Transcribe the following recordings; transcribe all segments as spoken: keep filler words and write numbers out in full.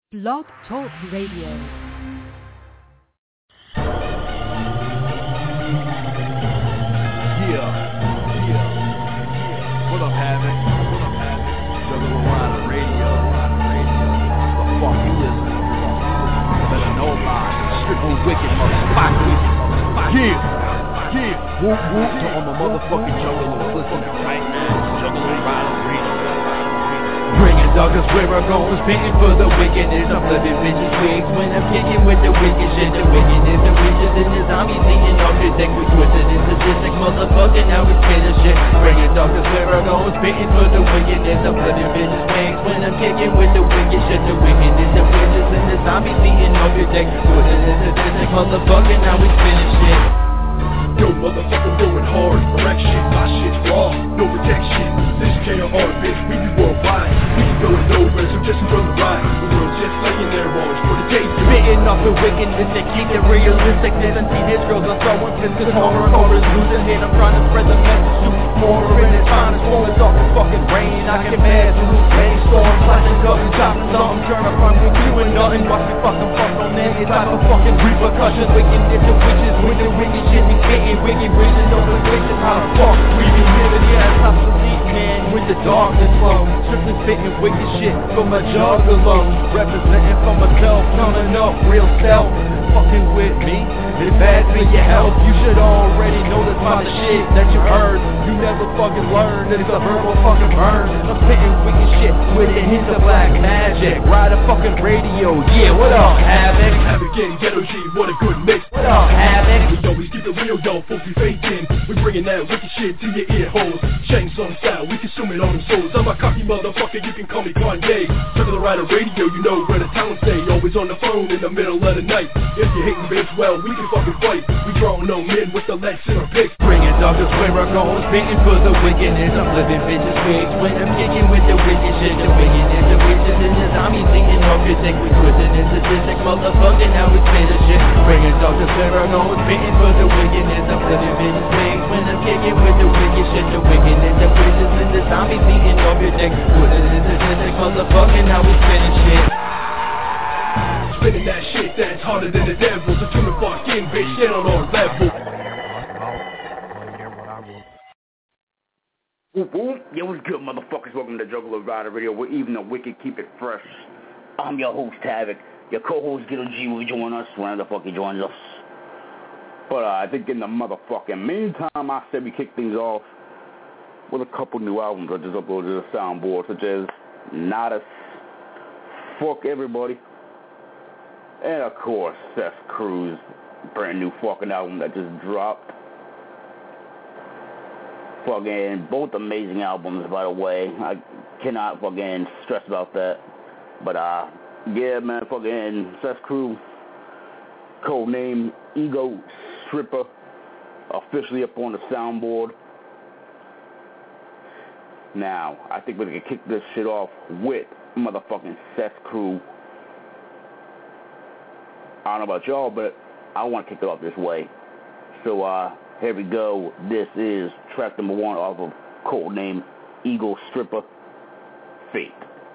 Blog Talk Radio. Yeah, yeah, what up, Havoc? What up, Havoc? Juggalo Rider Radio, Rider Radio. What the fuck you listen to? Better know about it. Stripper wicked motherfuckers. Yeah, yeah. Whoop whoop to all my motherfucking juggalos listening right now. Juggalo Rider Radio. Bringing darkness where I go, spitting for the wickedness. I'm flipping bitches' wigs when I'm kicking with the wicked shit. The wickedness, the witches and the zombies eating off your dick. We twisted and sadistic, motherfucker, now we spinning shit. Bringing darkness where I go, spitting for the wickedness. I'm flipping bitches' wigs when I'm kicking with the wicked shit. The wickedness, the witches and the zombies eating off your dick. Twisted and sadistic, motherfucker, now we spinning shit. Yo, motherfucker, going hard, correction, my shit's raw, no protection. This K R R, bitch, we be worldwide. We can go nowhere, so just enjoy the ride. The world's just laying there, orange for the taste. Spitting off the wickedness and keep the realisticness. And see these girls are throwing pistols, horror, horror's losing hit. I'm trying to spread the message to more, and it's time to storm. It's off the fucking rain, I can mad to lose rainstorm. Flashing guns and chopping something, turn up on me, doing nothing. Watch me fucking fuck on any type of fucking repercussions. Wickedness and witches, with the wicked shit we spitting. Wicked vision over vision, how the fuck we be living, yeah, it's obsolete, man, with the darkness flow. Strictly spitting wicked shit from a juggalo. Representing for myself, coming up real self. Fucking with me, it's bad for your health. You should already know this about the shit that you heard. You never fucking learned, it's a verbal fucking burn. I'm spitting wicked shit with a hint of black magic. Ride a fucking radio, yeah, what up, Havoc? Havoc and Ghetto G, what a good mix. What up, Havoc? We always keep it real, though, folks be faking. We bringing that wicked shit to your ear holes. Chainsaw style, we consuming all them souls. I'm a cocky motherfucker, you can call me Kanye. Juggalo Rider Radio, you know where the talent stay. Always on the phone in the middle of the night. If you hating bitch, well, we can fucking fight. We draw no men with the legs in our picks. Bringing darkness where I go, spitting for the wickedness. I'm flipping bitches' wigs when I'm kicking with the wicked shit. The wickedness, the witches and the zombies eating off your dick. We twisted and sadistic, motherfucker, now we spinning shit. Bringing darkness where I go, spitting for the wickedness. I'm flipping bitches' wigs when I'm kicking with the wicked shit. The wickedness, the witches and the zombies eating off your dick. Twisted and sadistic, motherfucker, now we spinning shit. Spinning that shit that's harder than the devil. So tune the fuck in, bitch, get on our level. Whoop whoop. Yo, what's good, motherfuckers? Welcome to Juggalo Rider Radio, where even the wicked keep it fresh. I'm your host, Havoc. Your co-host, Ghetto G, will join us whenever the fuck he joins us. But uh, I think in the motherfucking meantime, I said we kick things off with a couple new albums I just uploaded to the soundboard, such as Nada, Fuck Everybody, and of course, Seth Cruz' brand new fucking album that just dropped. Fucking both amazing albums, by the way. I cannot fucking stress about that. But uh, yeah, man, fucking Seth Cruz, codename Ego Stripper, officially up on the soundboard. Now, I think we can kick this shit off with motherfucking Seth Cruz. I don't know about y'all, but I want to kick it off this way. So, uh, here we go. This is track number one off of codename Ego Stripper, Fate.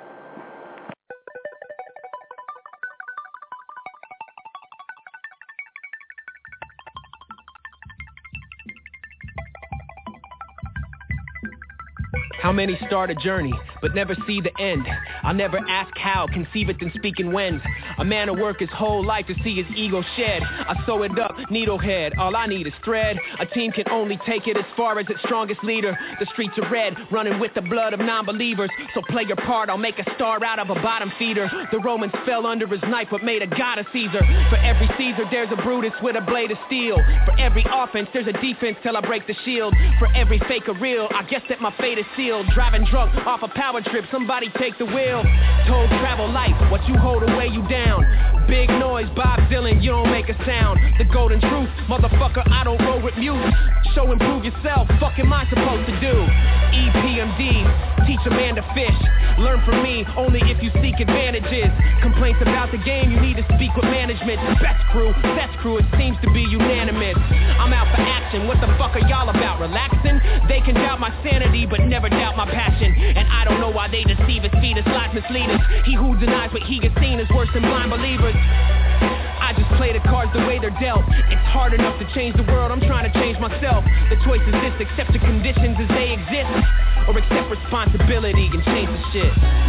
How many start a journey, but never see the end? I'll never ask how, conceive it then speak in when. A man will work his whole life to see his ego shed. I sew it up, needlehead, all I need is thread. A team can only take it as far as its strongest leader. The streets are red, running with the blood of non-believers. So play your part, I'll make a star out of a bottom feeder. The Romans fell under his knife, but made a god of Caesar. For every Caesar, there's a Brutus with a blade of steel. For every offense, there's a defense till I break the shield. For every fake a real, I guess that my fate is sealed. Driving drunk off a power trip, somebody take the wheel. Told travel light, what you hold away you down. Big noise, Bob Dylan, you don't make a sound. The golden truth, motherfucker, I don't roll with music. Show and prove yourself, fuck am I supposed to do? E P M D, teach a man to fish. Learn from me, only if you seek advantages. Complaints about the game, you need to speak with management. Best crew, best crew, it seems to be unanimous. I'm out for action, what the fuck are y'all about? Relaxing? They can doubt my sanity, but never doubt my passion. And I don't know why they deceive us, feed us, lies mislead us. He who denies what he gets seen is worse than blind believers. I just play the cards the way they're dealt. It's hard enough to change the world, I'm trying to change myself. The choice is this, accept the conditions as they exist, or accept responsibility and change the shit.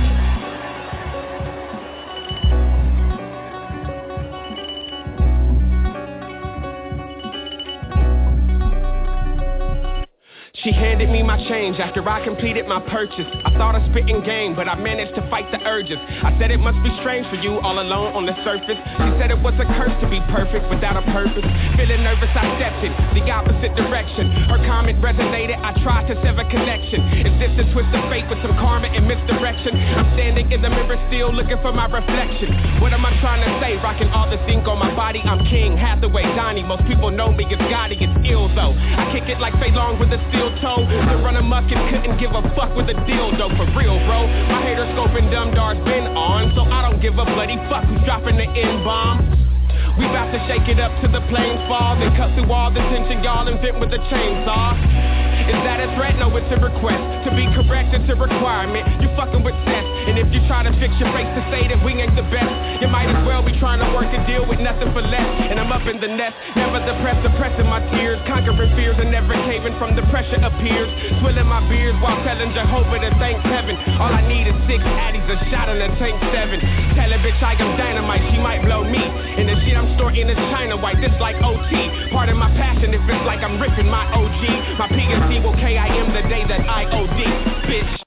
She handed me my change after I completed my purchase. I thought I spit in game, but I managed to fight the urges. I said it must be strange for you all alone on the surface. She said it was a curse to be perfect without a purpose. Feeling nervous, I stepped in the opposite direction. Her comment resonated, I tried to sever connection. Is this a twist of fate with some karma and misdirection? I'm standing in the mirror still looking for my reflection. What am I trying to say? Rocking all the zinc on my body, I'm King Hathaway, Donnie. Most people know me as Gotti, it's ill though. I kick it like Fei Long with a steel toe. To run amok and couldn't give a fuck with a dildo, for real, bro. My hater scoping dumb darts been on, so I don't give a bloody fuck who's dropping the N-bomb. We bout to shake it up to the plains fall, then cut through all the tension, y'all invent with a chainsaw. Is that a threat? No, it's a request. To be correct, it's a requirement. You fucking with cess. And if you try to fix your face to say that we ain't the best, you might as well be trying to work a deal with nothing for less. And I'm up in the nest, never depressed, suppressing my tears, conquering fears and never caving from the pressure appears. Swilling my beers while telling Jehovah to thank heaven. All I need is six addies, a shot and a tank seven. Tell a bitch I am dynamite, she might blow me. And the shit I'm storing is China white, this like O T. Pardon my passion if it's like I'm ripping my O G. My P and C okay, I am the day that I O D, bitch.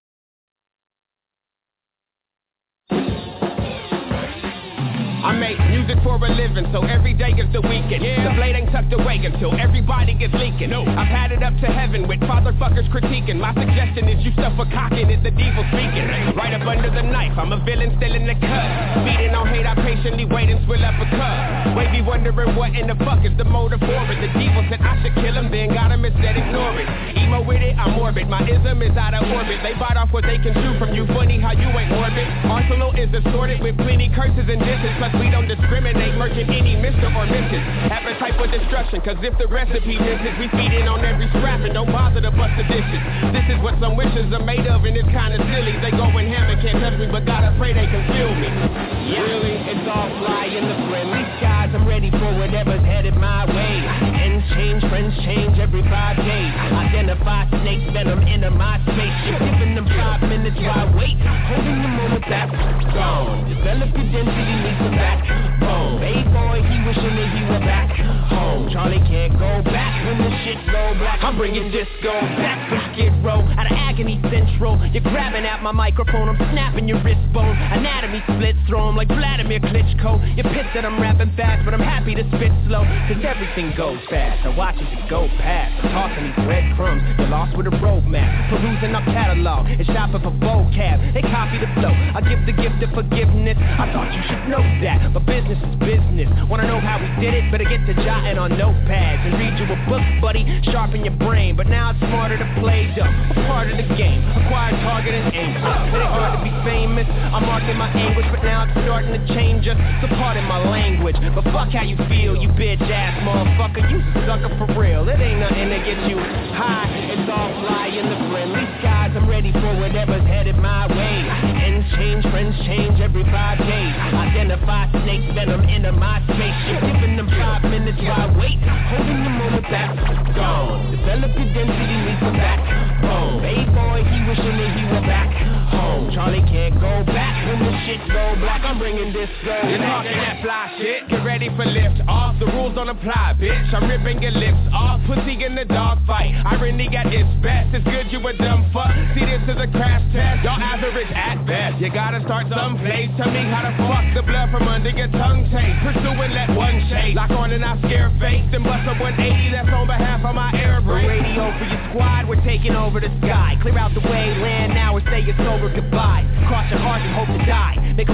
I make music for a living, so every day is the weekend. Yeah. The blade ain't tucked away until everybody gets leaking. No. I've had it up to heaven with fatherfuckers critiquing. My suggestion is you suffocating, it's the devil speaking. Right up under the knife, I'm a villain still in the cut. Feeding on hate, I patiently wait and swill up a cup. Wavy wondering what in the fuck is the motive for it. The devil said I should kill him, then got him instead ignore it. Emo with it, I'm morbid, my ism is out of orbit. They bite off what they can chew from you, funny how you ain't morbid. Arsenal is assorted with plenty curses and dishes, plus we don't discriminate, merchant any mister or missus. Appetite for destruction, cause if the recipe misses, we feed in on every scrap and don't bother to bust the dishes. This is what some wishes are made of and it's kinda silly. They going ham and can't touch me, but gotta pray they can feel me. Yeah. Really, it's all fly in the friendly skies. I'm ready for whatever's headed my way. Ends change, friends change every five days. Identify snake venom into my spaceship. Giving them five minutes while I wait. Holding the moment that's gone. Develop your density, need some backbone. Baby boy, he wishing that he were back home. Charlie can't go back when the shit go black. I'm bringing disco back from Skid Row, out of Agony Central. You're grabbing at my microphone, I'm snapping your wrist bone. Anatomy splits, throw 'em like Vladimir Klitschko. You're pissed that I'm rapping fast, but I'm happy to spit slow, cause everything goes fast. I watch as it go past. I'm tossing these breadcrumbs, you're lost with a roadmap. Perusing our catalog and shopping for vocab. They copy the flow, I give the gift of forgiveness. I thought you should know that, but business is business. Wanna know how we did it? Better get to jotting on notepads and read you a book, buddy. Sharpen your brain, but now it's smarter to play dumb. A part of the game, acquire target and aim. It ain't hard to be famous. I'm marking my anguish, but now it's starting to change us. So pardon my language, but fuck how you feel, you bitch ass motherfucker. You sucker for real. It ain't nothing to get you high. It's all fly in the friendly skies. I'm ready for whatever's headed my way. Ends change, friends change every five days. Identify snake venom into my spaceship. Giving them five minutes while I wait. Holding the moment that's gone. Develop your density, need some backbone. Baby boy, he wishing that he were back home. Charlie can't go back when the shit go black. I'm bringing this go. You're talking that fly shit. Get ready for lift off. The rules don't apply, bitch. I'm ripping your lips off. Pussy in the dog fight. Irony got its best. It's good you a dumb fuck. See, this is a crash test. Y'all average at best. You gotta start someplace. Tell me how to fuck the blood from under your tongue tape. Pursuing that one shade. Lock on and I scare face. Then bust a one eighty. That's on behalf of my air brake. Radio for your squad. We're taking over the sky. Clear out the way. Land now or say it's over. Goodbye. Cross your heart and hope to die. Make a wish to the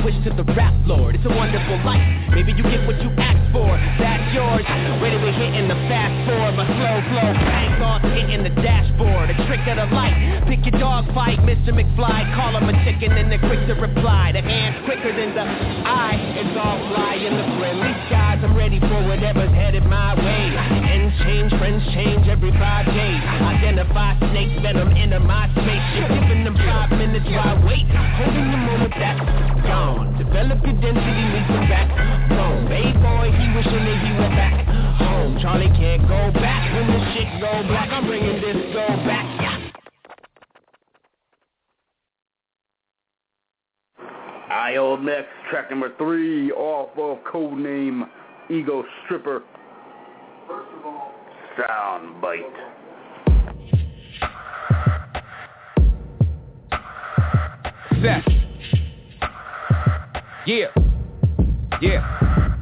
a rap lord. It's a wonderful life. Maybe you get what you asked for. That's yours. Wait till we're hitting the fast forward, my slow flow. Bang on hitting the dashboard. A trick of the light. Pick your dog fight, Mister McFly. Call him a chicken and they're quick to reply. The hand's quicker than the eye. It's all fly in the friendly skies. I'm ready for whatever's headed my way. Ends change, friends change every five days. Identify snake venom into my spaceship. Giving them five minutes while I wait. Holding the moment that's gone. Develop your density, need some back. Boom, hey boy, he wishing that he were back home. Charlie can't go back when the shit go black. I'm bringing this go back. Yeah. I old next track number three off of Codename Ego Stripper. First of all, Sound Bite. Seth. Yeah. Yeah.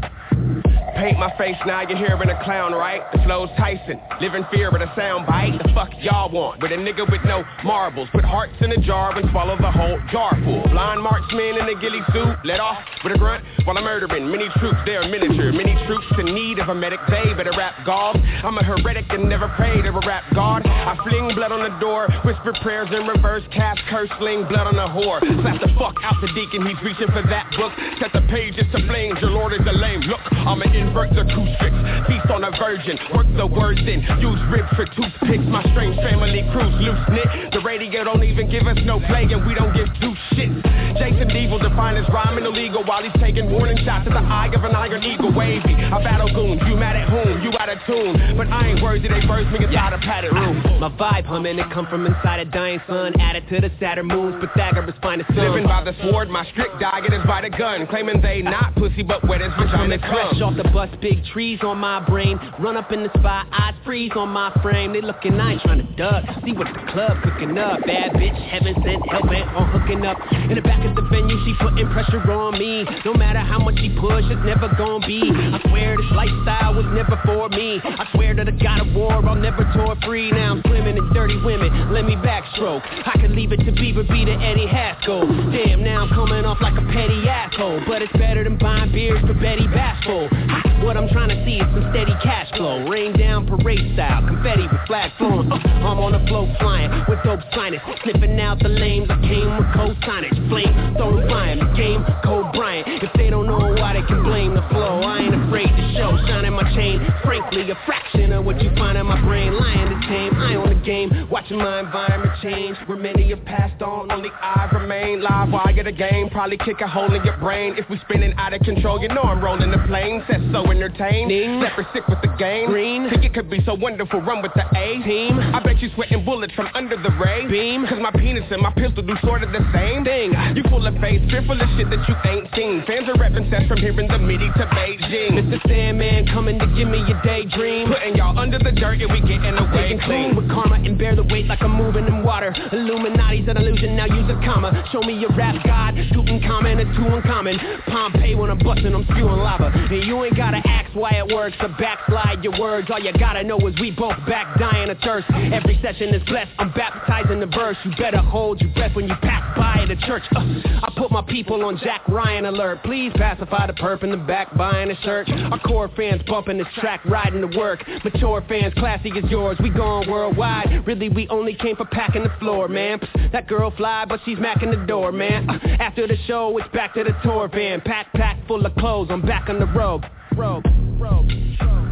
Paint my face, now you're hearing a clown, right? The flow's Tyson, live in fear of a sound bite. The fuck y'all want? With a nigga with no marbles, put hearts in a jar and swallow the whole jar full. Blind marksman in a ghillie suit, let off with a grunt while I'm murdering many troops. They're miniature, many troops in need of a medic. They better rap God. I'm a heretic and never prayed of a rap God. I fling blood on the door, whisper prayers in reverse, cast curse, sling blood on the whore. Slap the fuck out the deacon, he's reaching for that book. Set the pages to flames, your lord is a lame. Look, I'm an invert the acoustics, feast on a virgin, work the words in, use ribs for toothpicks. My strange family cruise loose knit. The radio don't even give us no play and we don't give two shits. Jason Devil define his rhyming illegal while he's taking warning shots at the eye of an iron eagle. Wavy, I battle goons, you mad at whom? You out of tune, but I ain't worthy, they burst me inside a padded room. My vibe humming, it come from inside a dying sun, added to the Saturn moons, Pythagoras finest son. Living by the sword, my strict diet is by the gun, claiming they not pussy but wet as vagina fresh off the bus, big trees on my brain, run up in the spot, eyes freeze on my frame. They looking nice, trying to duck, see what the club cooking up. Bad bitch, heaven sent, hell bent on hooking up. In the back of the venue, she putting pressure on me. No matter how much she push, it's never gonna be. I swear this lifestyle was never for me. I swear that I got a war, I'll never tour free. Now I'm swimming in dirty women, let me backstroke. I could leave it to Bieber, be to Eddie Haskell. Damn, now I'm coming off like a petty asshole, but it's better than buying beers for Betty Bashful. What I'm trying to see is some steady cash flow. Rain down parade style, confetti with flag flowing. uh, I'm on the flow flying with dope signage, sniffing out the lanes. I came with cold signage, flame throwing flying, the game cold Bryant. If they don't know why, they can blame the flow. I ain't afraid to show, shining my chain. Frankly, a fraction of what you find in my brain. Lying to tame, I on the game, watching my environment change. Where many have passed on, only I remain. Live wire the game, probably kick a hole in your brain. If we spinning out of control, you know I'm rolling the plane. Set so entertained, never sick with the game. Green, think it could be so wonderful, run with the A team. I bet you sweating bullets from under the ray beam, cause my penis and my pistol do sort of the same thing. You full of faith, fearful of shit that you ain't seen. Fans are repping sets from here in the midi to Beijing. Mister Sandman coming to give me your daydream, putting y'all under the dirt and we getting away clean with karma and bear the weight like I'm moving in water. Illuminati's an illusion, now use a comma. Show me your rap god, Tutankhamun and two uncommon. Pompeii when I'm busting, I'm spewing lava. And you ain't gotta ask why it works or backslide your words. All you gotta know is we both back dying of thirst. Every session is blessed, I'm baptizing the verse. You better hold your breath when you pass by the church. uh, I put my people on Jack Ryan alert. Please pacify the perp in the back buying a shirt. Our core fans bumping this track, riding to work. Mature fans, classy as yours, we going worldwide. Really, we only came for packing the floor, man. Psst, that girl fly, but she's macking the door, man. uh, After the show, it's back to the tour van. Pack, pack full of clothes, I'm back on the road. Road, road, road.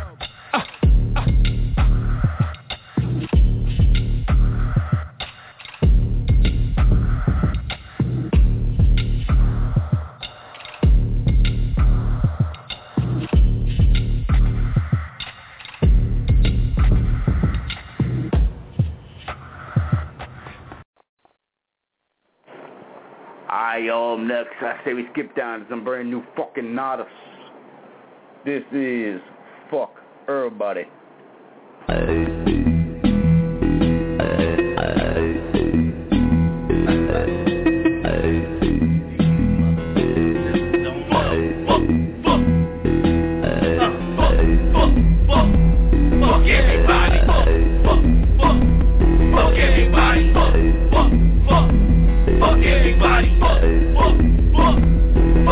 Uh, uh. Alright, y'all, next I say we skip down to some brand new fucking Nadas. This is Fuck Everybody. Fuck everybody, fuck, fuck, fuck, fuck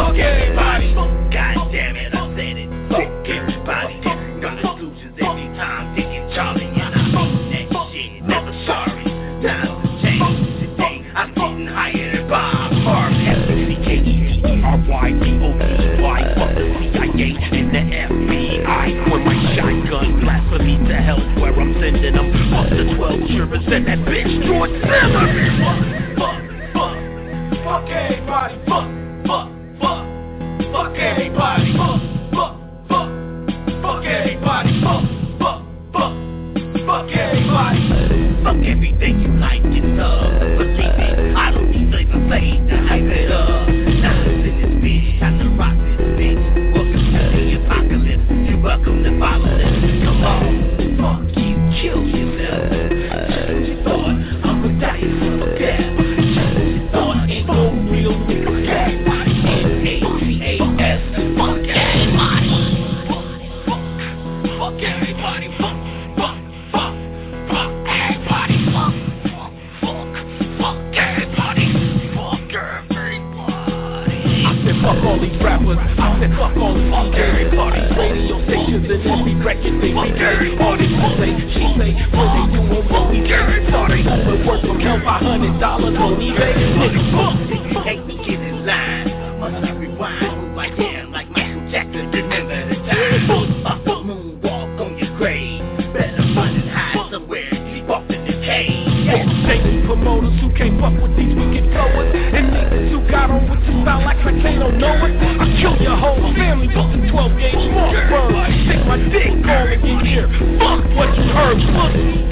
everybody. Fuck, fuck, fuck, fuck everybody. Fuck, fuck, fuck, fuck everybody. Fuck everything you like and love. Believe me, I don't need flavor fade to hype it up. Now it's in this bitch, time to rock this bitch. Welcome to the apocalypse. You're welcome to follow this. Come on, fuck you, kill yourself. Just what you thought, I'ma die in a death. Just what you thought, ain't no real nigga cat. N A T A S, fuck everybody. Fuck, fuck everybody. Fuck, fuck, fuck, fuck everybody. Fuck, fuck, fuck, fuck everybody. Fuck everybody. I said fuck all these rappers. I said fuck all these fuck everybody. Radio stations and every record they make everybody. She say, she say, what they doing, what we doing. Starting over work from hell five hundred dollars on eBay. Nigga, fuck, if you hate me, get in line. Must you rewind, who I am, like Michael Jackson. Remember the time. Up the moonwalk on your grave. Better run and hide somewhere. Sleep off in the cave. Entertainment promoters who can't fuck with these wicked flowers. And niggas who got on with your style like they don't know it. I kill your whole family with the twelve gauge small bird. Take my dick all in your ear. Fuck what you heard. Fuck.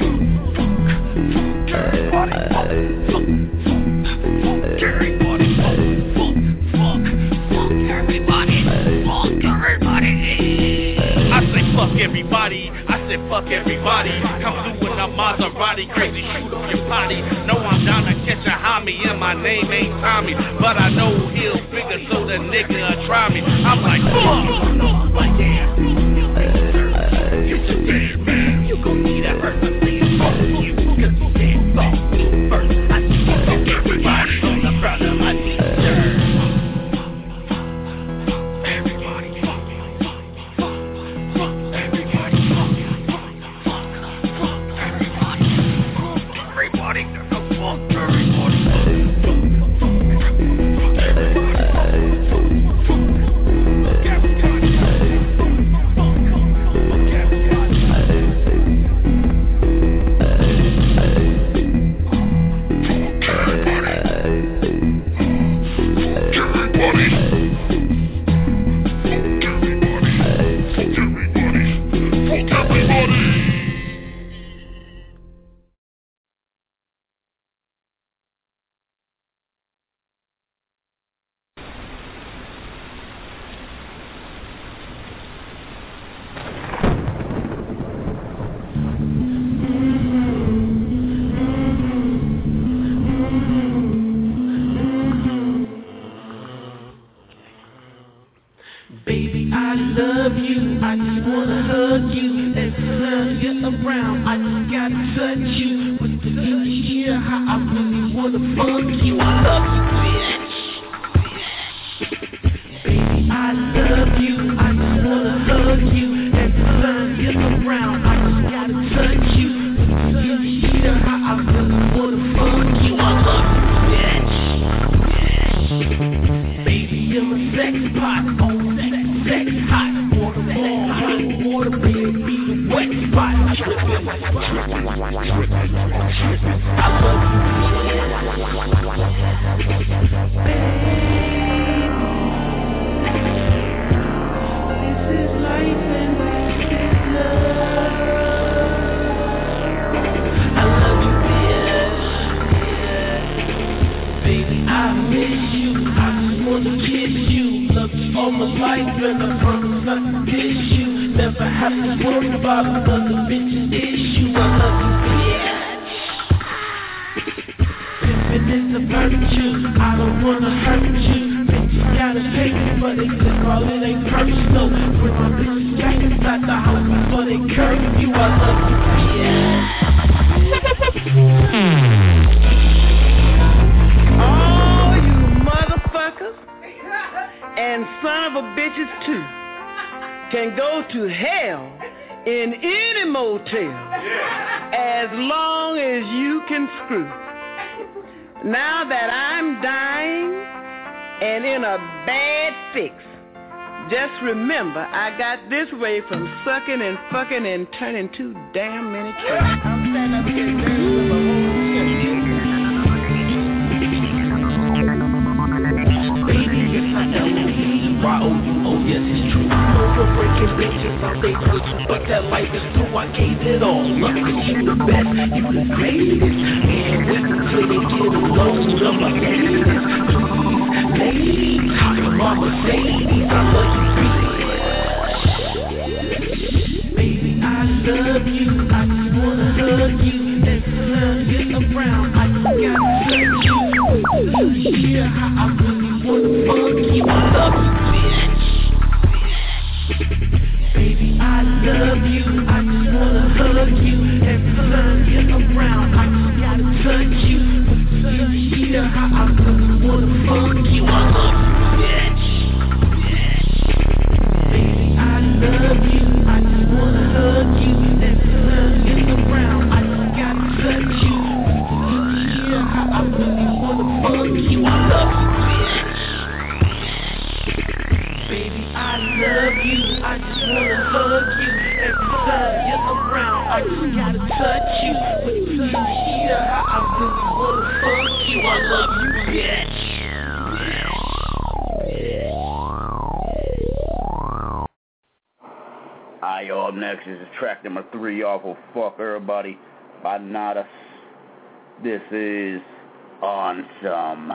Everybody. Fuck. Fuck. Fuck everybody. Fuck. Fuck. Fuck. Fuck everybody. Fuck everybody. I say fuck everybody. I said fuck everybody. Come through in a Maserati, crazy shoot up your body. Know I'm down to catch a homie and my name ain't Tommy, but I know he'll figure so the nigga try me. I'm like fuck. No, like damn. You just dead man. You gon' need a hurt to see fuck you, cause you can't fuck me first. I see fuck everybody on the front of my t-shirt. Remember, I got this way from sucking and fucking and turning too damn many tricks. I'm standing up here and dancing with my whole shit. Baby, it's like L O V, Y O U O yes it's true. No for breaking bitches, I'll stay with you, but that life is through. I gave it all up, cause you the best, you the greatest. And wait till they get a load of my latest. Please, ladies, I'm on Mercedes, I love you, bitch. Baby, I love you, I just wanna hug you. Every time you get around, I just gotta touch you. Yeah, I really wanna fuck you, I love you, bitch. Baby, I love you, I just wanna hug you. Every time you're around, I just gotta touch you. Yeah, I really wanna fuck you, I love you, bitch. Baby, I love you, I just wanna hug you. Every time you're around, I just gotta touch you. Yeah, I really wanna fuck you, I love you, bitch. Baby, I love you, I just wanna hug you. Every time you're around, I just gotta touch you. When you hear how I really wanna fuck you, I love you, bitch. Alright, yo, up next is track number three off of Fuck Everybody by Nadas. This is On Some.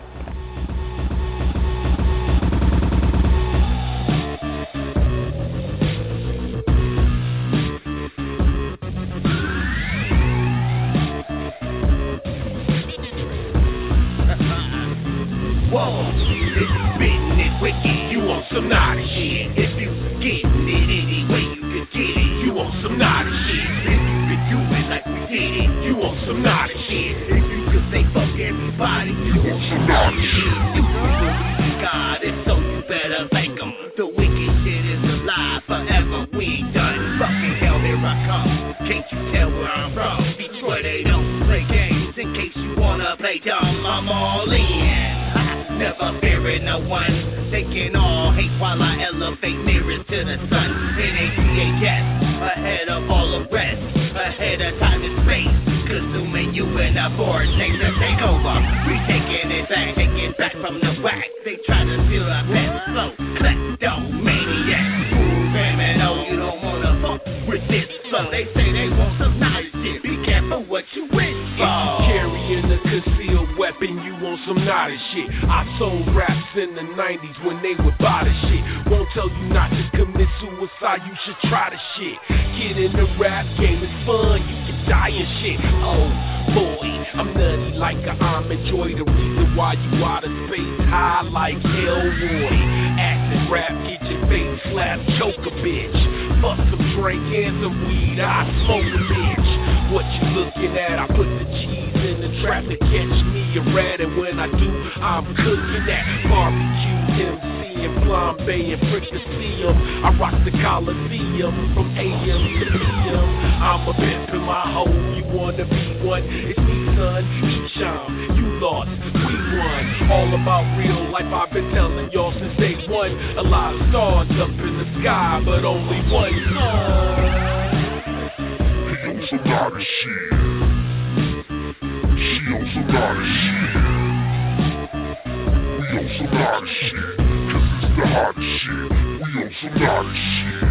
Whoa, it's spitting it wicked, you want some naughty shit. If you getting it any way you can get it, you want some naughty shit. If you could do it like we did it, you want some naughty shit. If you could say fuck everybody, you want some naughty shit. If you believe in God, if so, you better thank him. The wicked shit is alive forever, we ain't done. Fucking hell, here I come. Can't you tell where I'm from? Detroit, they don't play games. In case you wanna play dumb, I'm all in. Never fearing no one. They can all hate while I elevate nearest to the sun. It ain't T H S, ahead of all the rest. Ahead of time and space, consuming you in a vortex to take over. We taking it back, take it back from the whack. They try to steal our best flow. Kleptomaniac, fool, criminal. You don't wanna fuck with this flow. They say they want some nice shit. Be careful what you wish for. Carrying a concealed weapon, you want some naughty shit. I sold raps in the nineties when they would buy the shit. Won't tell you not to commit suicide, you should try the shit. Get in the rap game, it's fun, you can die and shit. Oh boy, I'm nutty like a almond joy. The reason why you out of space high like Hellboy. Acid rap, get your face slapped, choke a bitch. Fuck some drink and some weed, I smoke a bitch. What you looking at? I put the cheese in the trap to catch me a rat. And when I do, I'm cooking that barbecue, M C and flambe and fricasseum. I rock the Coliseum from A M to P M. I'm a pimp in my hole, you wanna be one? It's me, son, Esham, you lost, we won. All about real life, I've been telling y'all since day one. A lot of stars up in the sky, but only one sun. He on some naughty shit. She on some naughty shit. We on some naughty shit. Cause it's the hottest shit. We on some naughty shit.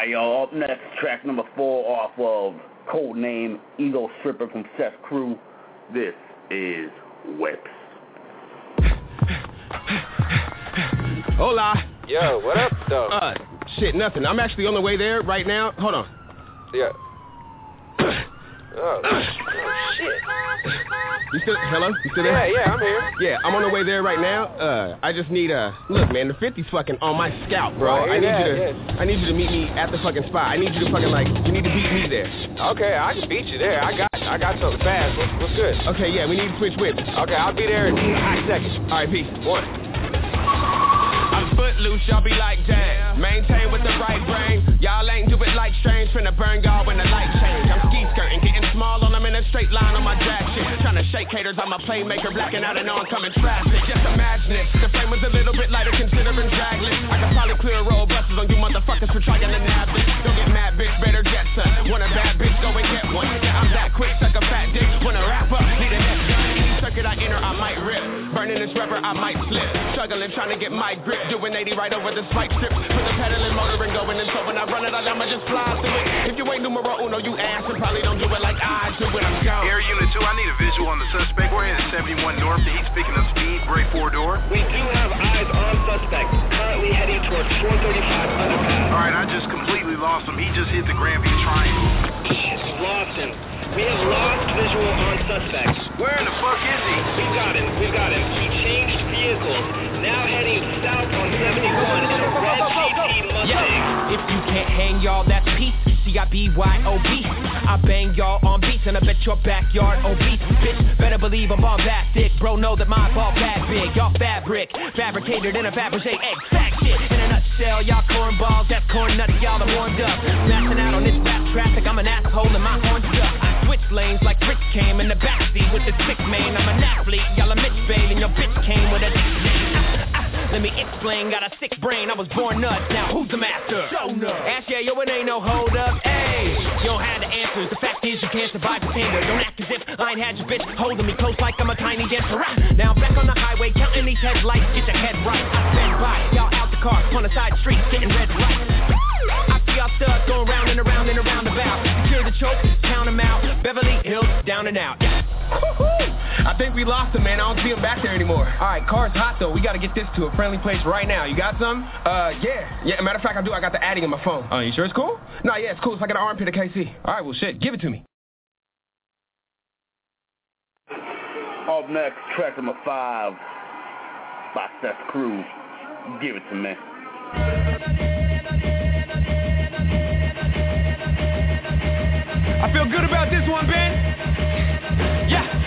Alright, y'all, up next, track number four off of Codename Ego Stripper from Seth's Crew. This is Whips. Hola. Yo, what up, though? Uh, shit, nothing. I'm actually on the way there right now. Hold on. Yeah. Oh, oh, shit. You still, hello? You still there? Yeah, yeah, I'm here. Yeah, I'm on the way there right now. Uh, I just need, uh, look, man, the fifty's fucking on my scalp, bro. Right, I need yeah, you to, yeah. I need you to meet me at the fucking spot. I need you to fucking, like, you need to beat me there. Okay, I can beat you there. I got, I got something fast. What's, what's good? Okay, yeah, we need to switch whips. Okay, I'll be there in a hot second. All right, peace. One. I'm footloose, y'all be like, damn. Maintain with the right brain. Y'all ain't do it like strange. Finna burn y'all when the light change. I'm ski skirting, getting small on them in a straight line on my drag shit. Tryna shake haters, I'm a playmaker, blacking out in oncoming traffic. Just imagine it. The frame was a little bit lighter, considering dragless. I could probably clear a roll buses on you motherfuckers for trying to nab it. Don't get mad, bitch, better get some. Want a bad bitch, go and get one. Yeah, I'm that quick, suck a fat dick. Wanna wrap up, need a head gun. Any circuit I enter, I might rip. Burning this rubber, I might slip. Struggling, trying to get my grip. Doing eighty right over the spike strip. Put the pedal and motor and going. And so when I run it out, I'ma just fly through it. If you ain't numero uno, you ass and probably don't do it like I do when I'm gone. Air Unit two, I need a visual on the suspect. We're headed seventy-one north. He's picking up speed. Break four door. We do have eyes on suspect. Currently heading towards four thirty-five underpass. All right, I just completely lost him. He just hit the Granby Triangle. Shit, lost him. We have lost visual on suspect. Where in the fuck is he? We've got him. We've got him. He changed vehicles. Now heading south on seventy-one in a red G T Mustang. Yeah. If you can't hang y'all, that's peace. C I B Y O B. I bang y'all on beats and I bet your backyard obese. Bitch, better believe I'm bombastic. Bro, know that my ball bag big. Y'all fabric, fabricated in a Fabergé egg. Fact shit in a nutshell. Y'all cornballs, that's corn nuts. Y'all are warmed up. Smashing out on this rap traffic. I'm an asshole and my horns up. I switch lanes like Rich came in the backseat with the sick man. I'm an athlete. Y'all a Mitch Bale and your bitch came with a nickname. Let me explain, got a sick brain, I was born nuts, now who's the master? Show nuts. Ask yeah, yo, it ain't no hold up, ayy. You don't have the answers, the fact is you can't survive the standard. Don't act as if I ain't had your bitch holding me close like I'm a tiny dancer. Now I'm back on the highway, counting these headlights, get your head right. I sped by, y'all out the car, on the side street, getting red lights. I see y'all studs going round and around and around about. Secure the choke, count them out, Beverly Hills, down and out. I think we lost him, man. I don't see him back there anymore. Alright, car's hot though. We gotta get this to a friendly place right now. You got some? Uh, yeah. Yeah, matter of fact, I do. I got the adding in my phone. Oh, uh, you sure it's cool? No, yeah, it's cool. It's like an armpit of K C. Alright, well, shit. Give it to me. Up next, track number five by Seth's Crew. Give it to me. I feel good about this one, Ben. Yeah.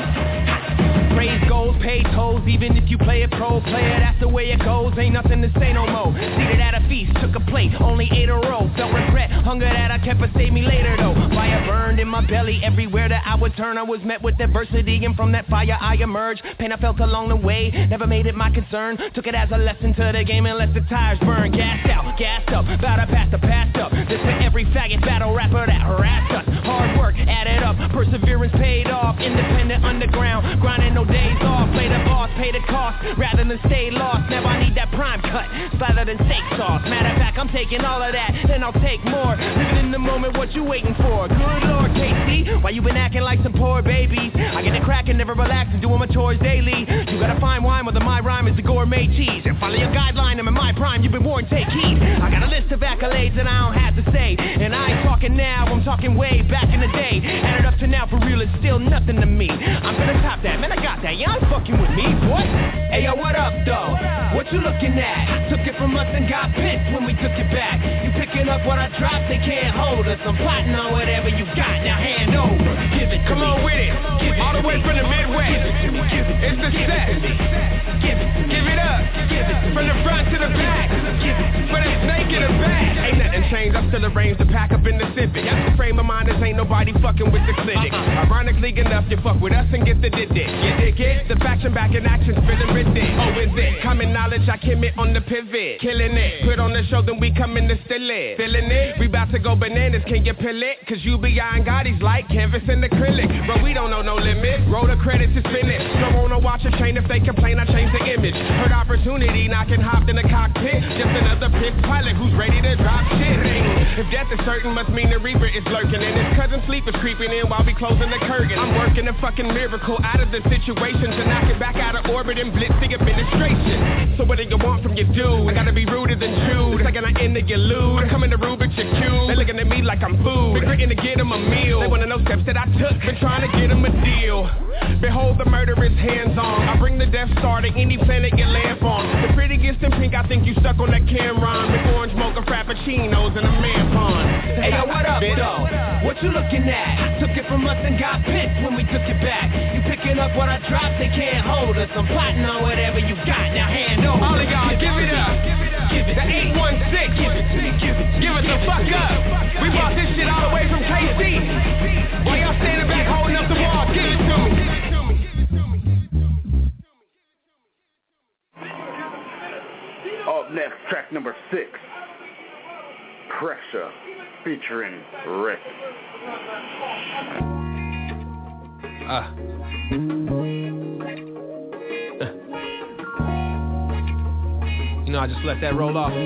Praise goes, pay tolls, even if you play it pro player, that's the way it goes, ain't nothing to say no more. Seated at a feast, took a plate, only ate a roll, felt regret, hunger that I kept but saved me later though. Fire burned in my belly, everywhere that I would turn I was met with adversity, and from that fire I emerged. Pain I felt along the way, never made it my concern, took it as a lesson to the game and let the tires burn. Gassed out, gassed up, about to pass the past up, this for every faggot battle rapper that harassed us. Hard work, added up, perseverance paid off, independent underground, grinding no days off, play the boss, pay the cost, rather than stay lost. Now I need that prime cut, splattered than steak sauce. Matter of fact, I'm taking all of that, and I'll take more. Living in the moment, what you waiting for? Good Lord, K C, why you been acting like some poor babies? I get it cracking, never relax, and doing my chores daily. You gotta find wine, whether my rhyme is a gourmet cheese. And follow your guideline, I'm in my prime, you've been warned, take heed. I got a list of accolades that I don't have to say, and I ain't talking now, I'm talking way back in the day. Added up to now, for real, it's still nothing to me. I'm gonna top that, man, I got that, y'all fucking with me, boy. Hey, yo, what up, though? What you looking at? Took it from us and got pissed when we took it back. You picking up what I dropped, they can't hold us. I'm plotting on whatever you got, now hand over. Give it to Come me. on with it. Give it All the way me. from the Midwest. Give it to me, give it to It's me. the Give set. it to me. Give it to me. Give it up. Give it to me. From the front to the back. Give it to me. For the snake in the back. Ain't nothing changed, I'm still arranged to pack up in the Civic. That's the frame of mind, this ain't nobody fucking with the clinic. Uh-uh. Ironically enough, you fuck with us and get the did it. You dig it? The faction back in action, feeling ridiculous. Oh, is it? Common knowledge, I commit on the pivot. Killing it. Put on the show, then we come in to still it. Feeling it? We bout to go bananas, can you pill it? Cause you beyond Gotti's like canvas and acrylic. Bro, we don't know no limit. Roll the credits, it's finished. Don't wanna watch a chain if they complain, I change the image. Heard opportunity, knocking hopped in the cockpit. Just another pit pilot who's ready to drop shit. If death is certain, must mean the reaper is lurking. And his cousin sleep is creeping in while we closing the curtain. I'm working a fucking miracle out of the situation to knock it back out of orbit and blitz the administration. So what do you want from your dude? I gotta be ruder than Jude. The second I end it, you lose. I'm coming to Rubik's your cube. They looking at me like I'm food. Been gritting to get them a meal. They wanna know steps that I took. Been trying to get them a deal. Behold the murderous hands on. I bring the Death Star to any planet you lamp on. The prettiest in pink, I think you stuck on that Cameron. With orange mocha frappuccinos and a man pond. Hey yo, what up, though? What you looking at? Took it from us and got pissed when we took it back. You picking up what I dropped, they can't hold us. I'm plotting on whatever you got, now hand over. All of y'all, give it up. Give it the eight one six. Give it to me, give it to me. Give it the fuck up. We brought this shit all the way from K C. While y'all standing back holding up the wall, give it to me. Up next, track number six, Pressure, featuring Rick. Ah. You know, I just let that roll off.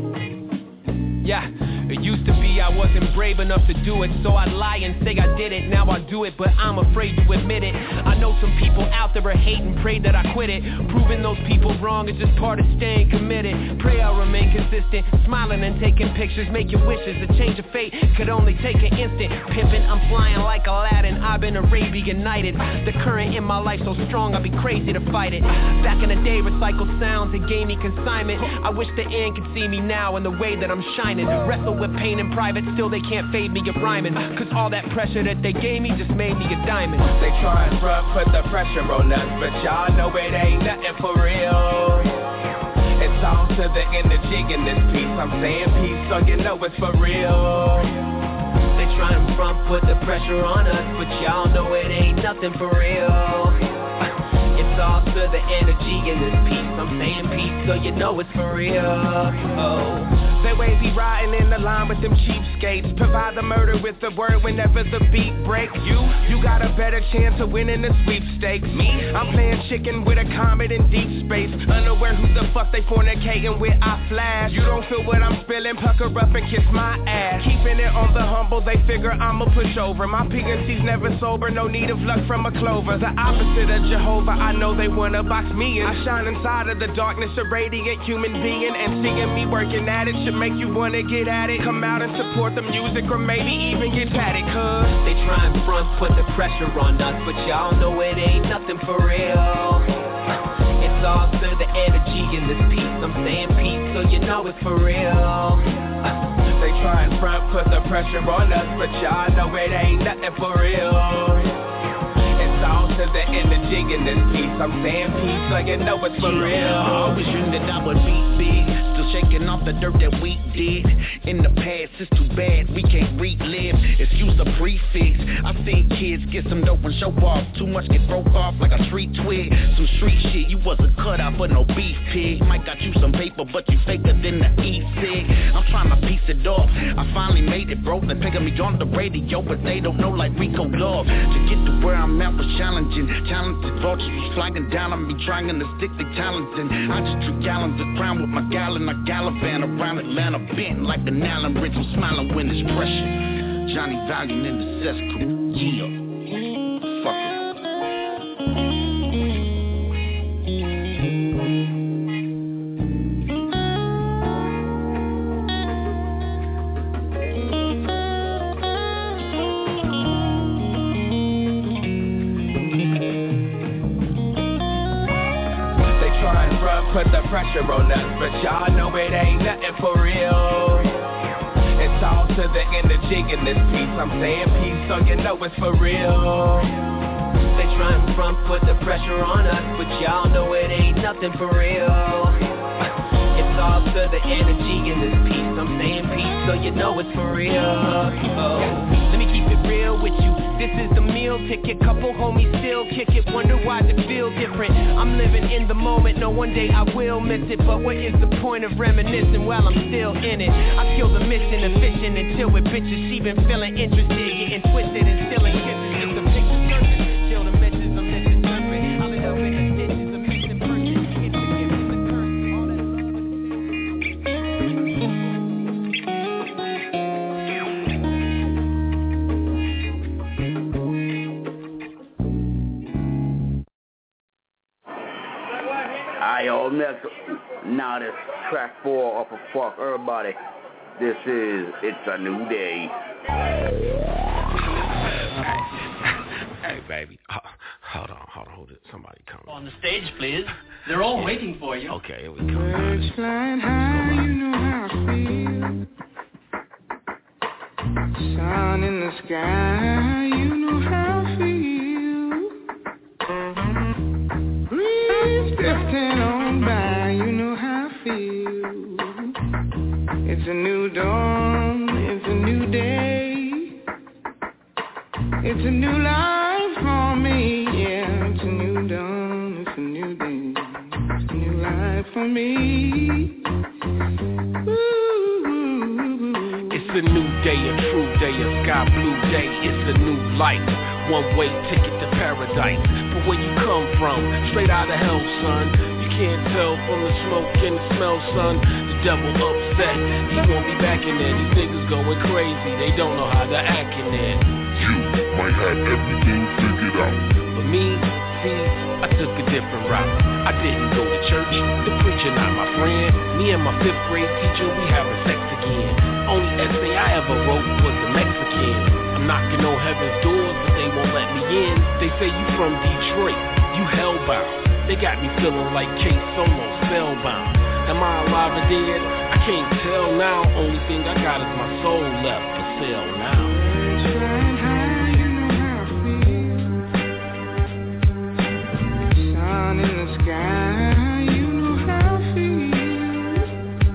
Yeah. It used to be I wasn't brave enough to do it, so I'd lie and say I did it. Now I do it, but I'm afraid to admit it. I know some people out there are hating, pray that I quit it. Proving those people wrong is just part of staying committed. Pray I'll remain consistent, smiling and taking pictures, making wishes. A change of fate could only take an instant. Pimping, I'm flying like Aladdin, I've been Arabian Nighted. The current in my life so strong, I'd be crazy to fight it. Back in the day, recycled sounds, it gave me consignment. I wish the end could see me now in the way that I'm shining. Wrestle with pain in private, still they can't fade me of rhyming. Cause all that pressure that they gave me just made me a diamond. They try and front, put the pressure on us, but y'all know it ain't nothing for real. It's all to the energy in this piece. I'm saying peace, so you know it's for real. They try and front, put the pressure on us, but y'all know it ain't nothing for real. It's all to the energy in this piece. I'm saying peace, so you know it's for real. Oh. They wavy riding in the line with them cheapskates. Provide the murder with the word whenever the beat break. You, you got a better chance of winning the sweepstakes. Me, I'm playing chicken with a comet in deep space. Unaware who the fuck they fornicating with, I flash. You don't feel what I'm spilling, pucker up and kiss my ass. Keeping it on the humble, they figure I'm a pushover. My P N C's never sober, no need of luck from a clover. The opposite of Jehovah, I know they wanna box me in. I shine inside of the darkness, a radiant human being. And seeing me working at it should make you wanna get at it. Come out and support the music or maybe even get tatted. Cause they try and front, put the pressure on us, but y'all know it ain't nothing for real. It's all to the energy in this piece. I'm saying peace, so you know it's for real. They try and front, put the pressure on us, but y'all know it ain't nothing for real. All to the energy in this piece. I'm saying peace, so you know it's for real. I always dreamed that I would be big, still shaking off the dirt that we did. In the past, it's too bad, we can't relive. Excuse the prefix. I've seen kids get some dope and show off. Too much get broke off like a street twig. Some street shit, you wasn't cut out for no beef pig. Might got you some paper, but you faker than the e-cig. I'm trying to piece it off. I finally made it, bro. They picking me on the radio, but they don't know like Rico Love. To get to where I'm at was challenging. Challenging vultures was flying down on me, trying to stick the talents in. I just took gallons of crown with my gallon. I gallivant around Atlanta, bent like an Allen Ridge. I'm smiling when it's pressure. Johnny Valiant in the cess crew. Yeah. Fuck it. Put the pressure on us, but y'all know it ain't nothing for real. It's all to the energy in this piece. I'm saying peace, so you know it's for real. They try and front, put the pressure on us, but y'all know it ain't nothing for real. It's all to the energy in this piece. I'm saying peace, so you know it's for real. Oh. Let me keep it real with you. This is the meal ticket. Couple homies still kick it. Wonder why it feel different. I'm living in the moment. No, one day I will miss it. But what is the point of reminiscing while I'm still in it? I kill the mission efficient until with bitches she been feeling interested, getting twisted and stealing kisses. It's a picture perfect. Chill the misses, I'm missing serpent. I'll end up in the ditches, I'm mixing purchase. It's the gift of the curse. All that Alright, yo, next, now this track four off of Fuck Everybody. This is It's a New Day. Hey, baby. Uh, hold on, hold on, hold it. Somebody coming. On the stage, please. They're all yeah. waiting for you. Okay, here we go. Birds flying high, you know how I feel. Sun in the sky, you know how I feel. Breeze drifting on by, you know how I feel. It's a new dawn, it's a new day. It's a new life for me, yeah. It's a new dawn, it's a new day. It's a new life for me. It's a new day, a true day, a sky blue day. It's a new life, one way ticket to paradise. But where you come from, straight out of hell, son. You can't tell from the smoke and the smell, son. The devil upset, he won't be back in there. These niggas going crazy, they don't know how to act in there. You might have everything figured out, but me, see, I took a different route. I didn't go to church, the preacher not my friend. Me and my fifth grade teacher, we having sex again. Only essay I ever wrote was a Mexican. I'm knocking on heaven's doors, but they won't let me in. They say you from Detroit, you hellbound. They got me feeling like K-Solo, spellbound. Am I alive or dead? I can't tell now. Only thing I got is my soul left for sale now. Sun in the sky, you know how I feel.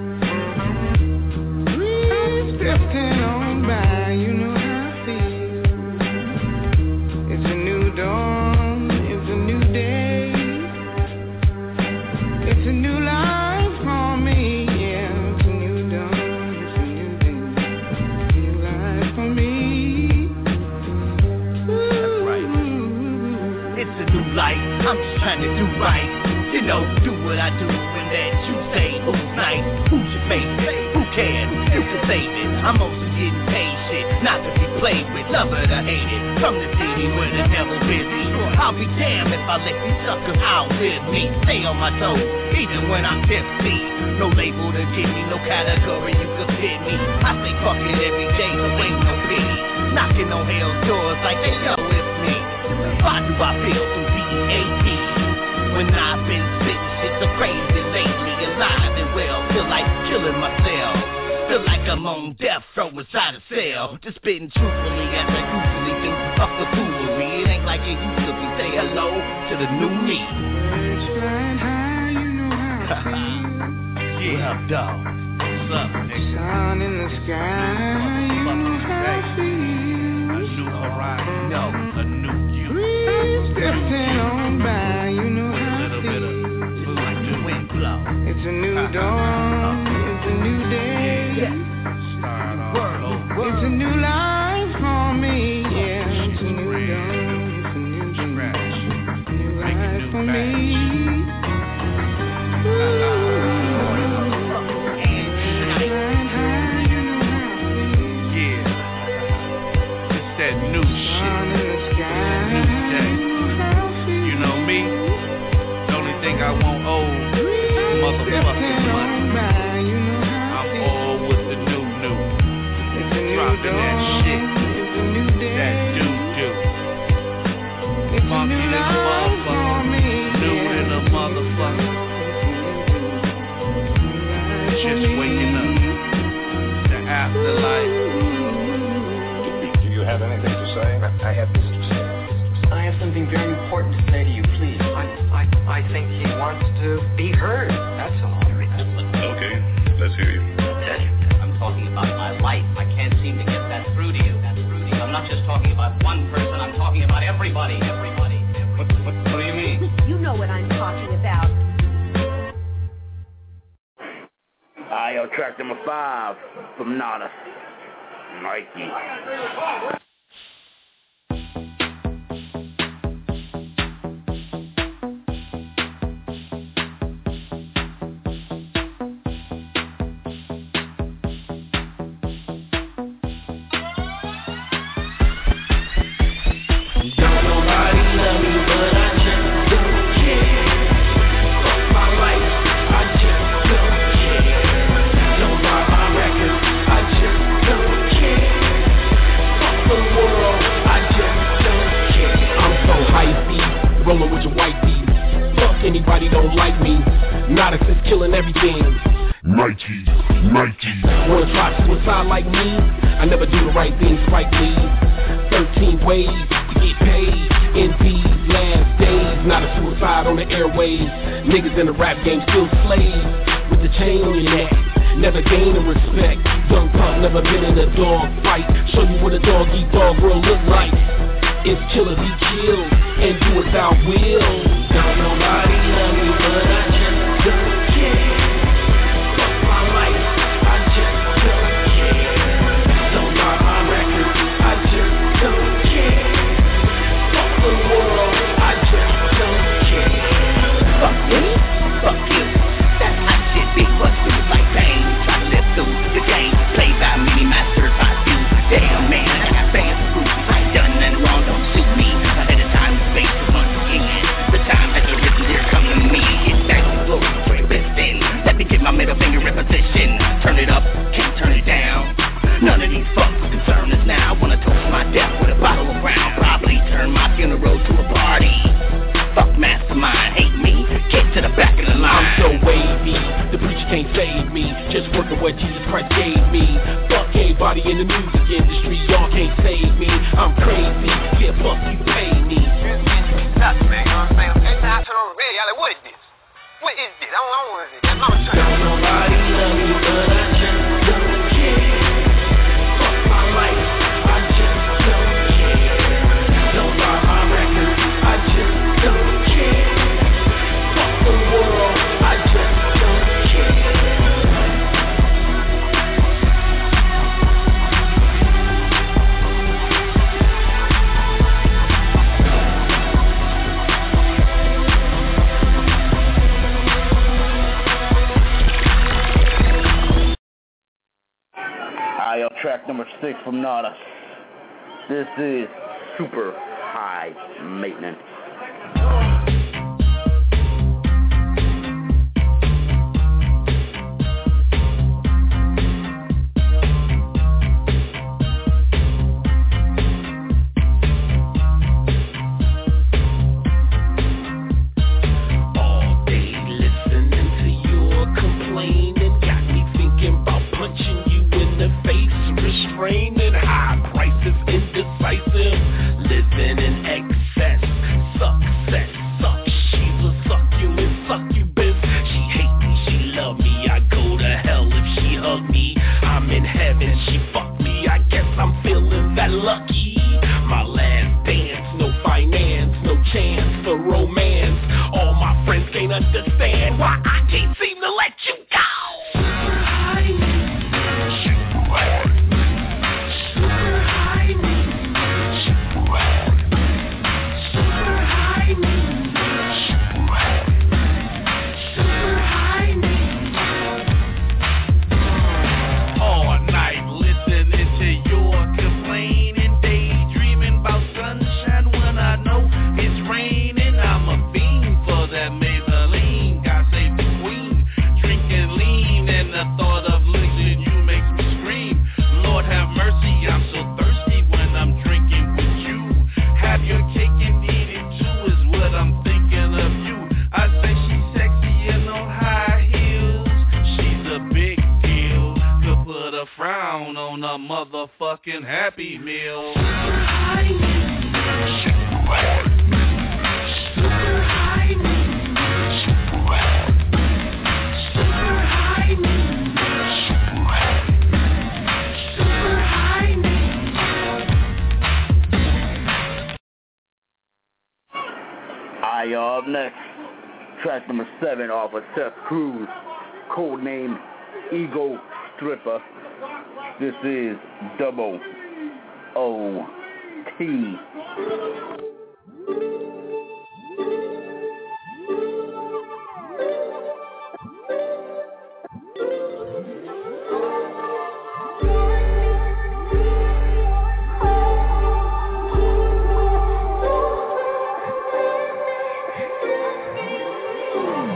Breeze drifting on by, you know how I feel. It's a new dawn, it's a new day. It's a new life for me, yeah. It's a new dawn, it's a new day. It's a new life for me. That's right. It's a new life, I'm just trying to do right. You know, do what I do and that you say. Who's nice, who's your favorite, who cares, you can save it. I'm also getting paid shit, not to be played with, love it or hate it. From the city where the devil busy, I'll be damned if I let these suckers outlive me. Stay on my toes, even when I'm tipsy. No label to give me, no category you could fit me. I say fuck it every day, so ain't no pity. Knocking on hell's doors like, hey yo, it's me. Why do I feel so D A T? When I've been spitting shit so crazy lately, alive and well, feel like killing myself. Feel like I'm on death row inside a cell. Just spitting truthfully as I usually do. Fuck the foolery, it ain't like it used to be. Say hello to the new me. Birds flying high, you know how I feel. Yeah, up, dog. What's up, nigga? Sun in the sky, you know how I feel. A new horizon, no, a new you. Breeze drifting on by, you know how I feel. A little bit of, just like the wind blow. It's a new dawn, it's a new day. Yeah. Start off over. It's a new life for me, yeah. It's a new dawn, it's a new day. It's a new life for me. I want old motherfucking money. I'm all with the new new. Dropping that shit. That doo-doo. Funky than a motherfucker. New than a motherfucker. Just waking up. The afterlife. Do you have anything to say? I have this to say. I have something very important to say to you, please. I, I, I think he wants to be heard, that's all. Okay, let's hear you. I'm talking about my life. I can't seem to get that through to you. I'm not just talking about one person, I'm talking about everybody. Everybody. What, what, what do you mean? You know what I'm talking about. Alright, yo, track number five from Nada. Mikey. Don't nobody love me, but I just don't care. Fuck my life. Goddess is killing everything. Nike, Nike. Wanna try suicide like me? I never do the right thing, Spike Lee. Thirteen ways to get paid in these last days. Not a suicide on the airwaves. Niggas in the rap game still slaves with the chain on your neck. Never gaining respect. Young punk never been in a dog fight. Show you what a dog eat dog world look like. It's kill or be killed, and do as thou will. Don't nobody love me, but I just don't care. Fuck my life, I just don't care. Don't buy my record, I just don't care. Fuck the world, I just don't care. Fuck me, fuck you. That's my shit, big butt suits like pain. Try to live through the game, played by many masters, I do. Damn man, I got fans of groupies. I ain't done nothing wrong, don't shoot me. Ahead of time, space is once again. The time has arisen, here come to me. It's back to glory, straight piston. Let me get my middle finger in position. Turn it up, can't turn it down. None of these fucks concern us now. Wanna toast my death with a bottle of Crown. Probably turn my funeral to a party. Fuck mastermind, hate me. Get to the back of the line. I'm so wavy, the preacher can't save me. Just working what Jesus Christ gave me. Fuck everybody in the music industry, y'all can't save me. I'm crazy, yeah, fuck you, pay me. Nuts, man, you know what I'm saying? Every time I turn on the radio, I'm like, what is this? What is this? I don't, I don't want this. That's mama trying. Don't nobody love me, but I just don't care. Fuck my life, I just don't care. Don't buy my record, I just don't care. Fuck the world, I just don't care. Alright, yo, track number six from Nada. This is Super High Maintenance. All day listening to your complaining got me thinking about punching you in the face, restraining high prices, indecisive, living in excess, success, suck, she's a succulent succubus, she hate me, she love me, I go to hell if she hug me, I'm in heaven, she fuck me, I guess I'm feeling that lucky, my last dance, no finance, no chance for romance, all my friends can't understand why I can't seem to let you go. Motherfucking Happy Meal. Alright, y'all, up next, track number seven off of Seth Cruz, codename Ego Stripper. This is Double O T. Lil' mama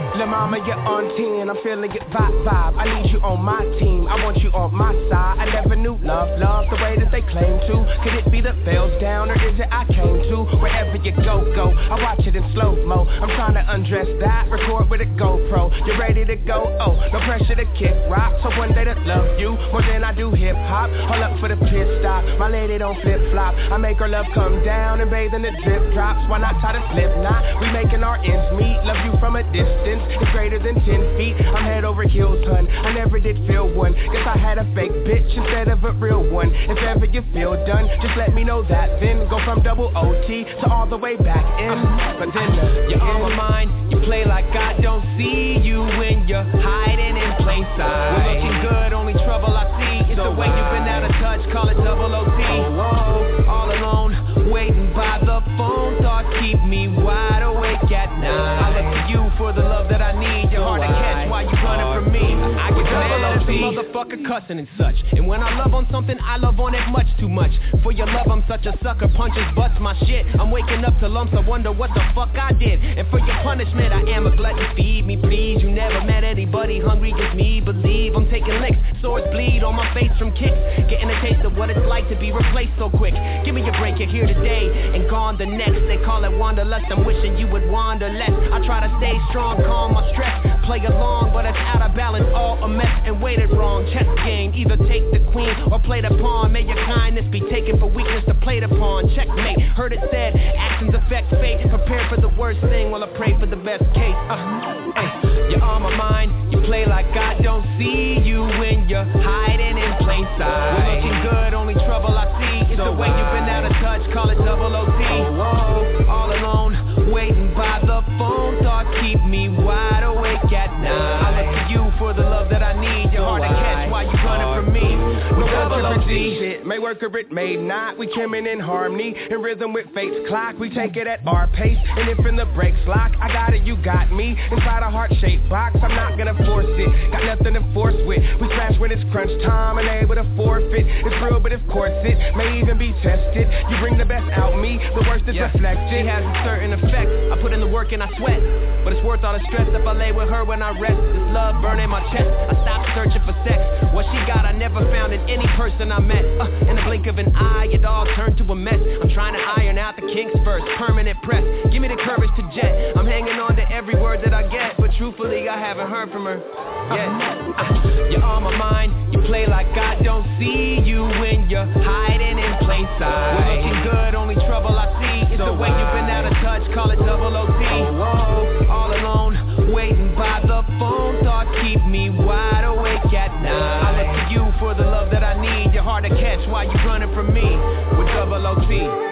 Mama, you're on ten, I'm feeling your vibe, vibe. I need you on my team, I want you on my side. I never knew love, love the way that they claim to. Could it be the bells down, or is it I came to? Wherever you go, go, I watch it in slow-mo. I'm trying to undress that, record with a GoPro. You ready to go? Oh, no pressure to kick rock. So one day to love you, more than I do hip-hop. Hold up for the pit stop, my lady don't flip-flop. I make her love come down and bathe in the drip drops. Why not try to slip knot? We making our ends meet. Love you from a distance, it's greater than ten feet. I'm head over heels, hun, I never did feel one. Guess I had a fake bitch instead of a real one. If ever you feel done, just let me know that. Then go from double O T to all the way back in. But then uh, you're on my mind, you play like I don't see you when you're hiding in plain sight. We're looking good, only trouble I see is so the way you've been out of touch, call it double O T. Oh, whoa, all alone, waiting by the phone, thoughts keep me wide awake at night. I look to you for the love that I need, you're hard to catch while you running from me. I get double O T, motherfucker cussing and such. And when I love on something, I love on it much too much. For your love, I'm such a sucker, punches butts my shit. I'm waking up to lumps, I wonder what the fuck I did. And for your punishment, I am a glutton, feed me please. You never met anybody hungry, gives me believe. I'm taking licks, swords bleed on my face from kicks. Getting a taste of what it's like to be replaced so quick. Give me a break, you're here today and gone the next. They call it wanderlust, I'm wishing you would wander less. I try to stay strong, calm my stress. Play along, but it's out of balance, all a mess and weighted wrong. Chess game, either take the queen or play the pawn. May your kindness be taken for weakness to play the pawn. Checkmate, heard it said, actions affect fate. Prepare for the worst thing while I pray for the best case. Uh, hey, you're on my mind, you play like I don't see you when you're hiding in plain sight. We're looking good, only trouble I see is so the way you've been out of touch, call it double O T. Oh, whoa, all alone, waiting by the phone, thoughts keep me wide awake at night. I look to you for the love that I need, you're hard to catch while you running from me. No double O T shit, may work or it may not. We coming in harmony, in rhythm with fate's clock. We take it at our pace, and if in the brakes lock, I got it, you got me. Inside a heart-shaped box, I'm not gonna force it. Got nothing to force with. We crash when it's crunch time, and able to forfeit. It's real, but of course it may even be tested. You bring the best out me, the worst is yeah. reflected. She has a certain effect. I put in the work and I sweat, but it's worth all the stress if I lay with her when I rest. This love burning my chest. I stopped searching for sex. What she got, I never found in any person I met. Uh, in the blink of an eye, it all turned to a mess. I'm trying to iron out the kinks first. Permanent press. Give me the courage to jet. I'm hanging on to every word that I get, but truthfully, I haven't heard from her yet. Uh, you're on my mind. You play like I don't see you when you're hiding in plain sight. We're looking good, only trouble I see is so the way you've been out of touch, call it double O T. Oh, whoa, all alone, waiting by the phone, thoughts keep me wide awake at night. I look to you for the love that I need, you're hard to catch while you running from me with double O T.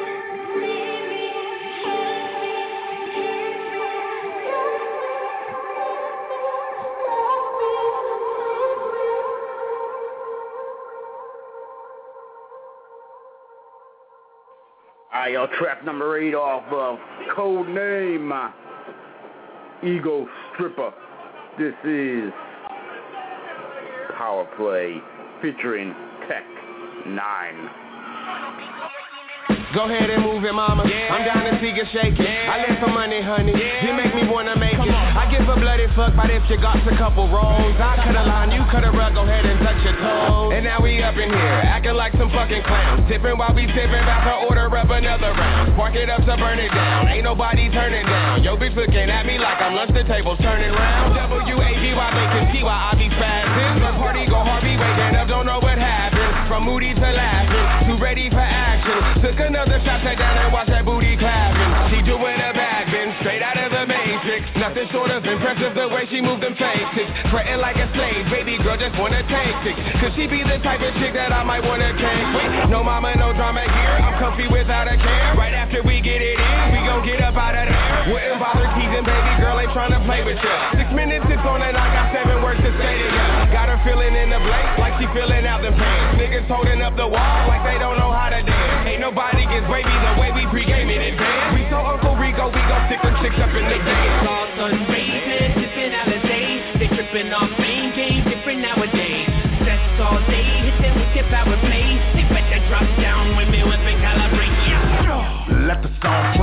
Alright, yo, track number eight off of Code Name, Ego Stripper. This is Power Play featuring Tech Nine. Go ahead and move it, mama. Yeah. I'm down to see you shake it. Yeah. I live for money, honey. Yeah. You make me wanna make Come it. On. I give a bloody fuck, but if you got a couple rolls, I cut a line, you cut a rug, go ahead and touch your toes. And now we up in here, acting like some fucking clowns. Tipping while we tipping, about to order up another round. Spark it up to burn it down, ain't nobody turning down. Yo, bitch looking at me like I'm lunch, the table's turning round. W A B Y, they can see why I be spazzing. The party go hard, be waking up, don't know what happened. From moody to laughing, too ready for action. Took another shot, take down and watch that booty clapping. She doing a back bend, straight out of the Matrix. Nothing short of impressive the way she moved them faces. Fretting like a slave, baby girl just wanna taste it. Could she be the type of chick that I might wanna take? Wait, no mama, no drama here. I'm comfy without a care. Right after we get it in, we gon' get up out of there. Wouldn't bother teasing, baby girl ain't tryna play with you. Six minutes it's on and I got seven words to say to you. Got her feeling in the blank, like she feeling out the pants. Niggas holding up the wall, like they don't know how to dance. Ain't nobody gets wavy the way we pregame in advance. We so Uncle Rico, we gon' stick them chicks up in the dance. All sun raising, sipping Alizé. They tripping off main game, different nowadays. Sets all day, hit them with your power play. They better drop down with me, weapon calibrate. Yeah. Let the song play.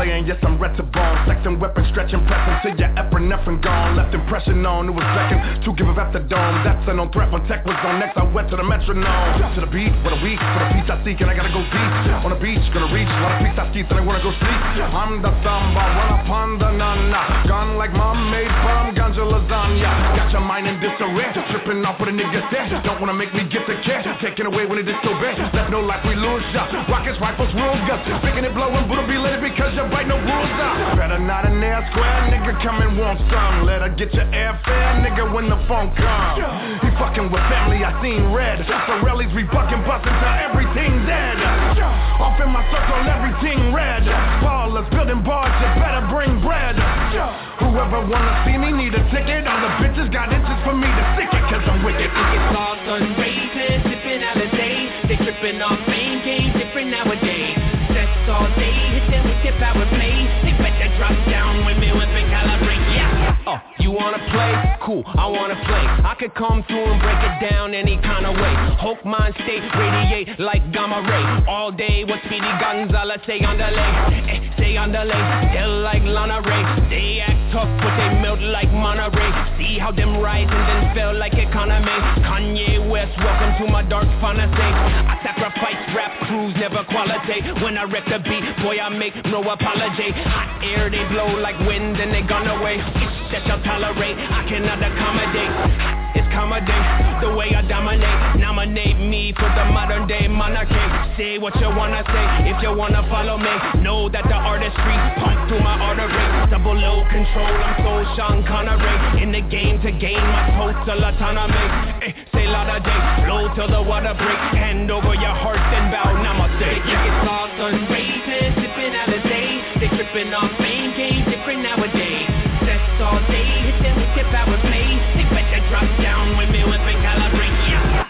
playing, yes, I'm retrobone. Flexing weapon, stretching, pressing till your epinephrine gone. Left impression on, it was second to give a after dome. That's a known threat when tech was on next. I went to the metronome. To the beat, for the week, for the peace I seek, and I gotta go deep. On the beach, gonna reach, a lot of peace I seek, and I wanna go sleep. I'm the samba, run upon the nana. Gone like mom made from ganja lasagna. Got your mind in disarray, tripping off with a nigga there. Don't wanna make me get the cash, taking away when it disobey. Left no life, we lose ya. Rockets, rifles, rules, guns. Picking it, blowing, but it'll be later because you bite no rules out. Better not an air square, nigga come and want some. Let her get your airfare, nigga, when the phone comes. He fucking with family, I seen red. Sorelli's, we fucking bustin' till everything dead. Off in my circle, everything red. Ballers, building bars, you better bring bread. Whoever wanna see me need a ticket. All the bitches got itches for me to stick it, cause I'm wicked. It's all sunraising, sipping out of day. They tripping off main game, different nowadays. Sets all day, hit them with your power play. They better drop down with me with the calibrate, yeah. Oh, you wanna play? Cool, I wanna play. I could come through and break it down any kind of way. Hulk mind state, radiate like gamma ray. All day, what Speedy Gonzalez say on the lay. Eh, say on the lay, still like Lana Ray. They act tough, but they melt like Monterey. See how them rise and then fell like economy. Kanye West, welcome to my dark fantasy. I sacrifice rap crews, never quality. When I wreck the beat, boy, I make no apology. Hot air, they blow like wind and they gone away. It's that y'all tolerate, I cannot accommodate. It's comedy, the way I dominate. Nominate me for the modern day monarchy. Say what you wanna say, if you wanna follow me. Know that the artistry pump through my artery. Double low control, I'm so Sean Connery. In the game to gain my total autonomy. Eh, say la da day, blow till the water break. Hand over your heart and bow, namaste. Yeah, it's all sunraising, sipping out of day. They tripping off main game, different nowadays. Sets all day, hit them with your power play. They better drop down with me with the calibrate, yeah.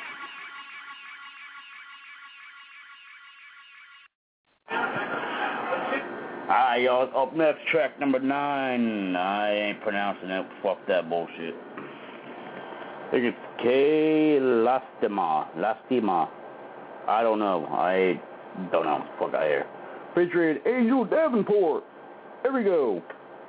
Alright, y'all, up next, track number nine. I ain't pronouncing it. Fuck that bullshit. I think it's K Lastima. Lastima. I don't know. I don't know. Fuck out here. Featuring Angel Davenport. Here we go.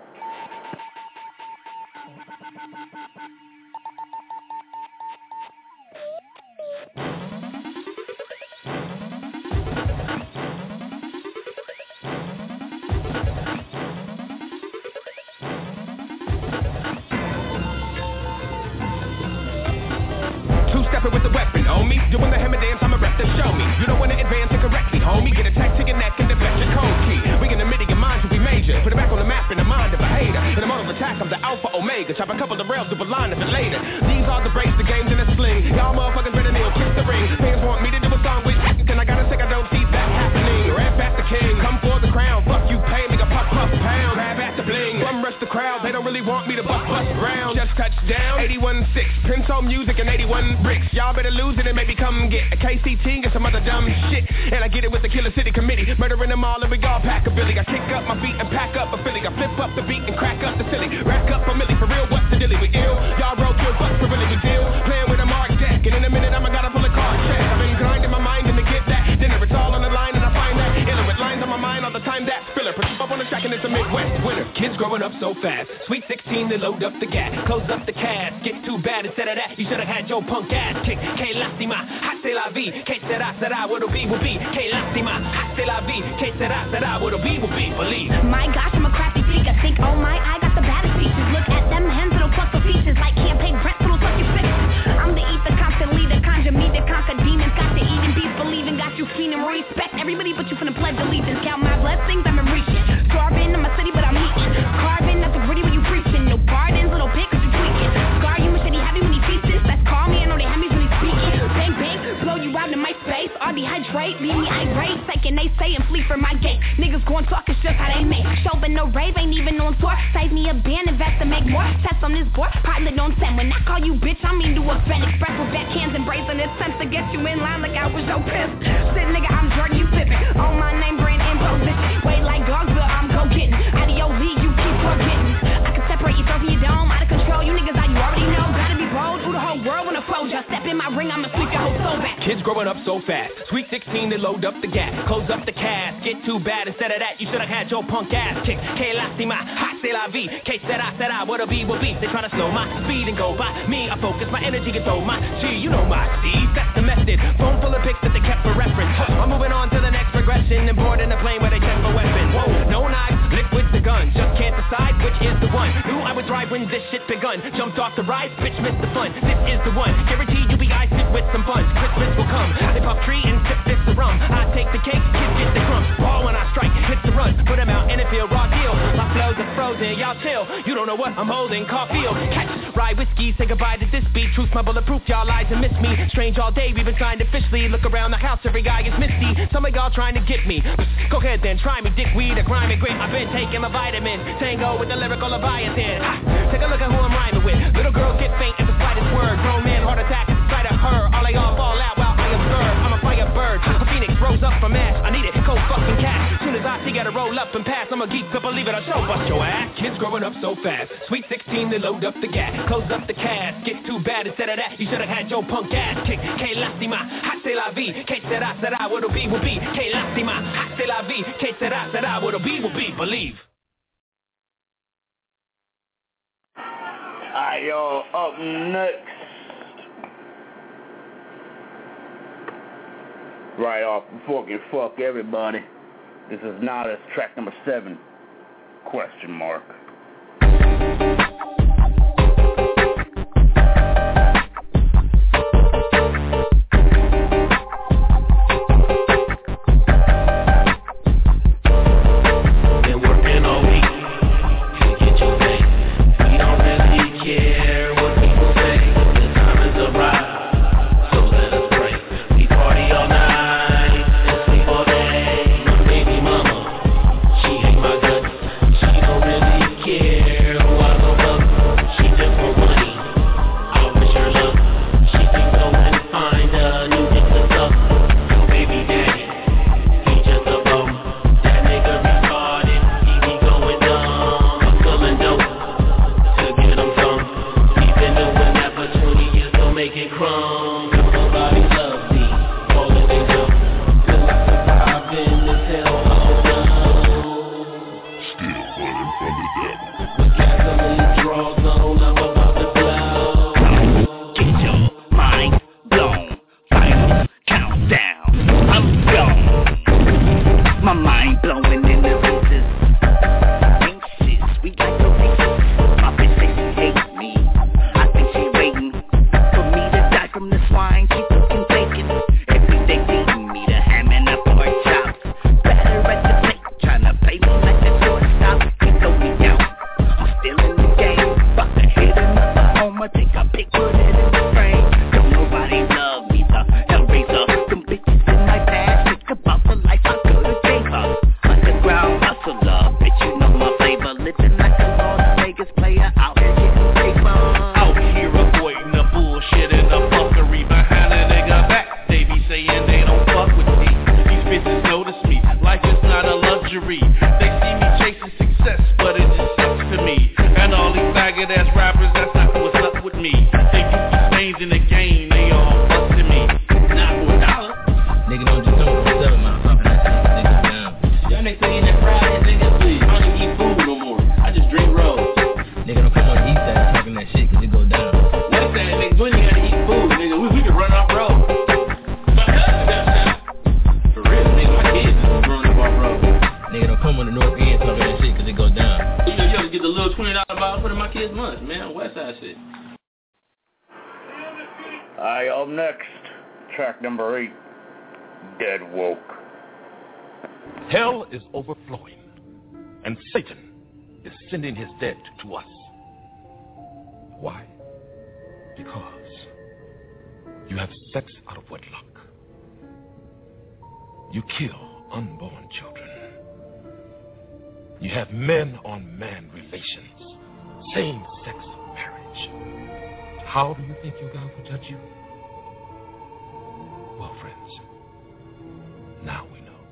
Two-stepping with the weapon, homie. Doing the hammer dance, I'm a rep to show me. You don't want to advance it correctly, homie. Get attacked to your neck and deflect your code key. We in the middle, your mind should be major. Put it back on the map in the mind of a hater. In the mode of attack, I'm the alpha omega. Chop a couple of rails, do a line of it later. These are the breaks, the games in a sling. Y'all motherfuckers ready to kiss the ring. Fans want me to do a song with and I gotta say I don't see that happening. Rap at the king, come for the crown. Fuck you, pay me a puff, puff, pound. Grab at the bling, bum rush the crowd. They don't really want me to bust, bust round. Just touchdown, eighty-one six. Pinto music and eighty-one bricks. Y'all better lose it and maybe come get a K C T and some other dumb shit. And I get it with the Killer City Committee. Murdering them all and we all pack a billy. I kick up my feet and pack up a Philly. I flip up the beat and crack up the silly. Rack up a milli, for real, what's the dilly? We ill, y'all roll kill, fuck for really we deal. Playing with a mark deck, and in a minute I'ma gotta pull a card check. I've been grinding my mind and to get that dinner. It's all on the line and I find that iller with lines on my mind all the time that filler. Put up on the track and it's a Midwest winner. Kids growing up so fast. Sweet sixteen, they load up the gas. Close up the cast. Get too bad instead of that. You should have had your punk ass kicked. Que lastima, hace la vie. Que será, será, what'll be, will be. Que lastima, hace la vie. Que será, será, what'll be, will be. Believe. My gosh, I'm a crafty freak. I think, oh my, I got the baddest pieces. Look at them hands, it'll pluck the features. Like campaign Brett, it'll suck your fix. I'm the ether, constant leader. Conjure me to conquer demons. Got to eat and beef, believing. Got you fiending, respect everybody but you finna pledge allegiance. Count my blessings, I'm in reaching. Starving in my city, but I'm eating. Carving up the gritty when you preaching. No pardons, little pig, cause you tweaking. Scar you machete heavy when he feasting. Let's call me, I know they have me when he speaking. Bang, bang, blow you out in my space. Or dehydrate, leave me irate. Taking they say and flee from my gate. Niggas going talk, it's just how they make. Chauvin no rave, ain't even on tour. Save me a band, invest to make more. Test on this board, partner don't send. When I call you bitch, I mean to offend. Express with backhands and brazen attempts to get you in line like I was your pimp. Shit, nigga, I'm Jordan, you flipping. On my name, brand, and position. Wait like Dogsville, I'm go getting. Out of your league, you keep forgetting. I can separate yourself from your dome. Out of control, you niggas, how you already know. Gotta be bold, who the whole world wanna fold ya. Step in in my ring, I'ma sweep your whole soul back. Kids growing up so fast. Sweet sixteen, they load up the gas. Close up the cast. Get too bad. Instead of that, you should've had your punk ass kicked. Que lastima, ha, c'est la vie. Que sera, sera, what'll be, will be. They try to slow my speed and go by me. I focus, my energy gets over my G. You know my steez. That's the method. Phone full of pics that they kept for reference. I'm moving on to the next progression. And board in the plane where they check for weapons. Whoa, no knives, lick with the gun. Just can't decide which is the one. Knew I would drive when this shit begun. Jumped off the ride, bitch missed the fun. This is the one. Guaranteed you be guys sit with some buns. Christmas will come. They pop tree and sip this the rum. I take the cake, kids get the crumbs. Ball when I strike, hits the run. Put them out in the field, raw deal. My flows are frozen, y'all chill. You don't know what I'm holding, Caulfield. Catch, ride whiskey, say goodbye to this beat. Truth, my bulletproof, y'all lies and miss me. Strange all day, we've been signed officially. Look around the house, every guy is misty. Some of y'all trying to get me. Go ahead then, try me, dickweed, a crime and grape. I've been taking my vitamins. Tango with the lyrical Leviathan. Ah, take a look at who I'm rhyming with. Little girls get faint at the slightest word. Grown man, heart attack at the sight of her. All they all fall out while I observe. I'm a fire bird, a phoenix rose up from ash. I need it, cold fucking cash. Soon as I see gotta roll up and pass, I'm a geek to believe it, I'll show bust your ass. Kids growing up so fast. Sweet sixteen, they load up the gas. Close up the cast. Get too bad instead of that, you should've had your punk ass kicked. Que lastima, ha, c'est la vie. Que sera, sera, what'll be, will be. Que lastima, ha, c'est la vie. Que sera, sera, what'll be, will be. Believe. Alright, yo, up next. Right off, fucking fuck everybody. This is Nada's track number seven. Question mark. Alright, up next, track number eight, Dead Woke. Hell is overflowing, and Satan is sending his dead to us. Why? Because you have sex out of wedlock. You kill unborn children. You have men-on-man relations, same-sex marriage. How do you think your God will judge you? Well, friends, now we know.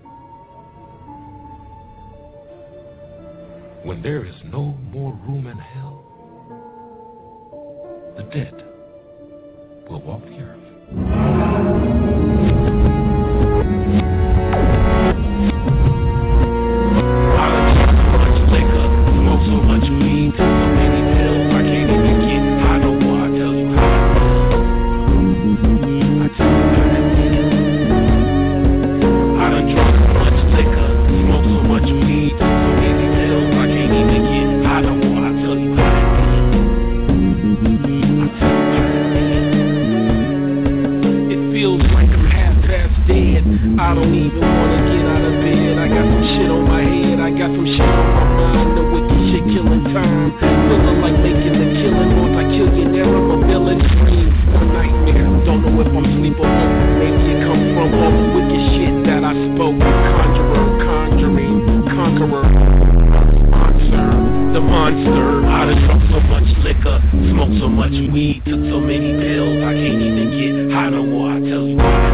When there is no more room in hell, the dead will walk the earth. shit on my head, I got some shit on my mind. The wicked shit killing time. Feeling like making the killing, multi-killionaire, I'm a villain. Dream, a nightmare. Don't know if I'm sleep or woke. Maybe it come from all the wicked shit that I spoke. Conjurer, conjuring, conqueror, monster, the monster. I done drunk so much liquor, smoked so much weed, took so many pills, I can't even get high no more. I tell you why.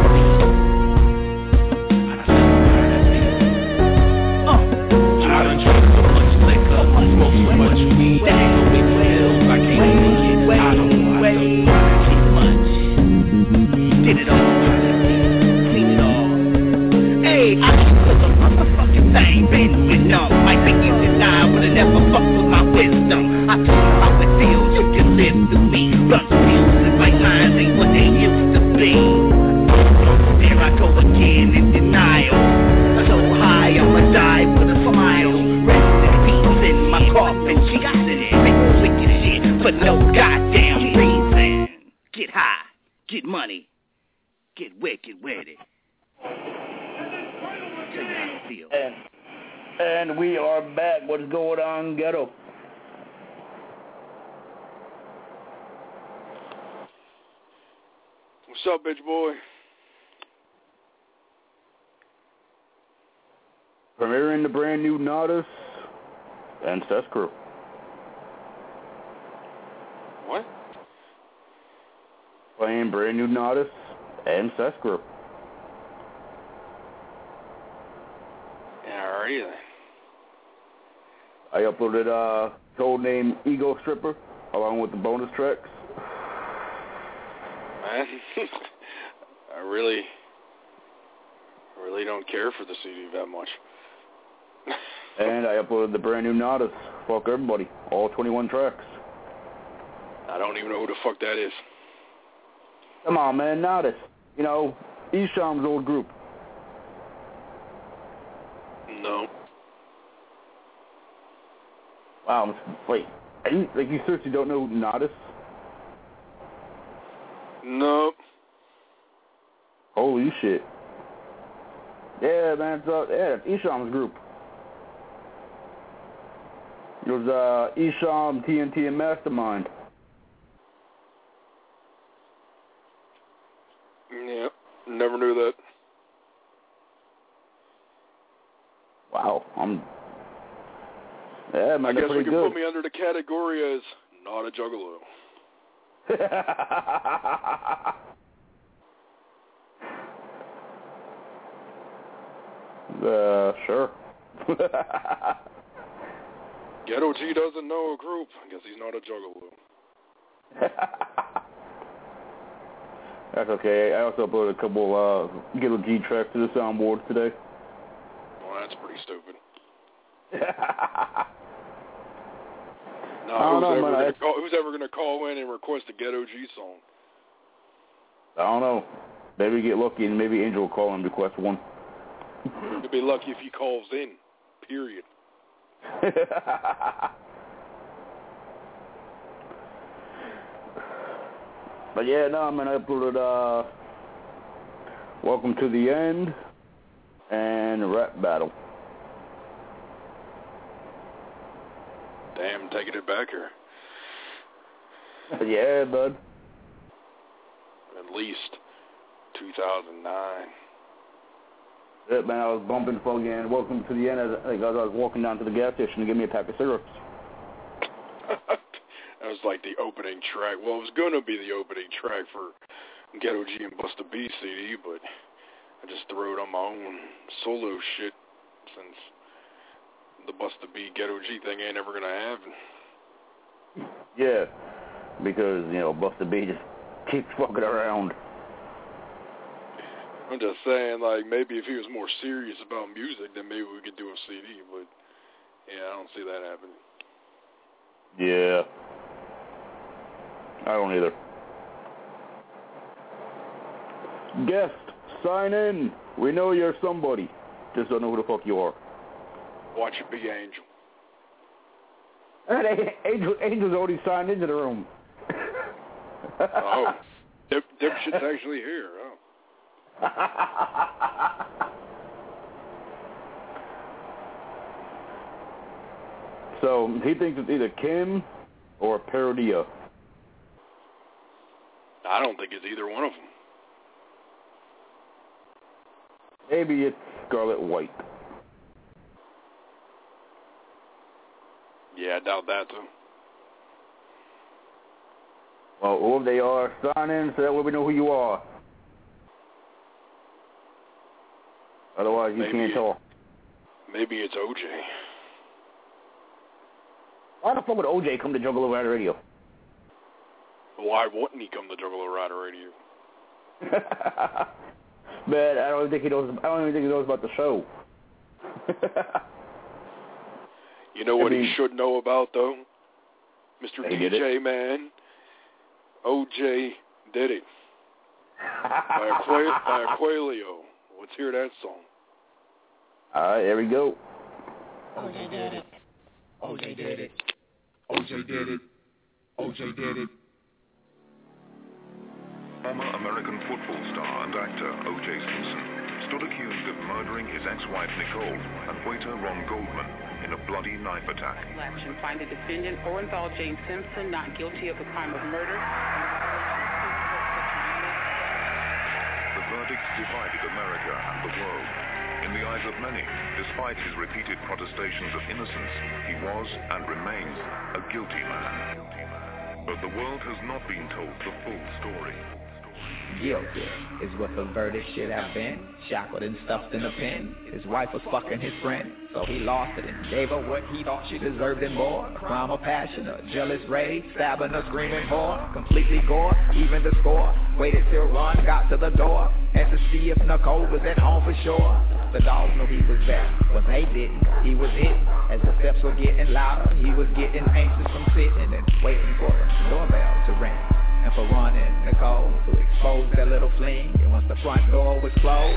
I done drunk so much liquor, smoked so much weed, took so many pills, I can't even get high no more. I tell you why. Too much. Did it all. Clean it all. Hey, I just took a motherfucking thing, been with no. I think you deny would've never fucked with my wisdom. I told you how it feels, you can live through me. Run pills and white lines ain't what they used to be. There I go again in denial. So high, I'ma die with a smile. Rest in peace in my coffin, she got it in. Make wicked shit for no goddamn reason. Get high, get money, get wicked with it. Tell you how I feel. And, and we are back. What's going on, Ghetto? What's up, bitch boy? Premiering the brand new Nodus and Cess Crew. What? Playing brand new Nodus and Cess Crew. Yeah, alright then. I uploaded uh codename Ego Stripper along with the bonus tracks. Man, I really, I really don't care for the C D that much. And I uploaded the brand new Nodus. Fuck everybody. All twenty-one tracks. I don't even know who the fuck that is. Come on, man. Nodus. You know, Esham's old group. No. Wow. Wait. Are you, like, you seriously don't know Nodus? Nope. Holy shit. Yeah, man. So, yeah, it's Esham's group. It was uh, Esham, T N T, and Mastermind. Yeah, never knew that. Wow, I'm. Yeah, man, I guess pretty we can good. put me under the category as not a juggalo. uh, sure. Ghetto G doesn't know a group. I guess he's not a juggalo. That's okay. I also uploaded a couple uh, Ghetto G tracks to the soundboard today. Well, that's pretty stupid. no, I don't who's, know, ever man, gonna I... call, who's ever gonna call in and request a Ghetto G song? I don't know. Maybe we get lucky and maybe Angel will call and request one. You'll be lucky if he calls in. Period. But yeah, no, man, I uploaded uh, Welcome to the End and Rap Battle. Damn, taking it back here. Yeah, bud. At least two thousand nine. Yeah, man, I was bumping fucking Welcome to the End as, like, as I was walking down to the gas station to get me a pack of cigarettes. That was like the opening track. Well, it was going to be the opening track for Ghetto G and Busta B C D, but I just threw it on my own solo shit since the Busta B Ghetto G thing ain't ever going to happen. Yeah, because, you know, Busta B just keeps fucking around. I'm just saying, like, maybe if he was more serious about music, then maybe we could do a C D, but, yeah, I don't see that happening. Yeah. I don't either. Guest, sign in. We know you're somebody. Just don't know who the fuck you are. Watch it be Angel. Angel Angel's already signed into the room. Oh. Dip, Dipshit's actually here, oh. So he thinks it's either Kim or Perodia. I don't think it's either one of them. Maybe it's Scarlet White. Yeah, I doubt that, too. Well, whoever they are, sign in so that way we know who you are. Otherwise, you maybe can't it, talk. Maybe it's O J. Why the fuck would O J come to Juggalo Rider Radio? Why wouldn't he come to Juggalo Rider Radio? Man, I don't even think he knows. I don't even think he knows about the show. You know what I mean, he should know about, though? Mister D J, man. O J did it. by, Aqu- by Aquilio. Let's hear that song. All right, here we go. O J did it. O J did it. O J did it. O J did it. Former American football star and actor O J Simpson stood accused of murdering his ex-wife Nicole and waiter Ron Goldman in a bloody knife attack. Action find the defendant, Orenthal James Simpson, not guilty of the crime of murder. The verdict divided America and the world. In the eyes of many, despite his repeated protestations of innocence, he was and remains a guilty man. But the world has not been told the full story. Guilty is what the verdict should have been. Shackled and stuffed in a pen. His wife was fucking his friend, so he lost it and gave her what he thought she deserved and more. A crime of passion, a jealous rage, stabbing her, screaming more. Completely gore, even the score. Waited till Ron got to the door, and to see if Nicole was at home for sure. The dog knew he was there, but they didn't. He was hidden. As the steps were getting louder, he was getting anxious from sitting and waiting for the doorbell to ring. And for Ron and Nicole to expose their little fling. And once the front door was closed,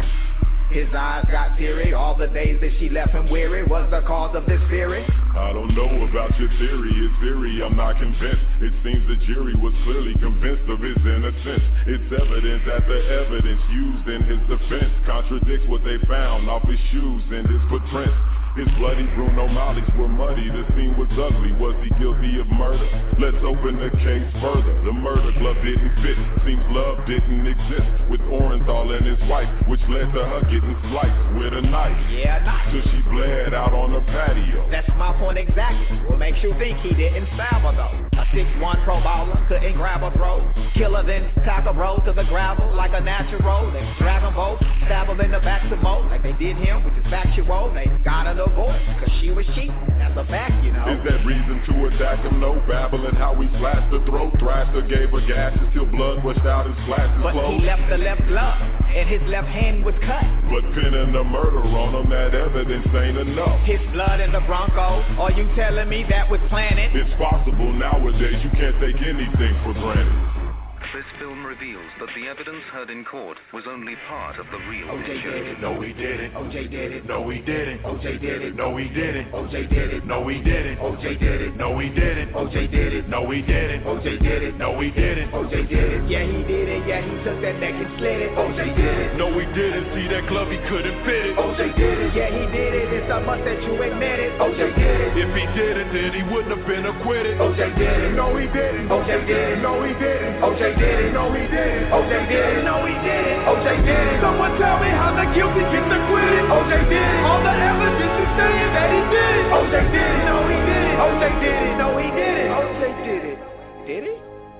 his eyes got teary. All the days that she left him weary was the cause of this fury. I don't know about your theory, it's theory, I'm not convinced. It seems the jury was clearly convinced of his innocence. It's evident that the evidence used in his defense contradicts what they found off his shoes and his footprints. His bloody Bruno Mollies were muddy, the scene was ugly. Was he guilty of murder? Let's open the case further. The murder glove didn't fit, seems love didn't exist. With Orenthal and his wife, which led to her getting sliced with a knife. Yeah, knife. Till she bled out on the patio. That's my point exactly. What makes you think he didn't stab her though? A six one pro bowler couldn't grab a throat. Killer then tackle roll to the gravel like a natural. They drag him both, stab him in the back some more. Like they did him, which is factual. They got her no voice, cause she was cheap. That's a fact, you know. Is that reason to attack him? No, babbling how he slashed her throat. Thrashed her, gave her gashes till blood rushed out his slashed his But clothes. he left the left glove, and his left hand was cut. But pinning the murder on him, that evidence ain't enough. His blood in the Bronco, are you telling me that was planted? It's possible nowadays, you can't take anything for granted. This film reveals that the evidence heard in court was only part of the real O J picture. did it. No, he didn't. O J did it. No, he didn't. O J did it. No, he didn't. O J did it. No, he didn't. O J did it. No, he didn't. O J did it. No, he didn't. O J did it. No, he didn't. O J did it. Yeah, he did it. Yeah, he took that neck and slit it. O J did it. No, he didn't. See that glove, he couldn't fit it. O J did it. Yeah, he did it. It's a must that you admit it. O J did it. If he didn't, then he wouldn't have been acquitted. O J did it. No, he didn't. O J did it. No, he didn't. O J did it. No, he didn't. O J did it. No, he didn't. O J did it. Someone tell me how the guilty gets acquitted. O J did it. All the evidence is saying that he did it. O J did it. No, he did it. O J did it. No, he did it. O J did it. Did he?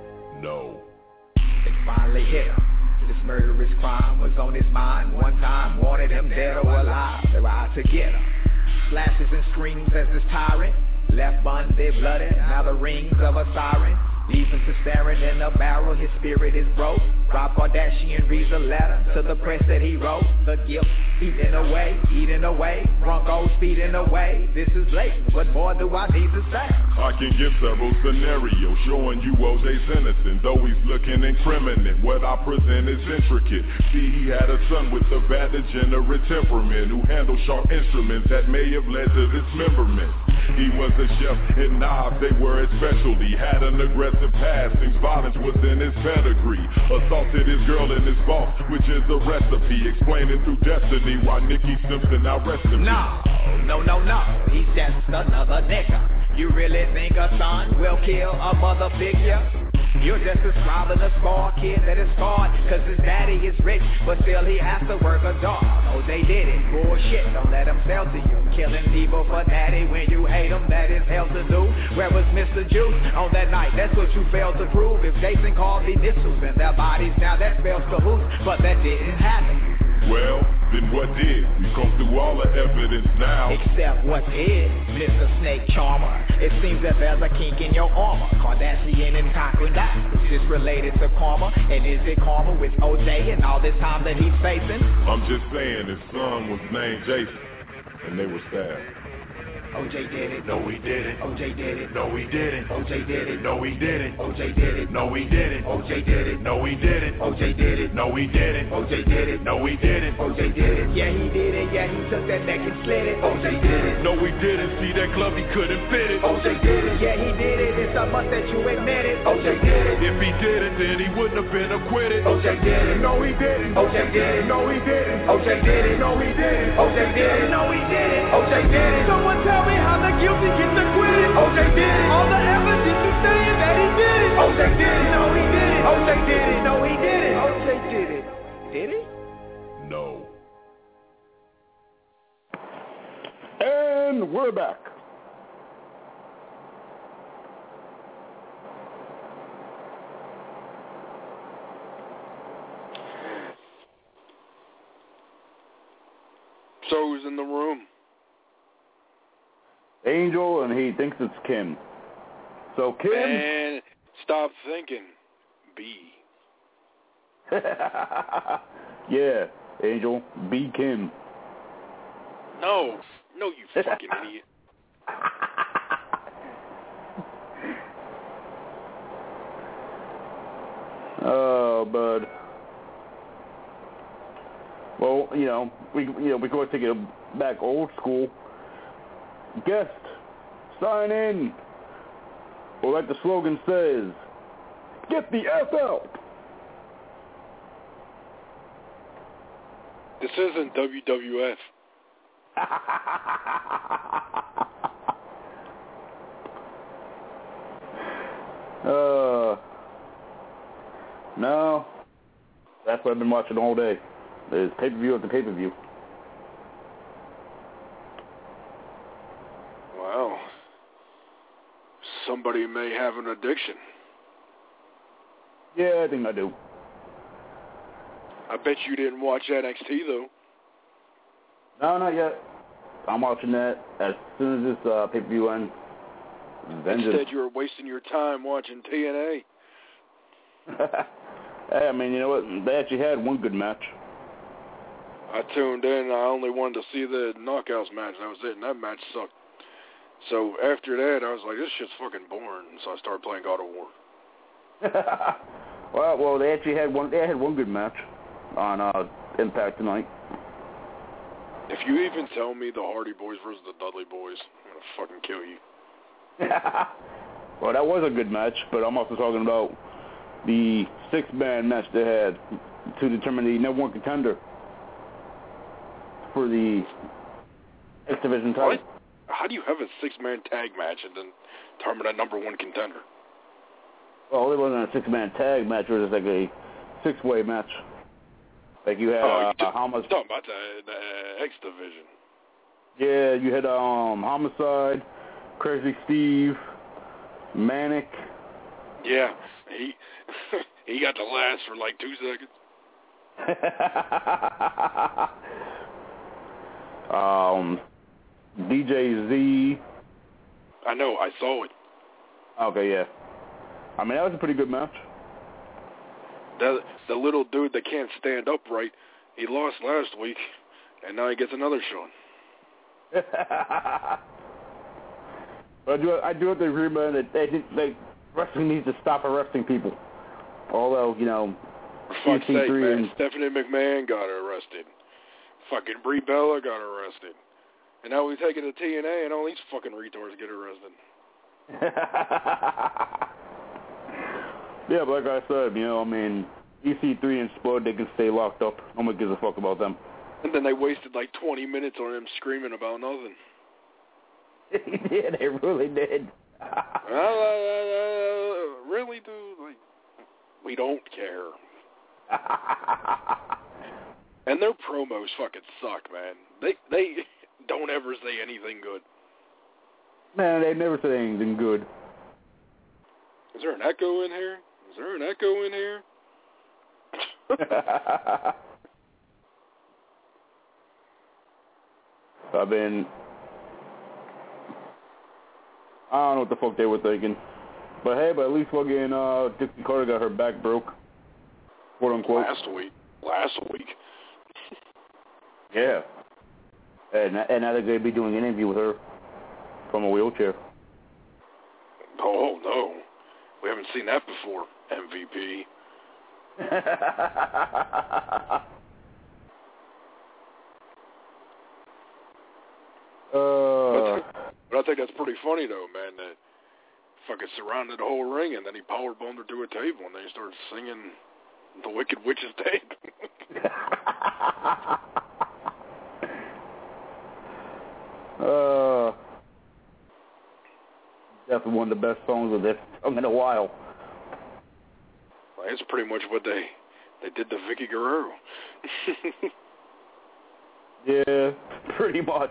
No. They finally hit him. This murderous crime was on his mind. One time wanted him dead or alive. They were out to get him. Slashes and screams as this tyrant left bonded, blooded. Now the rings of a siren leaves him to staring in a barrel. His spirit is broke. Rob Kardashian reads a letter to the press that he wrote. The guilt eating away, eating away. Broncos feeding away. This is blatant. What more do I need to say? I can give several scenarios showing you O J's innocent, though he's looking incriminate. What I present is intricate. See, he had a son with a bad degenerate temperament who handled sharp instruments that may have led to dismemberment. He was a chef and knives, they were his specialty. Had an aggressive past, things violence was in his pedigree. Assaulted his girl and his boss, which is a recipe. Explaining through destiny why Nikki Simpson now rest in peace. No, no, no, no, he's just another nigga. You really think a son will kill a mother figure? You're just describing a scar kid that is scarred, cause his daddy is rich, but still he has to work a dog. Oh, they did it, bullshit, don't let him sell to you. Killing people for daddy when you hate him, that is hell to do. Where was Mister Juice on that night? That's what you failed to prove. If Jason called the missiles in their bodies, now that spells cahoots, but that didn't happen. Well, then what did? We come through all the evidence now. Except what is, Mister Snake Charmer? It seems that there's a kink in your armor. Kardashian and conquering that. Is this related to karma? And is it karma with O J and all this time that he's facing? I'm just saying his son was named Jason, and they were stabbed. O J did it. No, he didn't. O J did it. No, he didn't. O J did it. No, he didn't. O J did it. No, he didn't. O J did it. No, he didn't. O J did it. No, he didn't. O J did it. No, he didn't. O J did it. Yeah, he did it. Yeah, he took that neck and slit it. O J did it. No, he didn't. See that glove, he couldn't fit it. O J did it. Yeah, he did it. It's a must that you admit it. O J did it. If he didn't, then he wouldn't have been acquitted. O J did it. No, he didn't. O J did it. No, he didn't. O J did it. No, he didn't. O J did it. No, he didn't. O J did it. Someone tell me how the guilty gets acquitted. O J did it. All the evidence is saying that he did it. O J did it. No, he didn't. O J did it. No, he didn't. O J did it. Did he? No. And we're back. So who's in the room? Angel, and he thinks it's Kim. So Kim. Man, stop thinking. B. Yeah, Angel. B Kim. No, no, you fucking idiot. Oh, bud. Well, you know, we you know we go take it back old school. Guest, sign in. Or like the slogan says, get the F out. This isn't W W F. uh, no. That's what I've been watching all day. Is pay-per-view after pay-per-view. Wow. Somebody may have an addiction. Yeah, I think I do. I bet you didn't watch N X T, though. No, not yet. I'm watching that as soon as this uh, pay-per-view ends. Vengeance. Instead, you were wasting your time watching T N A. Hey, I mean, you know what? They actually had one good match. I tuned in. I only wanted to see the Knockouts match. That was it, and that match sucked. So after that, I was like, this shit's fucking boring. So I started playing God of War. well, well, they actually had one. They had one good match on uh, Impact tonight. If you even tell me the Hardy Boys versus the Dudley Boys, I'm gonna fucking kill you. Well, that was a good match, but I'm also talking about the six-man match they had to determine the number one contender for the X Division title. What? How do you have a six-man tag match and then determine a number one contender? Well, it wasn't a six-man tag match. It was like a six-way match. Like you had oh, uh, Homicide. Talking about the, the X Division. Yeah, you had um, Homicide, Crazy Steve, Manic. Yeah, he he got to last for like two seconds. um, D J Z. I know, I saw it. Okay, yeah. I mean, that was a pretty good match. The the little dude that can't stand upright, he lost last week, and now he gets another shot. I do I do have to agree, man, that they they wrestling needs to stop arresting people. Although, you know, for fuck's sake, man, and Stephanie McMahon got arrested. Fucking Brie Bella got arrested. And now we take it to T N A, and all these fucking retards get arrested. Yeah, but like I said, you know, I mean, E C three and Spud, they can stay locked up. Nobody gives a fuck about them. And then they wasted like twenty minutes on him screaming about nothing. Yeah, they really did. uh, uh, uh, really, dude? Like, we don't care. And their promos fucking suck, man. They they don't ever say anything good. Man, they never say anything good. Is there an echo in here? Is there an echo in here? I've been... I don't know what the fuck they were thinking. But hey, but at least fucking uh, Dixie Carter got her back broke. Quote unquote. Last week. Last week. Yeah. And, and now they're going to be doing an interview with her from a wheelchair. Oh, no. We haven't seen that before, M V P. uh, but, but I think that's pretty funny, though, man, that fucking surrounded the whole ring, and then he powerbombed her to a table, and then he started singing the Wicked Witch's tape. uh, definitely one of the best songs of this song in a while. Well, that's pretty much what they they did to Vicky Guerrero. Yeah, pretty much.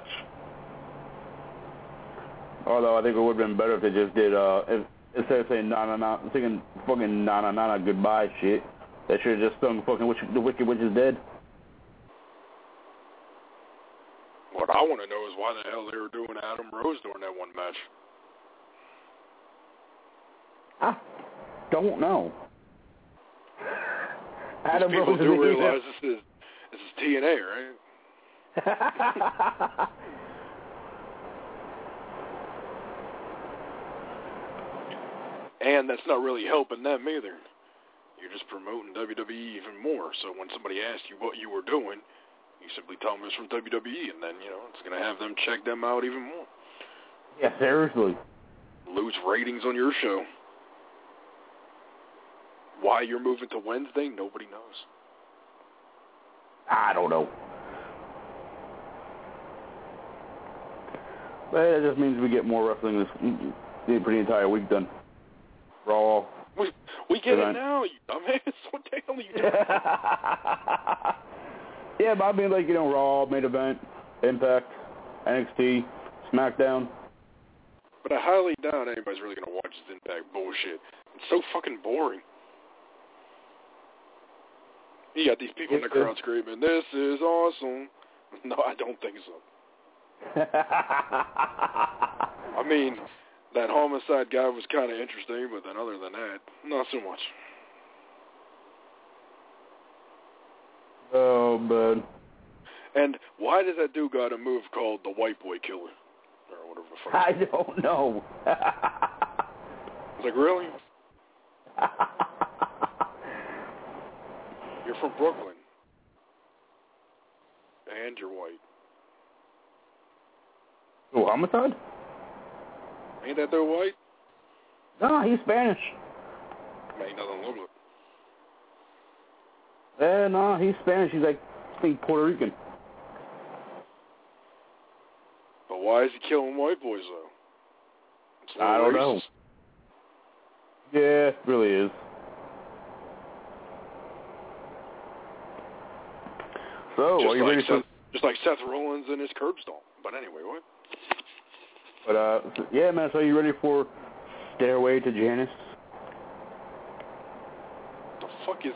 Although I think it would have been better if they just did, uh, if, instead of saying na na na, singing fucking na na na na goodbye shit, they should have just sung fucking Witch, The Wicked Witch is Dead. What I want to know is why the hell they were doing Adam Rose during that one match. I don't know. Adam people Rose do realize this is this is T N A, right? And that's not really helping them either. You're just promoting W W E even more. So when somebody asks you what you were doing, you simply tell them it's from W W E, and then, you know, it's going to have them check them out even more. Yeah, seriously. Lose ratings on your show. Why you're moving to Wednesday, nobody knows. I don't know. But that just means we get more wrestling this for the entire week done. Raw. We, we get it now, you dumbass. What the hell are you doing? Yeah, but I mean, like, you know, Raw, main event, Impact, N X T, SmackDown. But I highly doubt anybody's really going to watch this Impact bullshit. It's so fucking boring. You got these people in the crowd screaming, "This is awesome." No, I don't think so. I mean, that homicide guy was kind of interesting, but then other than that, not so much. Oh, man. And why does that dude got a move called the White Boy Killer? Or whatever the fuck. I don't know. It's like, really? You're from Brooklyn. And you're white. Oh, homicide? Ain't that dude white? No, he's Spanish. Man, he doesn't look like. Yeah, no, he's Spanish. He's like, he's Puerto Rican. But why is he killing white boys, though? It's I don't racist. know. Yeah, it really is. So, just are you like ready Seth, for... Just like Seth Rollins and his curb stomp. But anyway, what? But, uh, yeah, man, so are you ready for Stairway to Janice? What the fuck is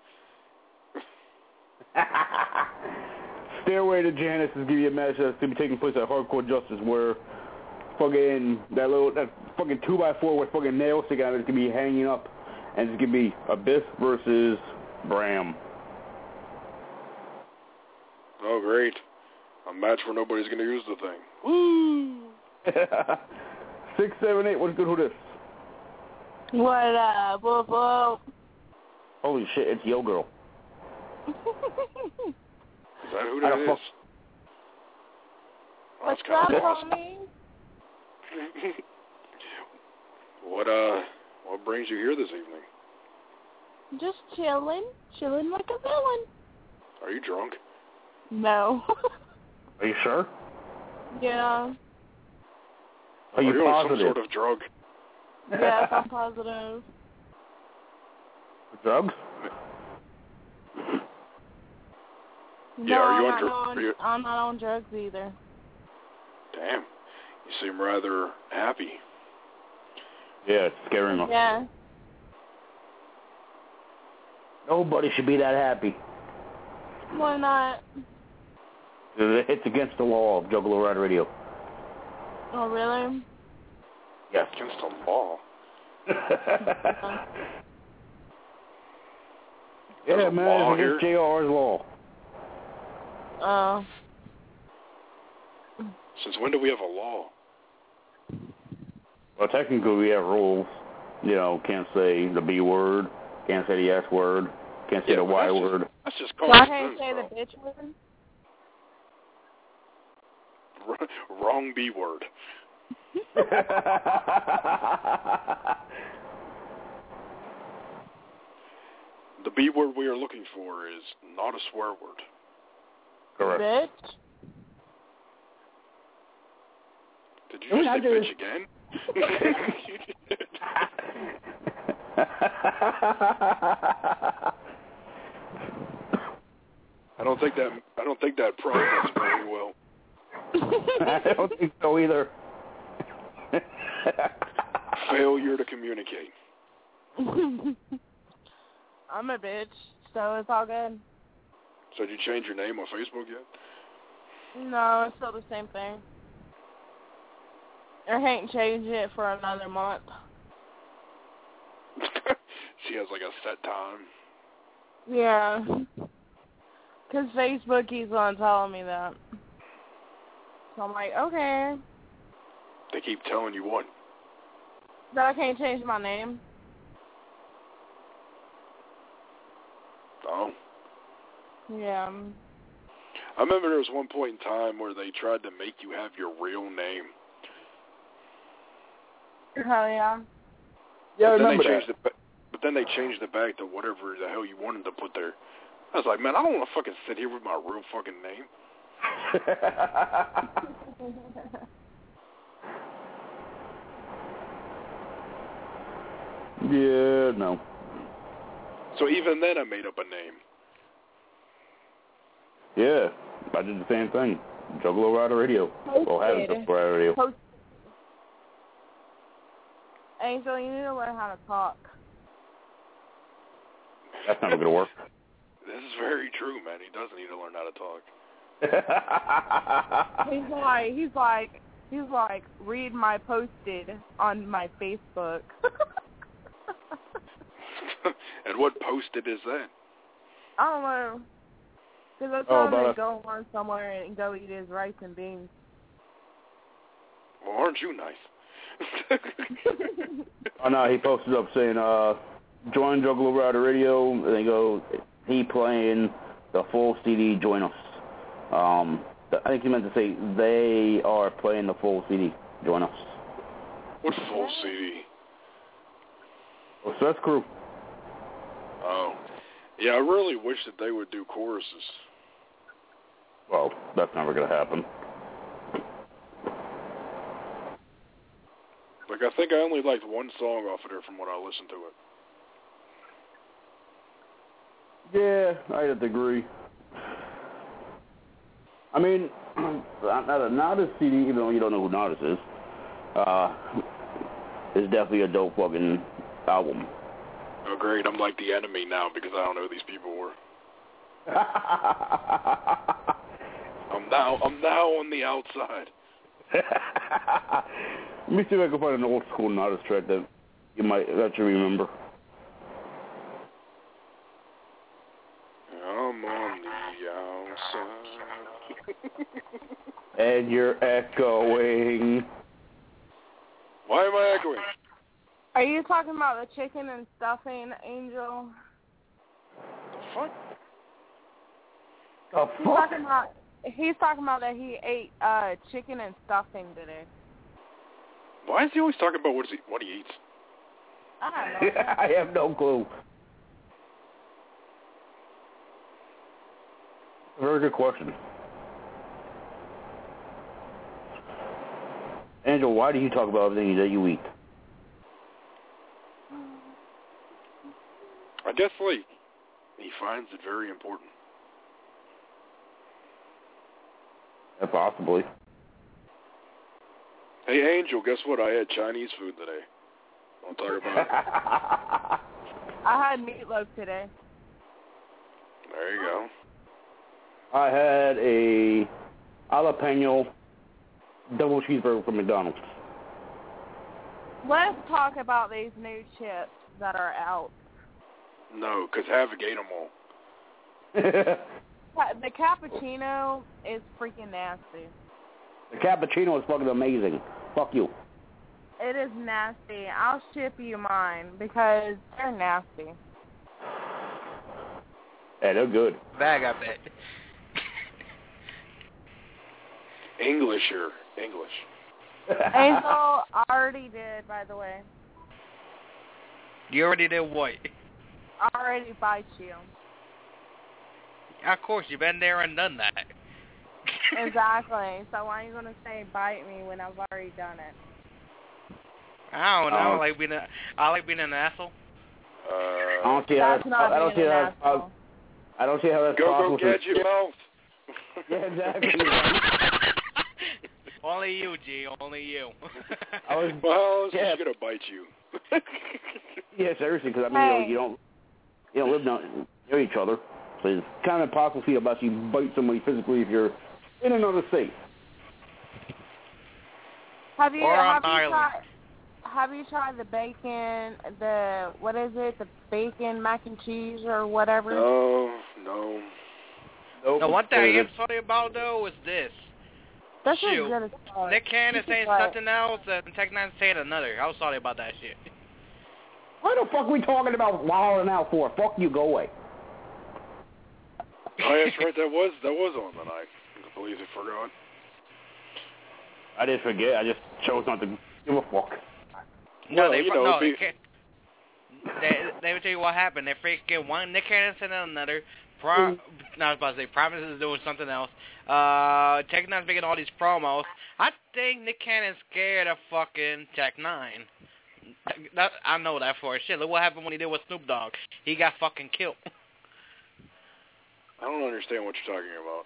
that? Stairway to Janice is going to be a match that's going to be taking place at Hardcore Justice, where fucking that little, that fucking two by four with fucking nails together is going to be hanging up, and it's going to be Abyss versus Bram. Oh, great. A match where nobody's going to use the thing. Woo! Six, seven, eight, what's good, who this? What up, whoa, whoa. Holy shit, it's Yo Girl. Is that who that is? Well, What's that's kind up, of awesome. homie? What uh, what brings you here this evening? Just chilling, chilling like a villain. Are you drunk? No. Are you sure? Yeah. Are you Are you on positive? some sort of drug? Yes, I'm positive. Drugs? No, Yeah, are you I'm, on not dr- on, are you- I'm not on drugs either. Damn, you seem rather happy. Yeah, it's scaring us. Yeah. Nobody should be that happy. Why not? It's against the law of Juggalo Ride Radio. Oh, really? Yes. Against the law. Yeah, a man, law it's against here? J R's law. Oh. Since when do we have a law? Well, technically we have rules. You know, can't say the B word, can't say the S word, can't say Yeah, the but Y that's word. Just, that's just So common I can't sense, say bro. the bitch word? Wrong B word. The B word we are looking for is not a swear word. Correct. Bitch? Did you No, just not say good. bitch again? I don't think that I don't think that process very well. I don't think so either. Failure to communicate. I'm a bitch, so it's all good. So did you change your name on Facebook yet? No, it's still the same thing. I ain't changed it for another month. She has like a set time. Yeah. Because Facebook keeps on telling me that. So I'm like, okay. They keep telling you what? That I can't change my name. Oh. Yeah. I remember there was one point in time where they tried to make you have your real name. Hell yeah. Yeah, I but then remember they changed that. it. Ba- but then they changed it back to whatever the hell you wanted to put there. I was like, man, I don't want to fucking sit here with my real fucking name. Yeah, no. So even then, I made up a name. Yeah, I did the same thing. Juggalo Rider Radio. Well, had it Juggalo Rider Radio. Post- Angel, you need to learn how to talk. That's never gonna work. This is very true, man. He does need to learn how to talk. He's like, he's like, he's like, read my posted on my Facebook. And what posted is that? I don't know. Because I Oh, told him about to a- go on somewhere and go eat his rice and beans. Well, aren't you nice? Oh no, he posted up saying, uh, join Juggalo Rider Radio, and they go, he playing the full C D, join us. Um, I think he meant to say, they are playing the full C D, join us. What full C D? Well, Stress Crew. Oh. Yeah, I really wish that they would do choruses. Well, that's never going to happen. Like, I think I only liked one song off of there from when I listened to it. Yeah, I'd have to agree. I mean, Nada's C D, even though you don't know who Nada is, uh, is definitely a dope fucking album. Oh, great. I'm like the enemy now because I don't know who these people were. I'm now, I'm now on the outside. Let me see if I can find an old school Nada's track that you might that you remember. I'm on the outside. And you're echoing. Why am I echoing? Are you talking about the chicken and stuffing, Angel? The fuck? The He's fuck? talking about He's talking about that he ate uh, chicken and stuffing today. Why is he always talking about what, is he, what he eats? I don't know. I have no clue. Very good question. Angel, why do you talk about everything that you eat? I guess, like, he finds it very important. Yeah, possibly. Hey, Angel, guess what? I had Chinese food today. Want to talk about it? I had meatloaf today. There you go. I had a jalapeno double cheeseburger from McDonald's. Let's talk about these new chips that are out. No, because Havoc ate them all. The cappuccino is freaking nasty. The cappuccino is fucking amazing. Fuck you. It is nasty. I'll ship you mine because they're nasty. Yeah, they're good. Bag, I bet. Englisher. English. Angel already did, by the way. You already did what? I already bite you. Of course, you've been there and done that. Exactly. So why are you going to say bite me when I've already done it? I don't know. Uh, I like being a, I like being an asshole. Uh, I don't see how that's that's, not I don't see being how an that's, asshole. I don't see how that's go, possible. go, gadget mouth. Yeah, exactly. Only you, G. Only you. I was, well, I was yeah. just going to bite you. Yeah, seriously, because I mean, Hey. you, know, you don't, you don't live down near each other, so it's kind of impossible for you about you bite somebody physically if you're in another state. Have you, Or on have you Ireland. tried? Have you tried the bacon? The what is it? The bacon mac and cheese or whatever? No, no. Nope. The one thing I am sorry about though is this. This Shoot. is good as fuck. Nick Cannon is This is saying like- something else and Tech Nine saying another. I was sorry about that shit. What the fuck are we talking about wilding out for? Fuck you, go away. Oh, that's right. That was that was on the night. I completely forgot. I didn't forget. I just chose not to give a fuck. No, Well, they you know, no, be- they can't. They, they will tell you what happened. They freaking one Nick Cannon sent out another. Pro, Mm. no, I was about to say Promise is doing something else. Uh, Tech Nine's making all these promos. I think Nick Cannon's scared of fucking Tech Nine. That, I know that for a shit. Look what happened when he did with Snoop Dogg. He got fucking killed. I don't understand what you're talking about.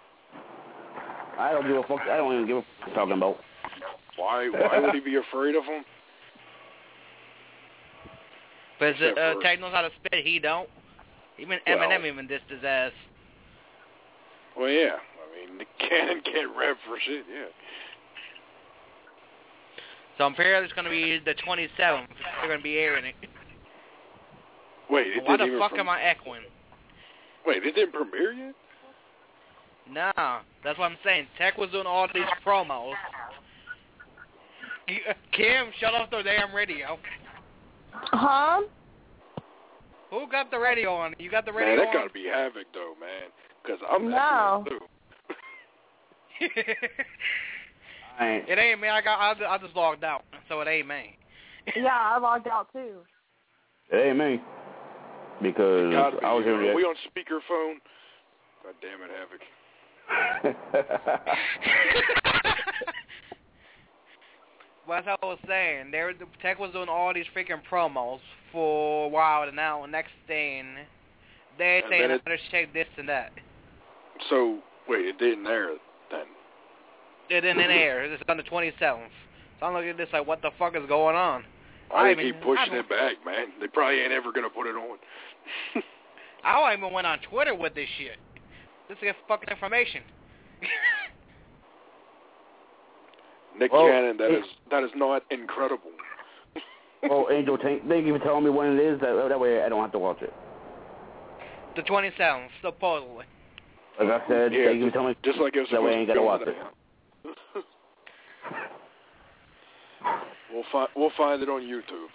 I don't give a fuck. I don't even give a fuck what you're talking about. Why? Why would he be afraid of him? But Except uh, for- Tech knows how to spit. He don't. Even Well- Eminem even dissed his ass. Well, yeah. I mean, Nick Cannon can't rap for shit. Yeah. So I'm apparently it's going to be the twenty-seventh. They're going to be airing it. Wait, it Why didn't the even fuck prem- am I echoing? Wait, it didn't premiere yet? Nah, that's what I'm saying. Tech was doing all these promos. You- Kim, shut off the damn radio. Huh? Who got the radio on? You got the Man, radio that on? gotta be Havoc though, man. Because I'm No. echoing too. I ain't. It ain't me. I got. I, I just logged out, so it ain't me. Yeah, I logged out too. It ain't me. Because Gotta be. I was hearing Are that. we on speakerphone? God damn it, Havoc. But as I was saying, they were, Tech was doing all these freaking promos for a while, and now next thing, they And saying then it- another shake this and that. So, wait, it didn't air then. It didn't air. It's on the twenty-seventh. So I'm looking at this like, what the fuck is going on? Why I they even- keep pushing I it back, man? They probably ain't ever gonna put it on. I don't even went on Twitter with this shit. This is fucking information. Nick Well, Cannon, that it- is that is not incredible. Oh, Angel, thank, thank you for telling me when it is. That, that way I don't have to watch it. The twenty-seventh, supposedly. Like I said, Yeah, thank you for telling me. Just like it was That way I supposed ain't to gotta be watch on it. there. We'll find we'll find it on YouTube.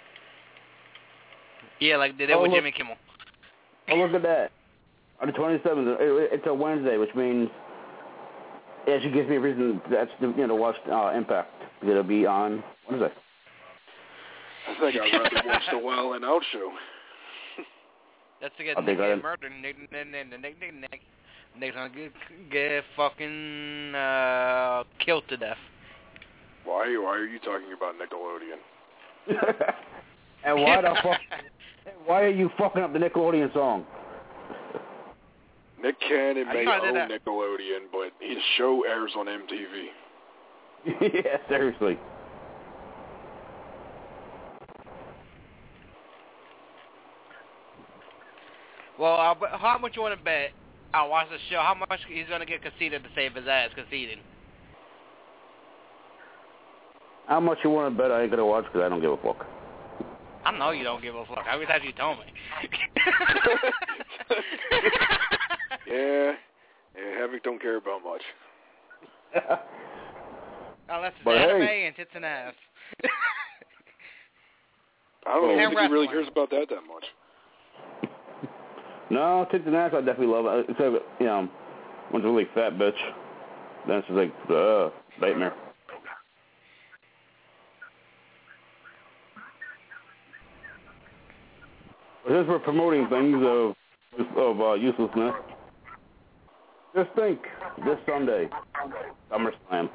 Yeah, like they did Oh, with look. Jimmy Kimmel. Oh, look at that. On the twenty-seventh, it- it's a Wednesday, which means Yeah, she gives me a reason that's you know to watch uh, Impact. It'll be on what is it? I think I'd rather watch the Wild and Out show. That's to get I Nick think I- murdered. Nick, Nick, Nick, Nick, Nick, Nick, Nick. Nick's gonna get, get fucking uh, killed to death. Why? Why are you talking about Nickelodeon? And why the fuck? Why are you fucking up the Nickelodeon song? Nick Cannon I may thought I did own that. Nickelodeon, but his show airs on M T V. Yeah, seriously. Well, uh, but how much you want to bet I'll watch the show? How much he's going to get conceded to save his ass conceding? How much you want to bet I ain't gonna watch? Because I don't give a fuck. I know you don't give a fuck. How many times you told me? Yeah, yeah, Havoc don't care about much. Unless it's But anime hey. and tits and ass. I don't And know if he really wrestling. cares about that that much. No, tits and ass I definitely love it. Except, you know, when it's a really fat bitch. Then it's just like, uh, nightmare. But since we're promoting things of of uh, uselessness, just think, this Sunday, SummerSlam.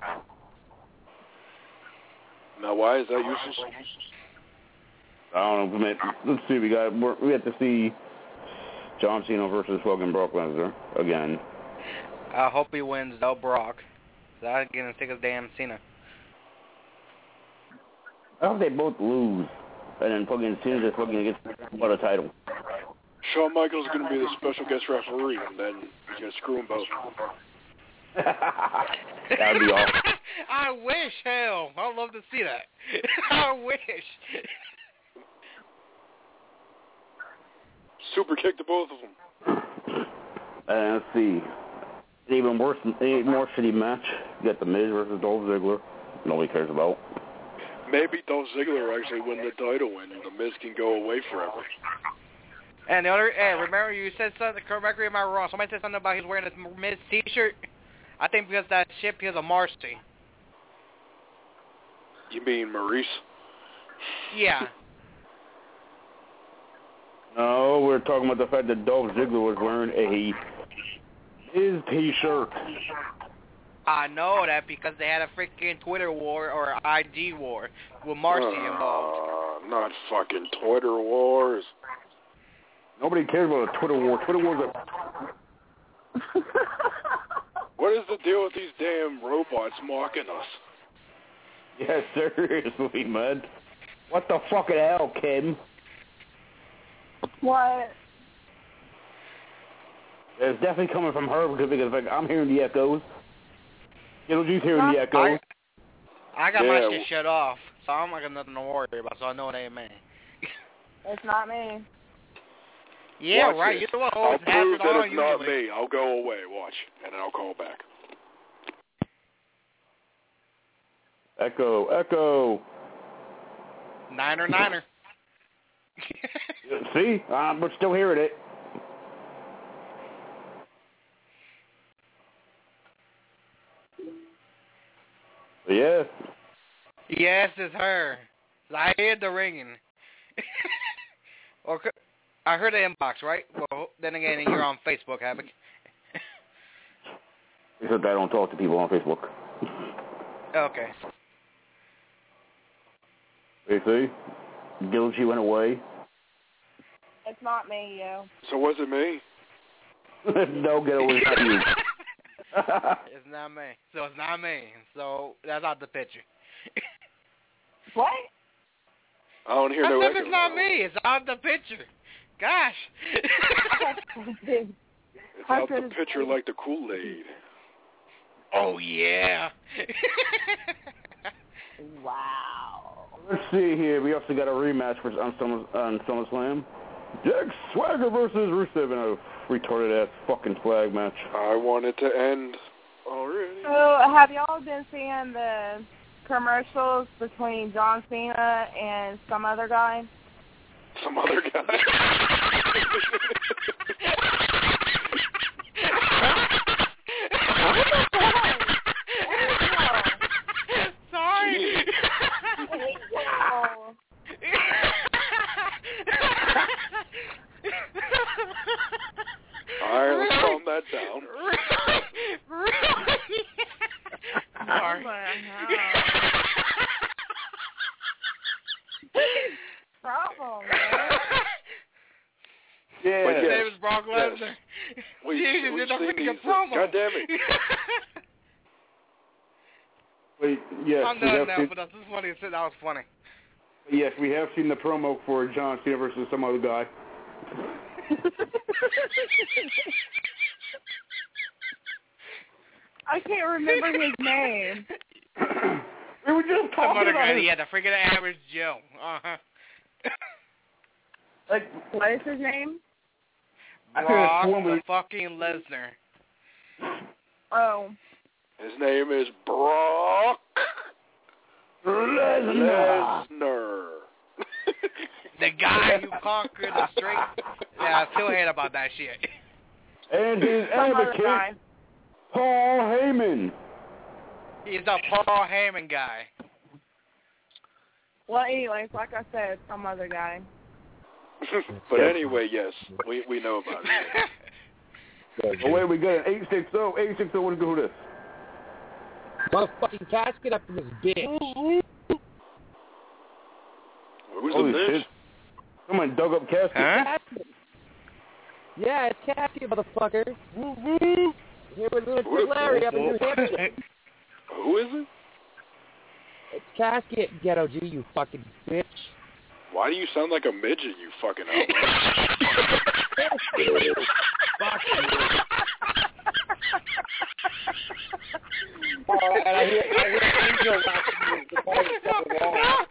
Now, why is that useless? I don't know. I mean, let's see. We got we're, we have to see John Cena versus fucking Brock Lesnar again. I hope he wins, though, Brock. So I'm getting sick of damn Cena. I hope they both lose, and then fucking Cena just fucking gets what a title. Shawn Michaels is going to be the special guest referee, and then he's going to screw them both. That'd be awesome. I wish, hell. I'd love to see that. I wish. Super kick to both of them. And let's see. An even worse, an even more shitty match. You got The Miz versus Dolph Ziggler. Nobody cares about. Maybe Dolph Ziggler actually win the title, and The Miz can go away forever. And the other, hey, remember you said something, correct me if I'm wrong, somebody said something about he's wearing this Miz t-shirt? I think because that shit because of Marcy. You mean Maurice? Yeah. No, we're talking about the fact that Dolph Ziggler was wearing a his t-shirt. I know that because they had a freaking Twitter war or I G war with Marcy uh, involved. Not fucking Twitter wars. Nobody cares about a Twitter war. Twitter wars are... What is the deal with these damn robots mocking us? Yeah, seriously, man. What the fucking hell, Kim? What? It's definitely coming from her because, because like, I'm hearing the echoes. You know, she's hearing the echoes. I, I got Yeah. my shit shut off, so I'm not got nothing to worry about, so I know it ain't me. It's not me. Yeah, Watch right. this. You're the one who I'll always has prove it that on it's not usually. me. I'll go away, watch, and then I'll call back. Echo, echo. Niner, niner. See? Uh, we're still hearing it. Yeah. Yes, it's her. I heard the ringing. Or could- I heard the inbox, right? Well, then again, you're on Facebook, Havoc. Except I don't talk to people on Facebook. Okay. You see? Gilgy went away. It's not me, yo. So was it me? No, get away from you. It's not me. So it's not me. So that's out the picture. What? I don't hear I no said echo. it's not me. It's out the picture. Gosh. It's out the picture like the Kool-Aid. Oh, yeah. Wow. Let's see here. We also got a rematch for on, Summer, on SummerSlam. Jack Swagger versus Rusev in a retarded ass fucking flag match. I want it to end already. So, have y'all been seeing the commercials between John Cena and some other guy? Some other guy. What the fuck? All right, let's calm that down. Sorry. Problem, man. Yeah. But His yes, name is Brock Lesnar. yes. We, Jesus, we've you're not seen making a these, promo. God damn it. Wait, yes, I'm we done have now, seen, but that's just funny. That was funny. yes, we have seen the promo for John Cena versus some other guy. I can't remember his name. We were just Some talking other about guy. his, Yeah, the freaking average Joe. Uh-huh. like, What is his name? I could have Brock sworn we, the fucking Lesnar. Oh. His name is Brock Lesnar. Lesnar. The guy who conquered the straight. Yeah, I still hate about that shit. And his Some other advocate, guy. Paul Heyman. He's a Paul Heyman guy. Well, anyways, like I said, some other guy. But anyway, yes, we we know about it. Oh, wait, we got an eight six zero. eight six zero, what is this? Motherfucking casket up in this bitch. Who's Holy the bitch? shit. Someone dug up casket. Huh? Yeah, it's casket, motherfucker. Woo-woo. Here with Lunatic Larry up in New Hampshire. Who is it? It's casket, Ghetto G, you fucking bitch. Why do you sound like a midget, you fucking outlaw? Fuck you. Oh, and I hear, I hear Angel laughing. The bar is fucking wrong.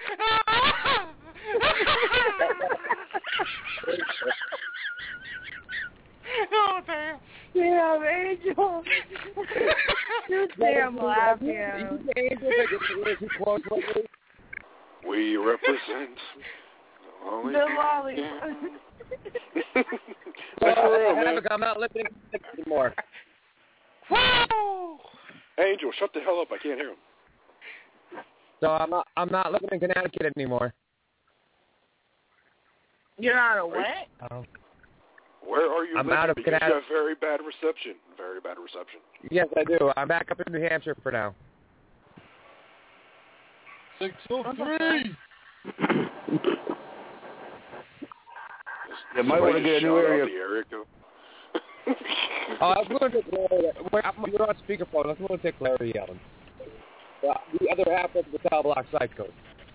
Oh, damn. Damn, Angel. You're damn laughing. We represent the lolly. The lolly. That's for real, man. I'm not listening anymore. Woo! Angel, shut the hell up. I can't hear him. So I'm not, I'm not living in Connecticut anymore. You're not a what? Oh. Where are you I'm living? out of Because Connecticut. you have very bad reception. Very bad reception. Yes, I do. I'm back up in New Hampshire for now. six oh three. You might want to get a new area. The area code. Oh, I was going to take Larry. You're on speakerphone. I was going to take Larry Allen. Uh, the other half of the Cell Block site code.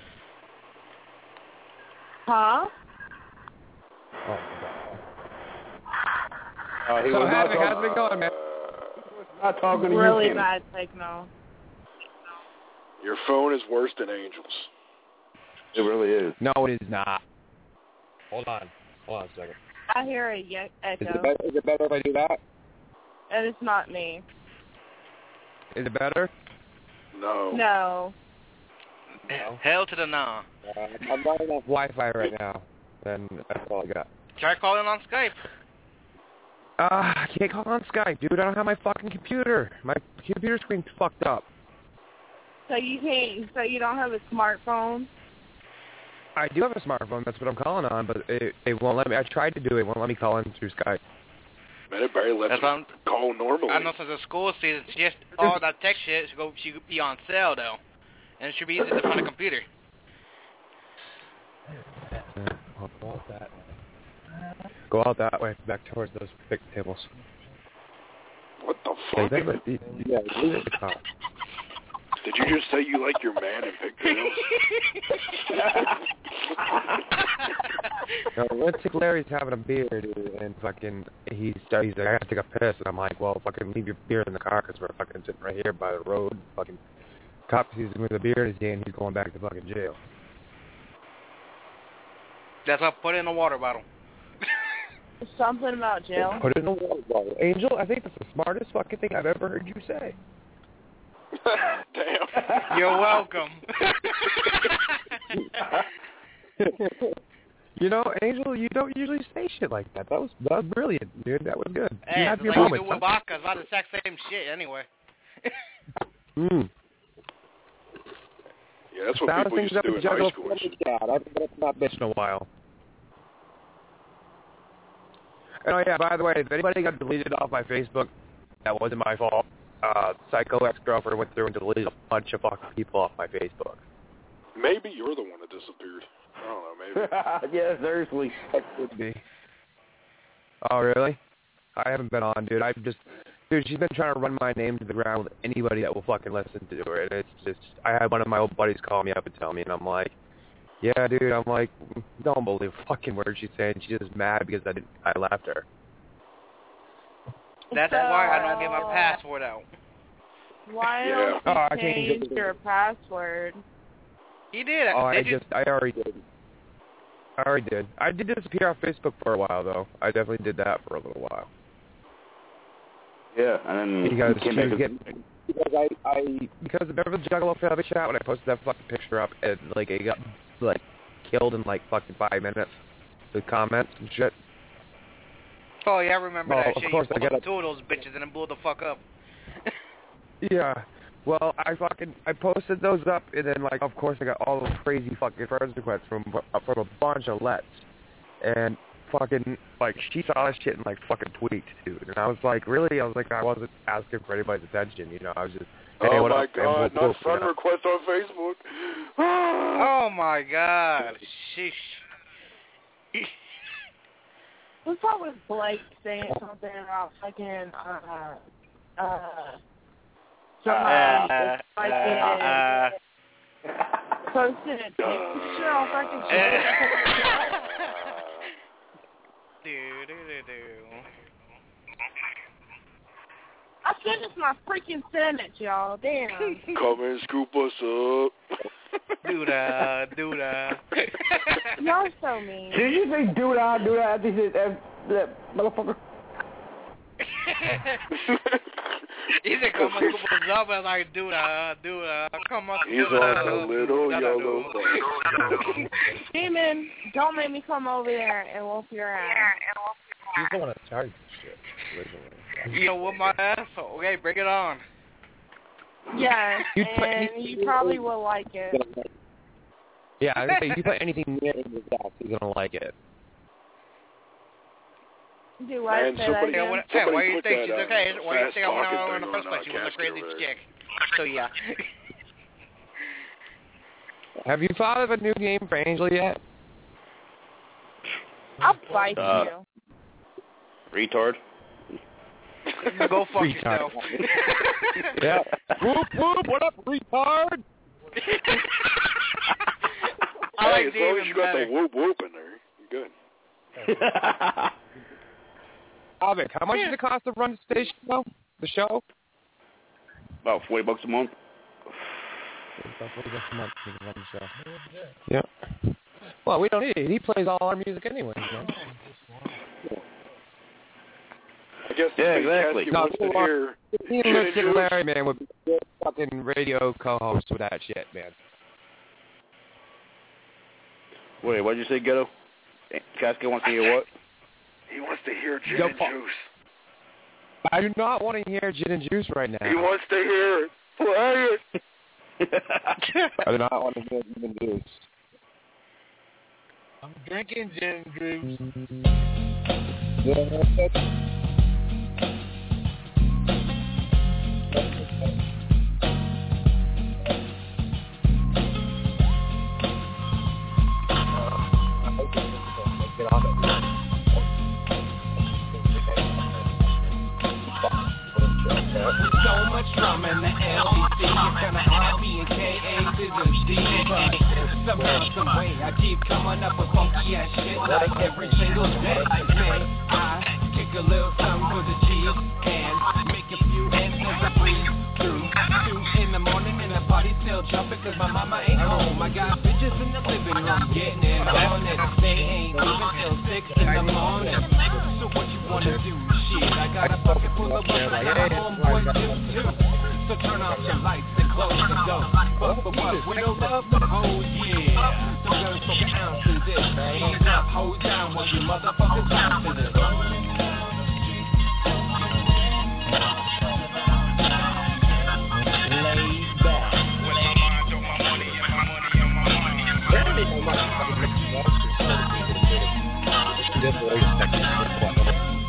Huh? Oh, my God. Uh, he so was how's not it, how's talking, it going, man? not talking to Really you, bad signal. Your phone is worse than Angel's. It really is. No, it is not. Hold on. Hold on a second. I hear a ye- echo. Is it, better, is it better if I do that? And it's not me. Is it better? No. No. No. Hell to the no. Uh, I'm running off Wi-Fi right now. And that's all I got. Try calling on Skype. Uh, I can't call on Skype, dude. I don't have my fucking computer. My computer screen's fucked up. So you can't. So you don't have a smartphone. I do have a smartphone. That's what I'm calling on, but it, it won't let me. I tried to do it. It won't let me call in through Skype. Man, it barely lets That's me call normally. I know since the school season, she just all that tech shit should go. She could be on sale though, and it should be easy to find a computer. Yeah, I'll go out that. Go out that way, back towards those big tables. What the fuck? Yeah, yeah, leave it to Kyle. Did you just say you like your man in pigtails? No, Lunatic Larry's having a beer, dude, and fucking, he's, he's like, I gotta take a piss, and I'm like, well, fucking leave your beer in the car, because we're fucking sitting right here by the road, fucking, cop sees him with a beer in his hand, he's going back to fucking jail. That's why I put it in a water bottle. Something about jail. Put it in a water bottle. Angel, I think that's the smartest fucking thing I've ever heard you say. Damn. You're welcome. You know, Angel, you don't usually say shit like that. That was that was brilliant, dude. That was good. Hey, you have it's your like you moments. do with vodka. It's about the exact same shit anyway. Mm. Yeah, that's what Balance people things used to up do and in high juggle school. and shit. Yeah, I haven't been up that bitch in a while. Oh yeah, by the way, if anybody got deleted off my Facebook, that wasn't my fault. Uh, Psycho ex-girlfriend went through and deleted a bunch of fucking people off my Facebook. Maybe you're the one that disappeared. I don't know, maybe. Yeah, seriously. That could be. Oh, really? I haven't been on, dude. I've just... Dude, she's been trying to run my name to the ground with anybody that will fucking listen to her. And it's just... I had one of my old buddies call me up and tell me, and I'm like, yeah, dude, I'm like, don't believe a fucking word she's saying. She's just mad because I didn't, I left her. That's So, why I don't get my password out. Why Yeah. don't you Oh, I can't change get it. your password? He did. Oh, I did you? just, I already did. I already did. I did disappear off Facebook for a while, though. I definitely did that for a little while. Yeah, and then Because you she came was back getting, because I, I, because remember the Juggalo Family chat when I posted that fucking picture up and like it got like killed in like fucking five minutes with comments and shit. Oh yeah, I remember Well, that of shit. course You I pulled get up it. two of those bitches and then blew the fuck up. Yeah. Well, I fucking I posted those up, and then like of course I got all those crazy fucking friends requests from from a bunch of lets, and fucking like she saw that shit and like fucking tweaked, dude. And I was like, really? I was like, I wasn't asking for anybody's attention, you know. I was just, hey, Oh what my up, man? God! Whoop, Not whoop, friend you know? request on Facebook. Oh my God! Sheesh. What's up with Blake saying something about fucking, uh, uh, somebody Uh, fucking uh, posted a picture on fucking shit. do, do, do, do. I finished my freaking sentence, y'all. Damn. Come and scoop us up. Do da, do da. Y'all so mean. Did you say do that, do that? This is that, that motherfucker. He said, come on, scoop us up. I was like, do da, do da. Come on, He's scoop us on a up. little Da, da, yellow do. bus. Demon, don't make me come over there and whoop your ass. She's the one that started shit. Originally. You know what, my ass? Okay, bring it on. Yes, You'd put and anything- you probably will like it. Yeah, I was gonna say, if you put anything near his ass, he's gonna like it. Do I Man, say somebody- that Hey, again? what, hey, why do you put think that, she's uh, okay? Why do you think I went fast-talking out in the thing first on, place? uh, She was a casket crazy already. chick. So yeah. Have you thought of a new game for Angel yet? I'll fight Uh, you. Retard. Go fuck Retard. yourself. Yeah. Whoop whoop! What up, retard? I like Hey, as long as Demon you got better. the whoop whoop in there, you're good. Alvin, how much does it cost to run the station though? The show? About forty bucks a month. Yeah. Well, we don't need it. He plays all our music anyways, man. I guess the Yeah, big exactly. casket No, wants to well, hear He Gin and and Dick Juice. Larry, man, would be good fucking radio co-host with that shit, man. Wait, what did you say, Ghetto? Casket wants to hear what? He wants to hear Gin Yo, and fuck. Juice. I do not want to hear Gin and Juice right now. He wants to hear it. Play it. I do not want to hear Gin and Juice. I'm drinking gin and juice. Get off it. So much drama in the L B C. It's kinda happy and K A to the D. But somehow, some way, I keep coming up with funky ass shit like every single day. Man, I kick a little something for the G's and make a few ends as I breeze through. Two in the morning and the party still jumping cause my mama ain't home. I got bitches in the living room getting it on it. They ain't leaving till six in the morning. So what you wanna do? Shit, I got a bucket full of bucks like my homeboys do too. So turn off your lights and close the door. But for what? We don't love the whole yeah. So gonna smoke an ounce of this. Hands up, hold down while you motherfuckers bounce to this. Laid back. With my mind on my money and my money on my money and my money on my money. Just always texting.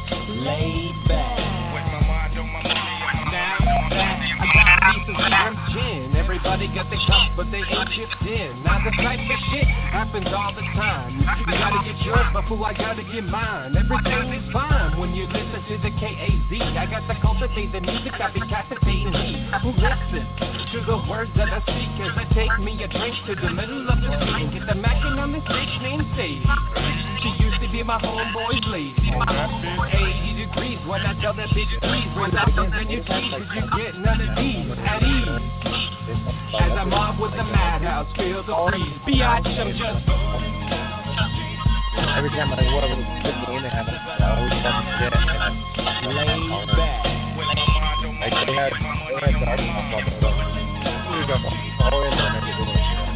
got the cups, but they ain't chipped in. Now the type of shit happens all the time. You gotta get yours, but fool, I gotta get mine. Everything is fine when you listen to the K A Z. I got to cultivate the music, I be captivating me. Who listen to the words that I speak as I take me a drink to the middle of the street and get the mackin' on this bitch named Sadie. She used to be my homeboy's lady. eighty degrees when I tell that bitch please relax and you tease, cause you get none of these at ease. As I'm off with the madhouse, feel the breeze. Biatch, I'm just every time I go over to the in and I always fucking forget it. laid back. Like they had, they had the artist on top of it. We got all in there and everything.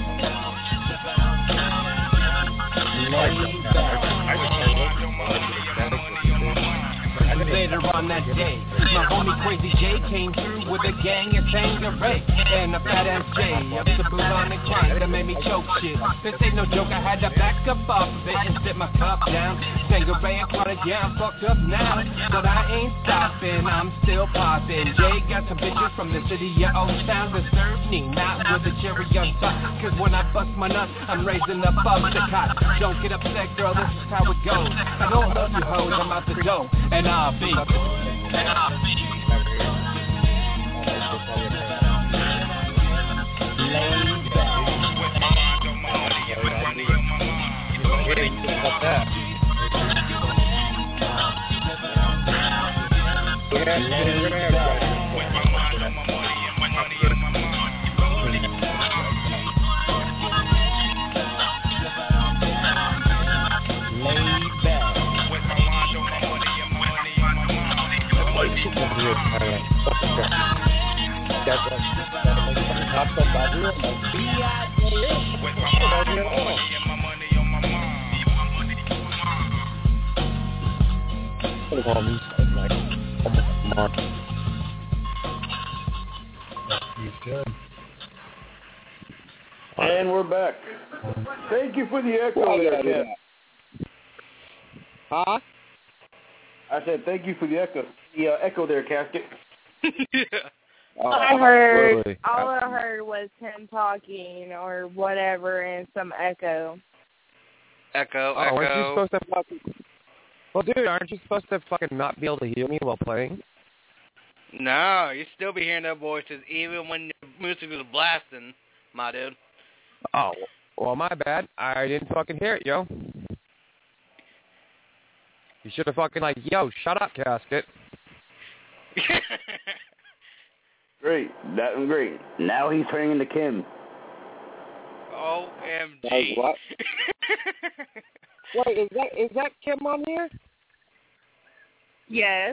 Laid back. Later on that day, my homie Crazy J came through with a gang of Tangeray and a fat M J up to Bubonic grind that made me choke shit. This ain't no joke, I had to back up off of it and sit my cup down. Tangeray and Quad, yeah, I'm fucked up now, but I ain't stopping, I'm still popping. Jay got some bitches from the city of Old Town that serve me, not with a cherry on top. Cause when I bust my nut, I'm raising up up the cot. Don't get upset, girl, this is how it goes. I don't love you hoes, I'm out the door, and I'll be. And I'll be. Laid back. And we're back. Thank you for the echo there, Ken. Huh? I said thank you for the echo. The uh, echo there, Casket. All I heard, all I heard was him talking or whatever, and some echo. Echo, oh, echo. Aren't you supposed to fucking... Well, dude, aren't you supposed to fucking not be able to hear me while playing? No, you still be hearing their voices even when the music was blasting, my dude. Oh, well, my bad. I didn't fucking hear it, yo. You should have fucking like, yo, shut up, Casket. Great. That was great. Now he's turning into Kim. O M G. What? Wait, is that is that Kim on here? Yes.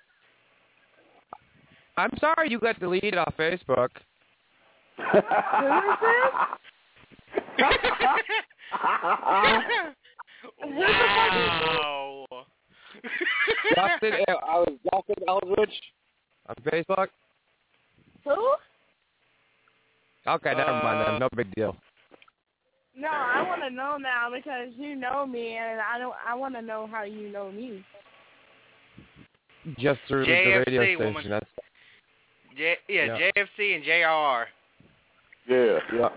I'm sorry you got deleted off Facebook. Who is this? Wow. Justin, I was Justin Eldridge on Facebook. Who? Okay, never uh, mind then. No big deal. No, I want to know now because you know me, and I don't. I want to know how you know me. Just through J F C, the radio woman. station. That's J- yeah, yeah, J F C and J R R. Yeah. Yeah.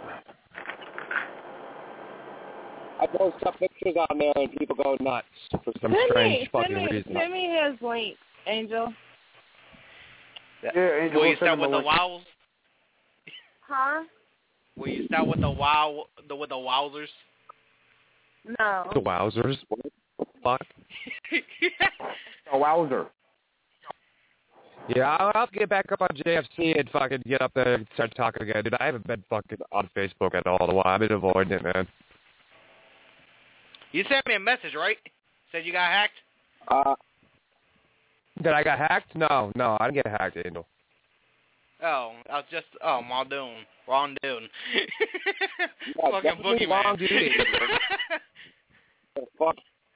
I post some pictures on there and people go nuts for some send strange me, fucking send me, reason. Send me his link, Angel. Yeah, Angel. Will you start with the wows? Huh? Will you start with the wow, the with the wowzers? No. The wowzers? What the fuck? A wowzer. Yeah, I'll have to get back up on J F C and fucking get up there and start talking again. Dude, I haven't been fucking on Facebook at all the while. I've been avoiding it, man. You sent me a message, right? Said you got hacked? Uh, Did I got hacked? No, no, I didn't get hacked, Angel. Oh, I was just, oh, Muldoon. Wrong dude. Yeah, fucking boogeyman. Wrong dude. Fuck.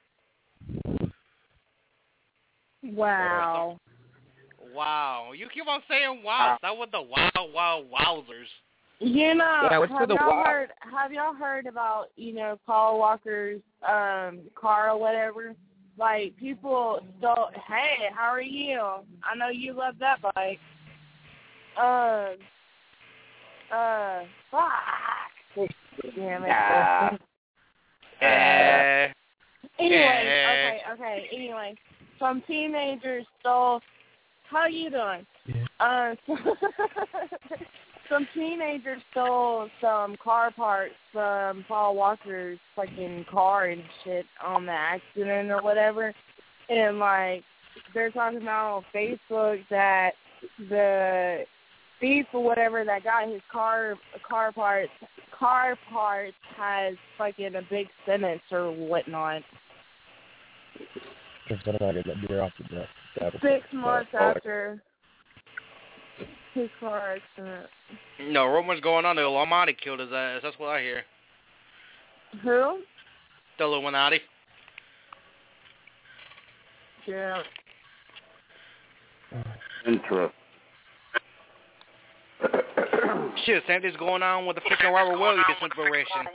Wow. Wow. You keep on saying wow. Start with the wow, wow, wowzers. You know, Yeah, what's have with the y'all wow? heard? Have y'all heard about you know Paul Walker's um, car or whatever? Like people stole. Hey, how are you? I know you love that bike. Um, Uh, fuck. Damn it. Ah. Uh, Anyway, okay, okay. Anyway, some teenagers stole. How you doing? Yeah. Uh, so some teenagers stole some car parts from Paul Walker's fucking car and shit on the accident or whatever, and like they're talking about on Facebook that the thief or whatever that got his car car parts car parts has fucking a big sentence or whatnot. Just what am I getting that beer off the deck? Six months after his car accident. No, rumors going on. The Illuminati killed his ass. That's what I hear. Who? The Illuminati. Yeah. Interesting. Shit, same thing's going on with the freaking Robert Williams inspiration.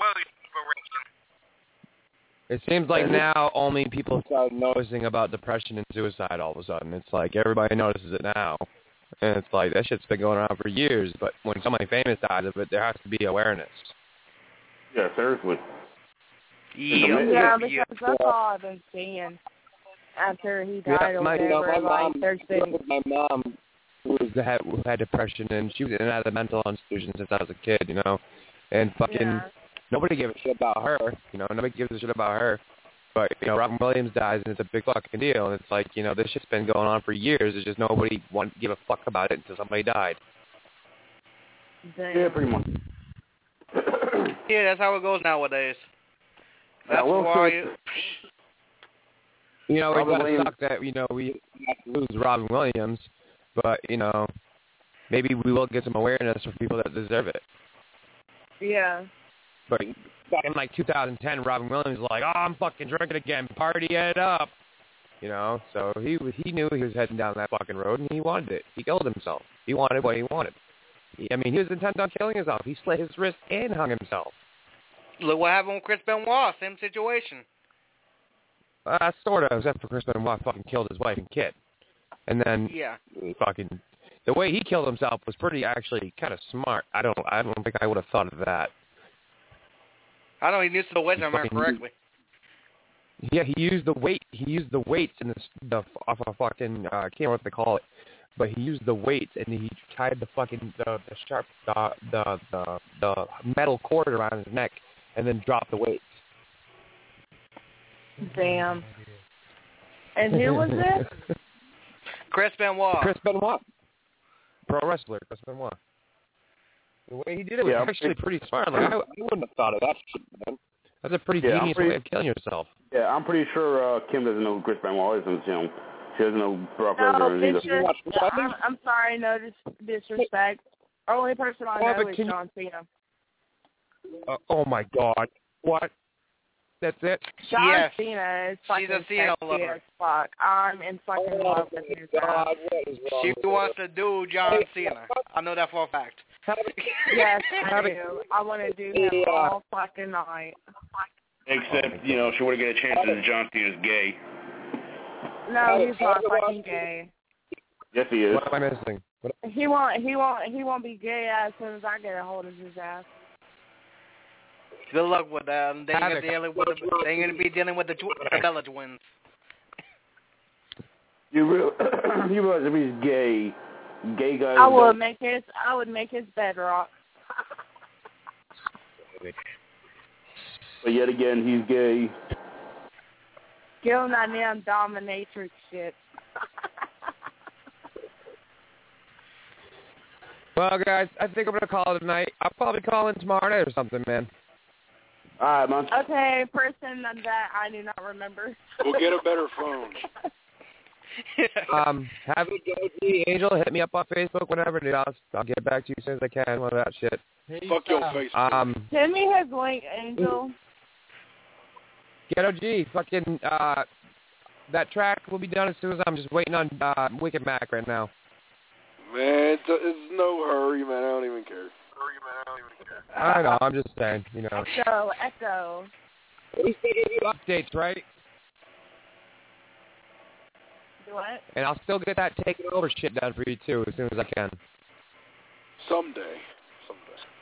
It seems like now only people start noticing about depression and suicide all of a sudden. It's like everybody notices it now. And it's like that shit's been going on for years, but when somebody famous dies of it, there has to be awareness. Yeah, seriously. Yeah, yeah because that's all I've been seeing after he died yeah, or my, whatever. you know, my like, mom, there's been... my mom who, was, had, who had depression, and she was in and out of the mental institution since I was a kid, you know. And fucking... Yeah. Nobody gave a shit about her, you know. Nobody gives a shit about her. But, you know, Robin Williams dies, and it's a big fucking deal. And it's like, you know, this shit's been going on for years. It's just nobody wanted to give a fuck about it until somebody died. Damn. Yeah, pretty much. Yeah, that's how it goes nowadays. That's Yeah, well, why... so- You... You know, Robin it kind of Williams. sucks that, you know, we have to lose Robin Williams. But, you know, maybe we will get some awareness for people that deserve it. Yeah. But back in like two thousand ten, Robin Williams was like, "Oh, I'm fucking drinking again, party it up," you know. So he was, he knew he was heading down that fucking road, and he wanted it. He killed himself. He wanted what he wanted. He, I mean, he was intent on killing himself. He slit his wrist and hung himself. Look what happened with Chris Benoit. Same situation. Uh, sort of, except for Chris Benoit fucking killed his wife and kid, and then Yeah. fucking the way he killed himself was pretty actually kind of smart. I don't I don't think I would have thought of that. I know he used the weight, I remember fucking- correctly. Yeah, he used the weight. He used the weights in the, the off a fucking uh, I can't remember what they call it, but he used the weights and he tied the fucking the, the sharp the, the the the metal cord around his neck and then dropped the weights. Damn. And who was this? Chris Benoit. Chris Benoit, pro wrestler. Chris Benoit. The way he did it was Yeah, actually pretty smart. Like I, I wouldn't have thought of that shit, man. That's a pretty Yeah, I'm genius pretty- way of killing yourself. Yeah, I'm pretty sure uh, Kim doesn't know who Chris Benoit is, and you know, she doesn't know Brock No, Lesnar it's either. just, I'm, I'm sorry, no dis- disrespect. Only person I Oh, know but is can you- John Cena. Uh, oh my God! What? That's it? John Yes. Cena is She's fucking a Cena sexy lover. as fuck. I'm in fucking Oh love with my his God! ass. What is wrong She with wants to do John Cena. I know that for a fact. Yes, I do. I want to do him all fucking night. Except, you know, she wouldn't get a chance because John Cena's gay. No, he's not fucking gay. Yes, he is. What am I missing? What? He won't. He won't. He won't be gay as soon as I get a hold of his ass. Good luck with that. They ain't, Havoc. gonna dealing with the, they ain't gonna be dealing with the tw- the Bella twins. You real, you realize if he's gay, gay guys. I would don't- make his. I would make his bedrock. But yet again, he's gay. Give him that damn dominatrix shit. Well, guys, I think I'm gonna call it a night. I'll probably call in tomorrow night or something, man. All right, man. Okay, person that I do not remember. We'll get a better phone. Um, have a good day, Angel. Hit me up on Facebook, whatever, dude. I'll, I'll get back to you as soon as I can with that shit. Fuck your face. Um, Send me his link, Angel. Ghetto G, fucking, uh, that track will be done as soon as I'm just waiting on uh, Wicked Mac right now. Man, it's, it's no hurry, man. I don't even care. Hurry, man. I don't even care. I know, I'm just saying, you know. Echo, echo. At least they give you updates, right? What? And I'll still get that taking over shit done for you, too, as soon as I can. Someday. Someday.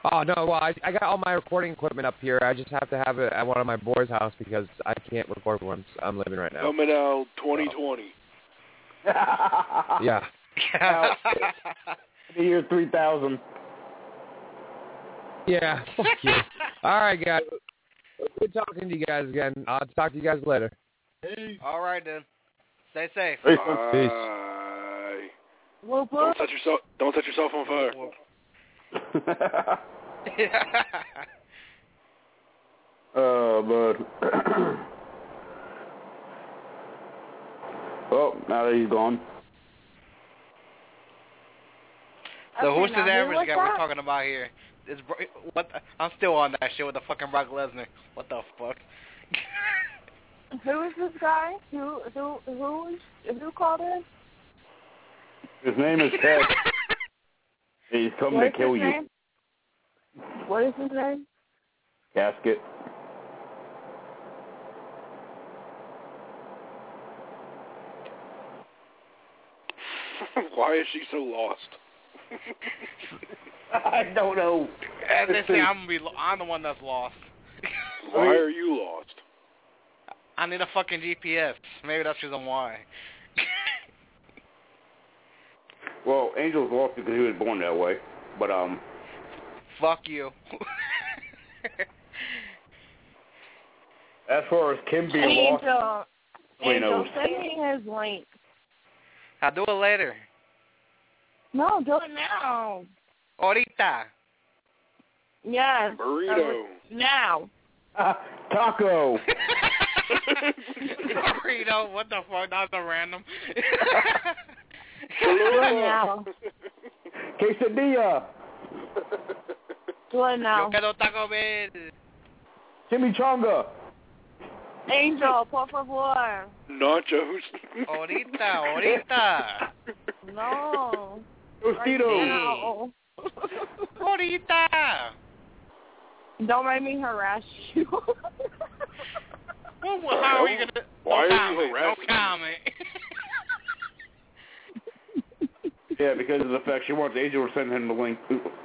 Oh, no, well, I, I got all my recording equipment up here. I just have to have it at one of my boys' house because I can't record where I'm, I'm living right now. Coming out twenty twenty. Oh. Yeah. Now, the year three thousand. Yeah, fuck you. All right, guys. Good talking to you guys again. I'll talk to you guys later. Hey. All right, then. Stay safe. Peace. Peace. Whoop, whoop. Don't set yourself. Don't set yourself on fire. Oh, bud. Oh, now that he's gone. So Okay, who's now this who average was guy we're that? talking about here? Is Bro- what? The, I'm still on that shit with the fucking Brock Lesnar. What the fuck? Who is this guy? Who who who who called in? His name is Ted. He's coming What to is kill his you. name? What is his name? Casket. Why is she so lost? I don't know. As they say, I'm gonna be. lo- I'm the one that's lost. Why are you lost? I need a fucking G P S. Maybe that's the reason why. Well, Angel's lost because he was born that way. But, um... Fuck you. As far as Kim being lost... Angel, nobody Angel, knows. send me his link. I'll do it later. No, do it now. Ahorita. Yes. Burrito. Uh, now. Uh, taco. Burrito. What the fuck? That's a random. Do it now. Quesadilla. Do it Yo now. quiero Taco Bell. Chimichanga. Angel, por favor. Nachos. Ahorita, ahorita. No. Tostitos. Now. Ahorita. Don't make me harass you. Well, well, how are you gonna? Why no are you comment. harassing No comment. Yeah, because of the fact she wants Angel to send him the link.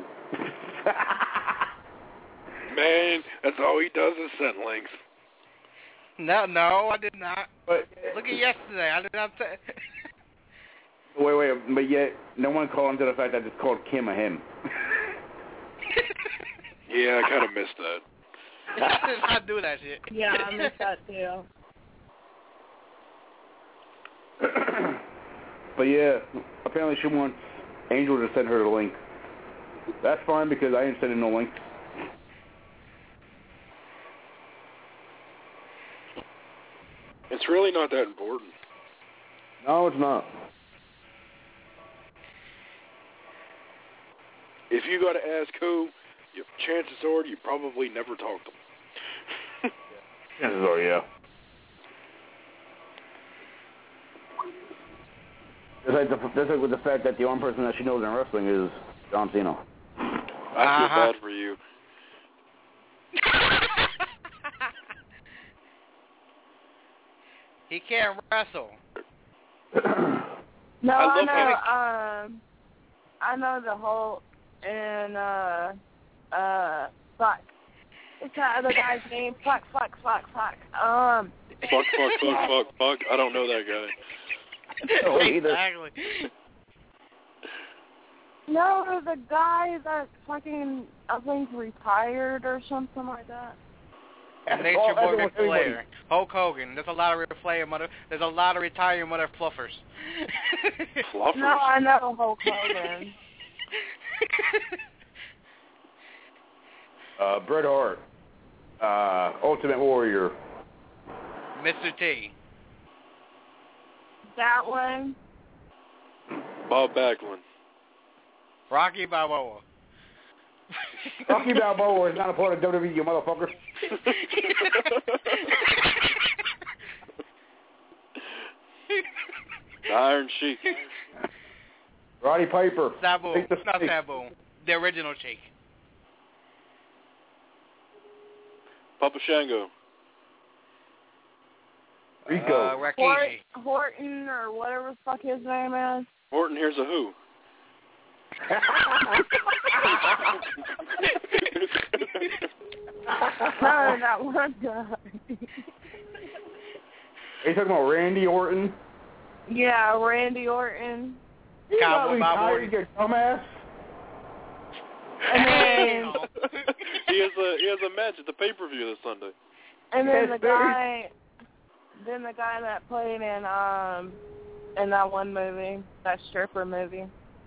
Man, that's all he does is send links. No, no, I did not. But, Look at yesterday. I did not say. wait, wait, but yet no one called him to the fact that it's called Kim a him. Yeah, I kind of missed that. I did not do that shit. Yeah, I missed that too. But yeah, apparently she wants Angel to send her the link. That's fine because I ain't sending no link. It's really not that important. No, it's not. If you got to ask who, you, chances are you probably never talked to them. Chances are, yeah. Just like, the, just like with the fact that the only person that she knows in wrestling is John Cena. I feel Uh-huh. bad for you. He can't wrestle. No, I I, love know. Um, I know the whole and uh, uh, fuck. What's that other guy's name? Fuck, fuck, fuck, fuck. Um. Fuck, fuck, fuck, fuck, fuck. I don't know that guy. Oh, either. Exactly. No, the guy that fucking I think retired or something like that. Nature Oh, Boy everyone- Ric Flair. Hulk Hogan. There's a lot of Ric Flair mother. There's a lot of retired mother fluffers. Fluffers? No, I know Hulk Hogan. Uh, Bret Hart. Uh, Ultimate Warrior. Mister T. That one. Bob Backlund. Rocky Balboa. Rocky Balboa is not a part of W W E, you motherfucker. Iron Sheik. Roddy Piper. Sabu. Take the Not snake. Sabu. The original Cheek. Papa Shango. Rico. Uh, Hort, Rakishi. Horton or whatever the fuck his name is. Horton, here's a who. No, that one guy. Are you talking about Randy Orton? Yeah, Randy Orton. You Cowboy Bob tired, Orton. you dumbass. And then, he has a he has a match at the pay per view this Sunday. and then Yes, the guy, then the guy that played in um in that one movie, that stripper movie.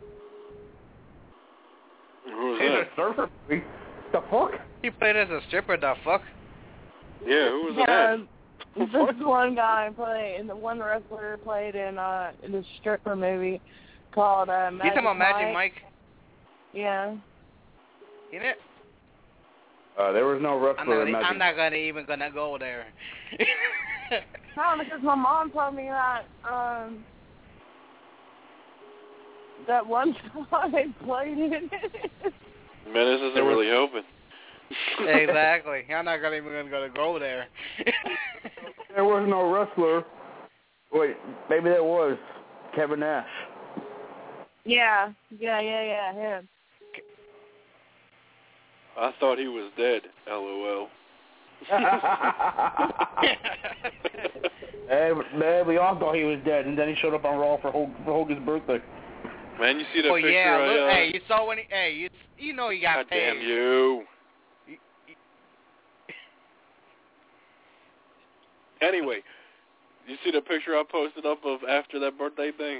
Who's He's that? a surfer movie. The fuck? He played as a stripper, the fuck? Yeah, who was Yeah, that? this one guy played, and the one wrestler played in uh in the stripper movie called uh, Magic You talking about Magic Mike. Mike? Yeah. In it? Uh, there was no I'm wrestler not, in gonna, Magic. I'm not gonna even gonna go there. No, because my mom told me that um that one guy played in it. Man, this isn't really helping. Exactly. I'm not gonna even gonna, gonna go there. There was no wrestler. Wait, maybe there was. Kevin Nash. Yeah, yeah, yeah, yeah, him. I thought he was dead. LOL. Hey, man, we all thought he was dead, and then he showed up on Raw for, Hog- for Hogan's birthday. Man, you see that Oh picture? yeah, I, look, uh, hey, you saw when he, hey, you, you know he got God paid. damn you. Anyway, you see the picture I posted up of after that birthday thing?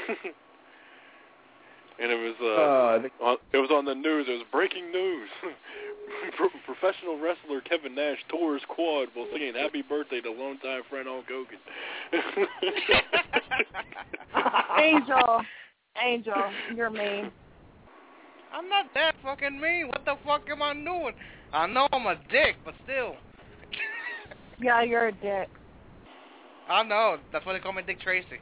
And it was uh, Uh, on, it was on the news. It was breaking news. Pro- professional wrestler Kevin Nash tore his quad while singing "Happy Birthday" to longtime friend Hulk Hogan. Angel, Angel, you're mean. I'm not that fucking mean. What the fuck am I doing? I know I'm a dick, but still. Yeah, you're a dick. I know. That's why they call me Dick Tracy.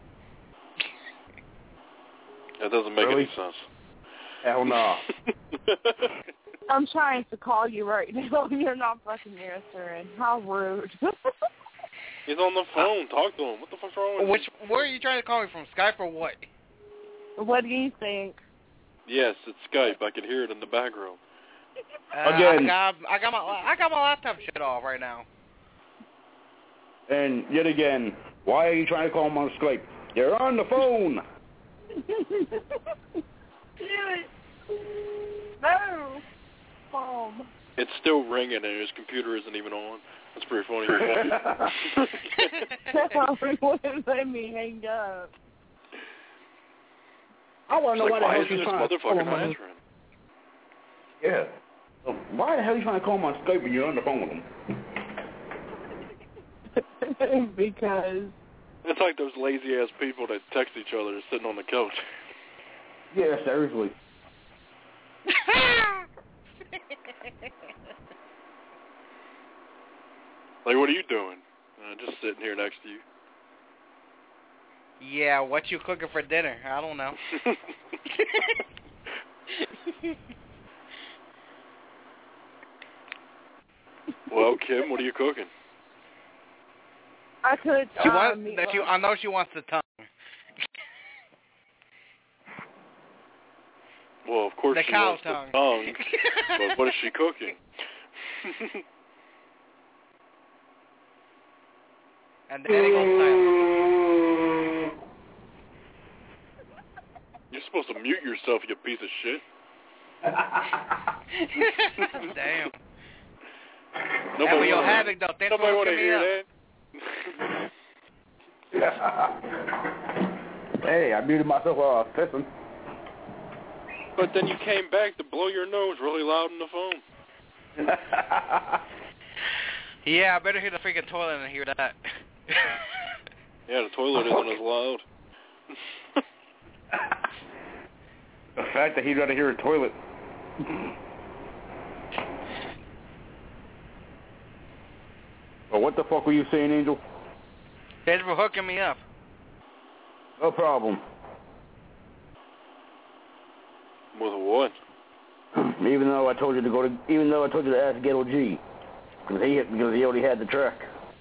That doesn't make Really? any sense. Hell no. I'm trying to call you right now. You're not fucking answering. How rude. He's on the phone. Talk to him. What the fuck's wrong with Which, him? where are you trying to call me from? Skype or what? What do you think? Yes, it's Skype. I can hear it in the background. Uh, Again. I got, I got my, I got my laptop shut off right now. And yet again, why are you trying to call him on Skype? You're on the phone. No. Mom. It's still ringing, and his computer isn't even on. That's pretty funny. Wouldn't let me hang up. I want to know It's like, why the why hell isn't she's this trying to call motherfucker him not on. answering? Yeah. So why the hell are you trying to call him on Skype when you're on the phone with him? Because. It's like those lazy-ass people that text each other sitting on the couch. Yeah, seriously. Like, what are you doing? Uh, just sitting here next to you. Yeah, what you cooking for dinner? I don't know. Well, Kim, what are you cooking? I could. She uh, wants, meatloaf. that you, I know she wants the tongue. Well, of course The she cow wants tongue. the tongue. But what is she cooking? And then it goes silent. You're supposed to mute yourself, you piece of shit. Damn. Nobody And with your wanna- havoc, though, thanks Nobody for want to hooking me hear up. that. Hey, I muted myself while I was pissing. But then you came back to blow your nose really loud in the phone. Yeah, I better hear the freaking toilet and hear that. Yeah, the toilet isn't as loud. The fact that he'd rather hear a toilet. Well, what the fuck were you saying, Angel? Thanks for hooking me up. No problem. With what? Even though I told you to go to, even though I told you to ask Ghetto G, because he because he already had the track.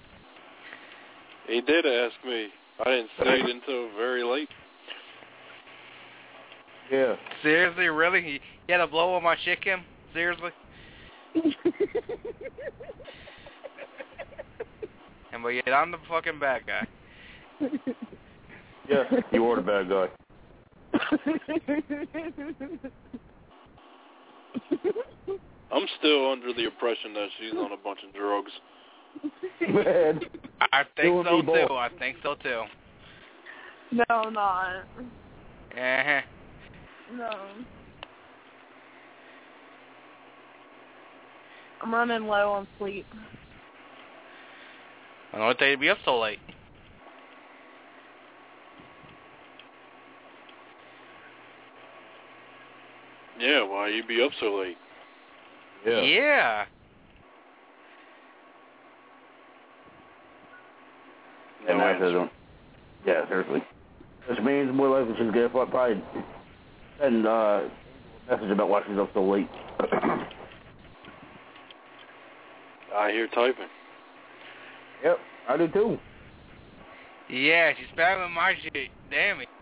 He did ask me. I didn't say it until very late. Yeah. Seriously, really? You, you had to blow on my shit, Kim? Seriously? And but yet I'm the fucking bad guy. Yeah, you are the bad guy. I'm still under the impression that she's on a bunch of drugs. Man. I think so too. I think so too. No, not. Uh-huh. No. I'm running low on sleep. I don't know what they'd be up so late. Yeah, why you be up so late? Yeah. Yeah. And I don't. Yeah, seriously. Which means more likely she's gonna probably send uh, a message about why she's up so late. I hear typing. Yep, I do too. Yeah, she's spamming my shit. Damn it.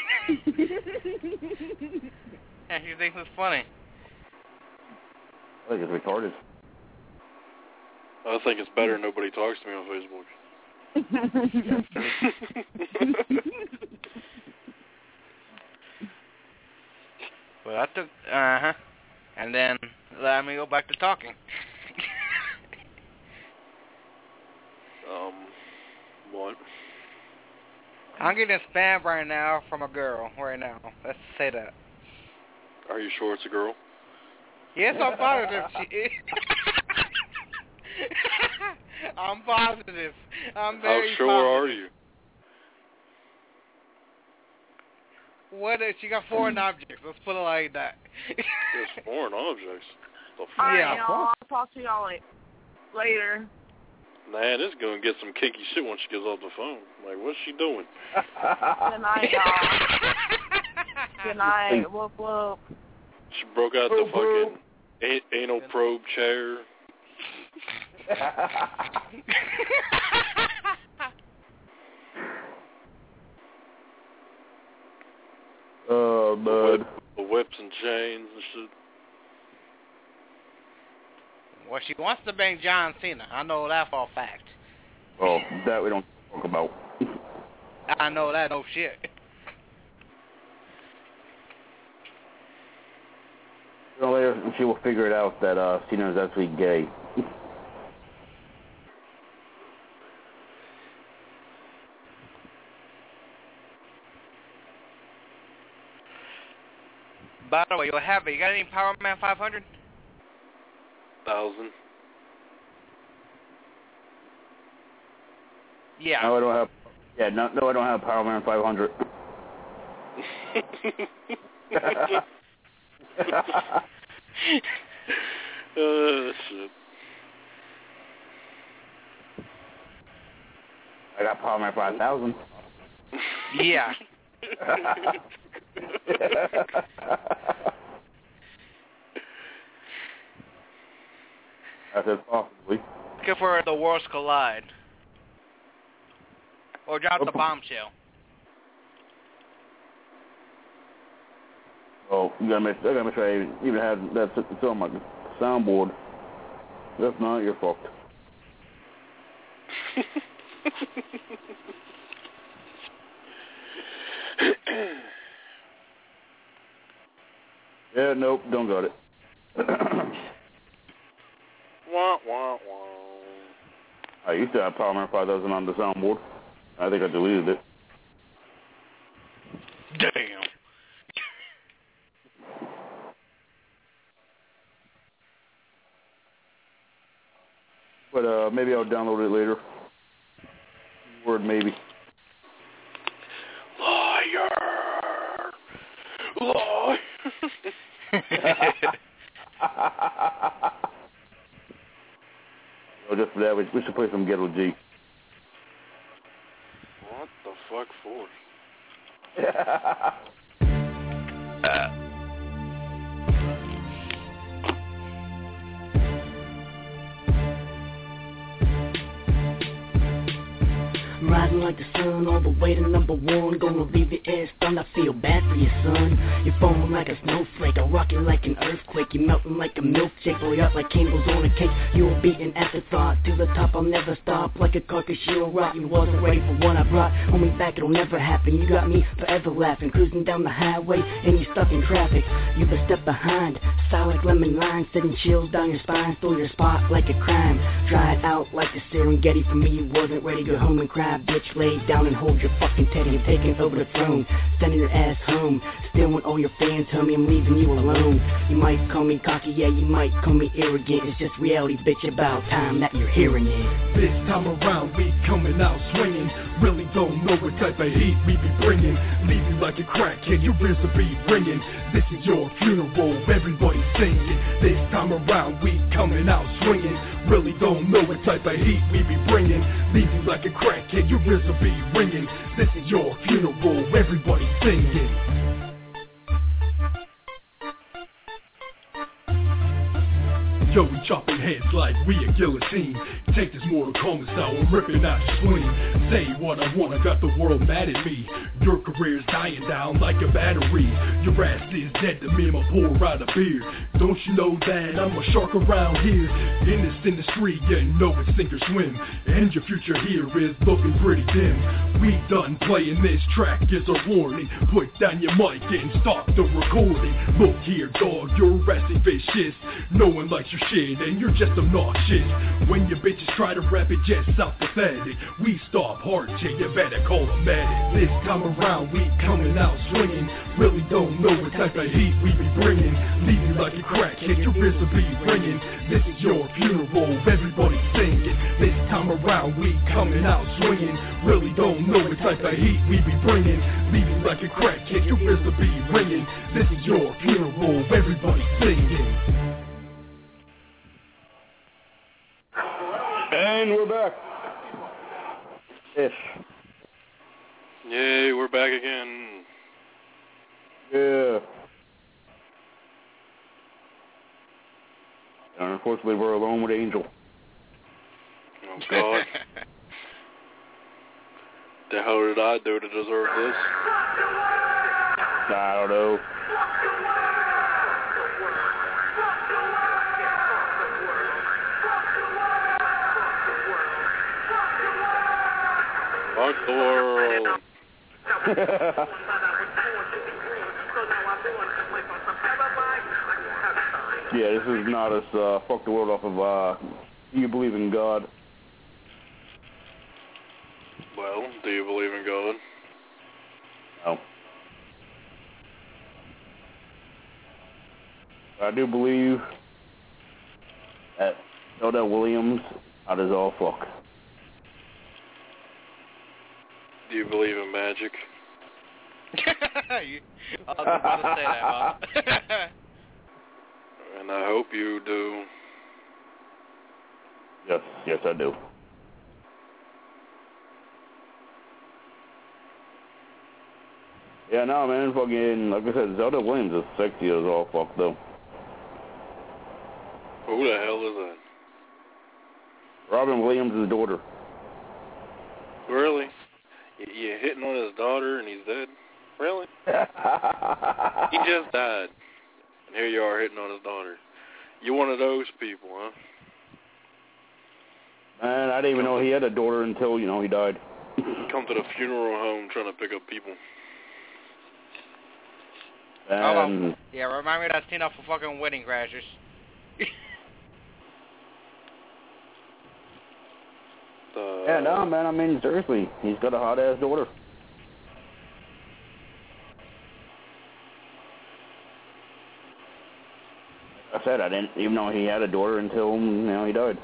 And she thinks it's funny. I think it's retarded. I think it's better nobody talks to me on Facebook. Well, I took, uh-huh. And then let me go back to talking. um, what? I'm getting spam right now from a girl right now. Let's say that. Are you sure it's a girl? Yes, I'm positive she is. I'm positive. I'm very How sure positive. are you? What is, she got foreign objects. Let's put it like that. There's foreign objects. The f- All right, Yeah. y'all. I'll talk to y'all like, later. Man, this is going to get some kinky shit when she gets off the phone. Like, what's she doing? Good night, y'all. Good night. Whoop, whoop. She broke out the fucking a- anal probe chair. Oh, bud. The whips and chains and shit. Well, she wants to bang John Cena. I know that for a fact. Oh, that we don't talk about. I know that, no shit. You know, later she will figure it out that uh, Cena is actually gay. By the way, you'll have it. You got any Power Man five hundred? Thousand. Yeah. No, I don't have. Yeah, no, no, I don't have Power Man five hundred. uh, shit. I got Power Man five thousand. Yeah. I said possibly. Looking for the Worlds Collide. Or drop the bombshell. Oh, you gotta make. I gotta make sure I even, even have that it's on my soundboard. That's not your fault. Yeah, nope, don't got it. Wah, wah, wah. I used to have Power Man five thousand on the soundboard. I think I deleted it. Damn. But uh, maybe I'll download it later. Word maybe. Liar. Liar. Oh, just for that, we, we should play some Ghetto G. What the fuck for? Right Rising like the sun, all the way to number one. Gonna leave your ass stunned, I feel bad for you, son. You're falling like a snowflake, I rock it like an earthquake. You're melting like a milkshake, blow you up like candles on a cake. You'll be an afterthought, to the top I'll never stop. Like a carcass you'll rot, you wasn't ready for what I brought. On me back it'll never happen, you got me forever laughing. Cruising down the highway, and you stuck in traffic. You a step behind, sour like lemon lime. Sitting chills down your spine, stole your spot like a crime. Dried out like the Serengeti, for me you wasn't ready. Go home and cry, bitch, lay down and hold your fucking teddy. I'm taking over the throne, sending your ass home. Still when all your fans tell me I'm leaving you alone. You might call me cocky, yeah, you might call me arrogant. It's just reality, bitch, about time that you're hearing it. This time around we coming out swinging. Really don't know what type of heat we be bringing. Leave you like a crackhead, your ears will be ringing. This is your funeral, everybody singing. This time around we coming out swinging. Really don't know what type of heat we be bringing. Leave you like a crackhead, your ears will be ringing. This is your funeral, everybody singing. Yo, we chopping heads like we a guillotine. Take this Mortal Kombat style, I'm ripping out your spleen. Say what I want, I got the world mad at me. Your career's dying down like a battery. Your ass is dead to me, I'ma pour out a beer. Don't you know that I'm a shark around here? In this industry, yeah, you know it's sink or swim. And your future here is looking pretty dim. We done playing this track is a warning. Put down your mic and stop the recording. Look here, dog, you're resting vicious. No one likes your shit and you're just obnoxious. When your bitches try to rap it just self-pathetic, we stop hard shit, you better call a medic. This time around we coming out swinging. Really don't know what type of heat we be bringing. Leave you like a crackhead, your ears will be ringing. This is your funeral, everybody singing. This time around we coming out swinging. Really don't know what type of heat we be bringing. Leave you like a crackhead, your ears will be ringing. This is your funeral, everybody singing. And we're back. Ish. Yay, we're back again. Yeah. And unfortunately, we're alone with Angel. Oh, God. The hell did I do to deserve this? I don't know. Fuck the world. Yeah, this is not us uh, fuck the world off of uh, Do You Believe in God? Well, do you believe in God? No. I do believe that Zelda Williams out is all fuck. Do you believe in magic? you, I was about to say that, Bob. And I hope you do. Yes, yes I do. Yeah, no, man, fucking, like I said, Zelda Williams is sexy as all fuck, though. Who the hell is that? Robin Williams' daughter. Really? You're hitting on his daughter and he's dead? Really? He just died. And here you are hitting on his daughter. You one of those people, huh? Man, I didn't even know he had a daughter until, you know, he died. Come to the funeral home trying to pick up people. And oh, yeah, remind me of that scene off of fucking Wedding Crashers. uh, yeah, no, man, I mean, seriously, he's got a hot-ass daughter. I said I didn't even know he had a daughter until, you know, he died.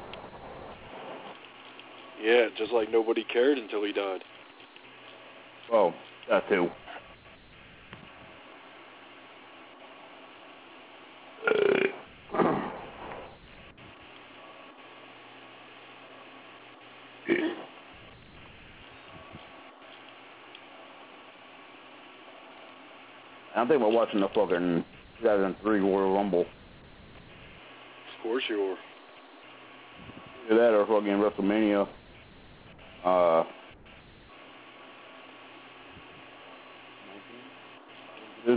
Yeah, just like nobody cared until he died. Well, that too. I think we're watching the fucking two thousand three Royal Rumble. Of course you are. Either that or fucking WrestleMania. Uh, matches.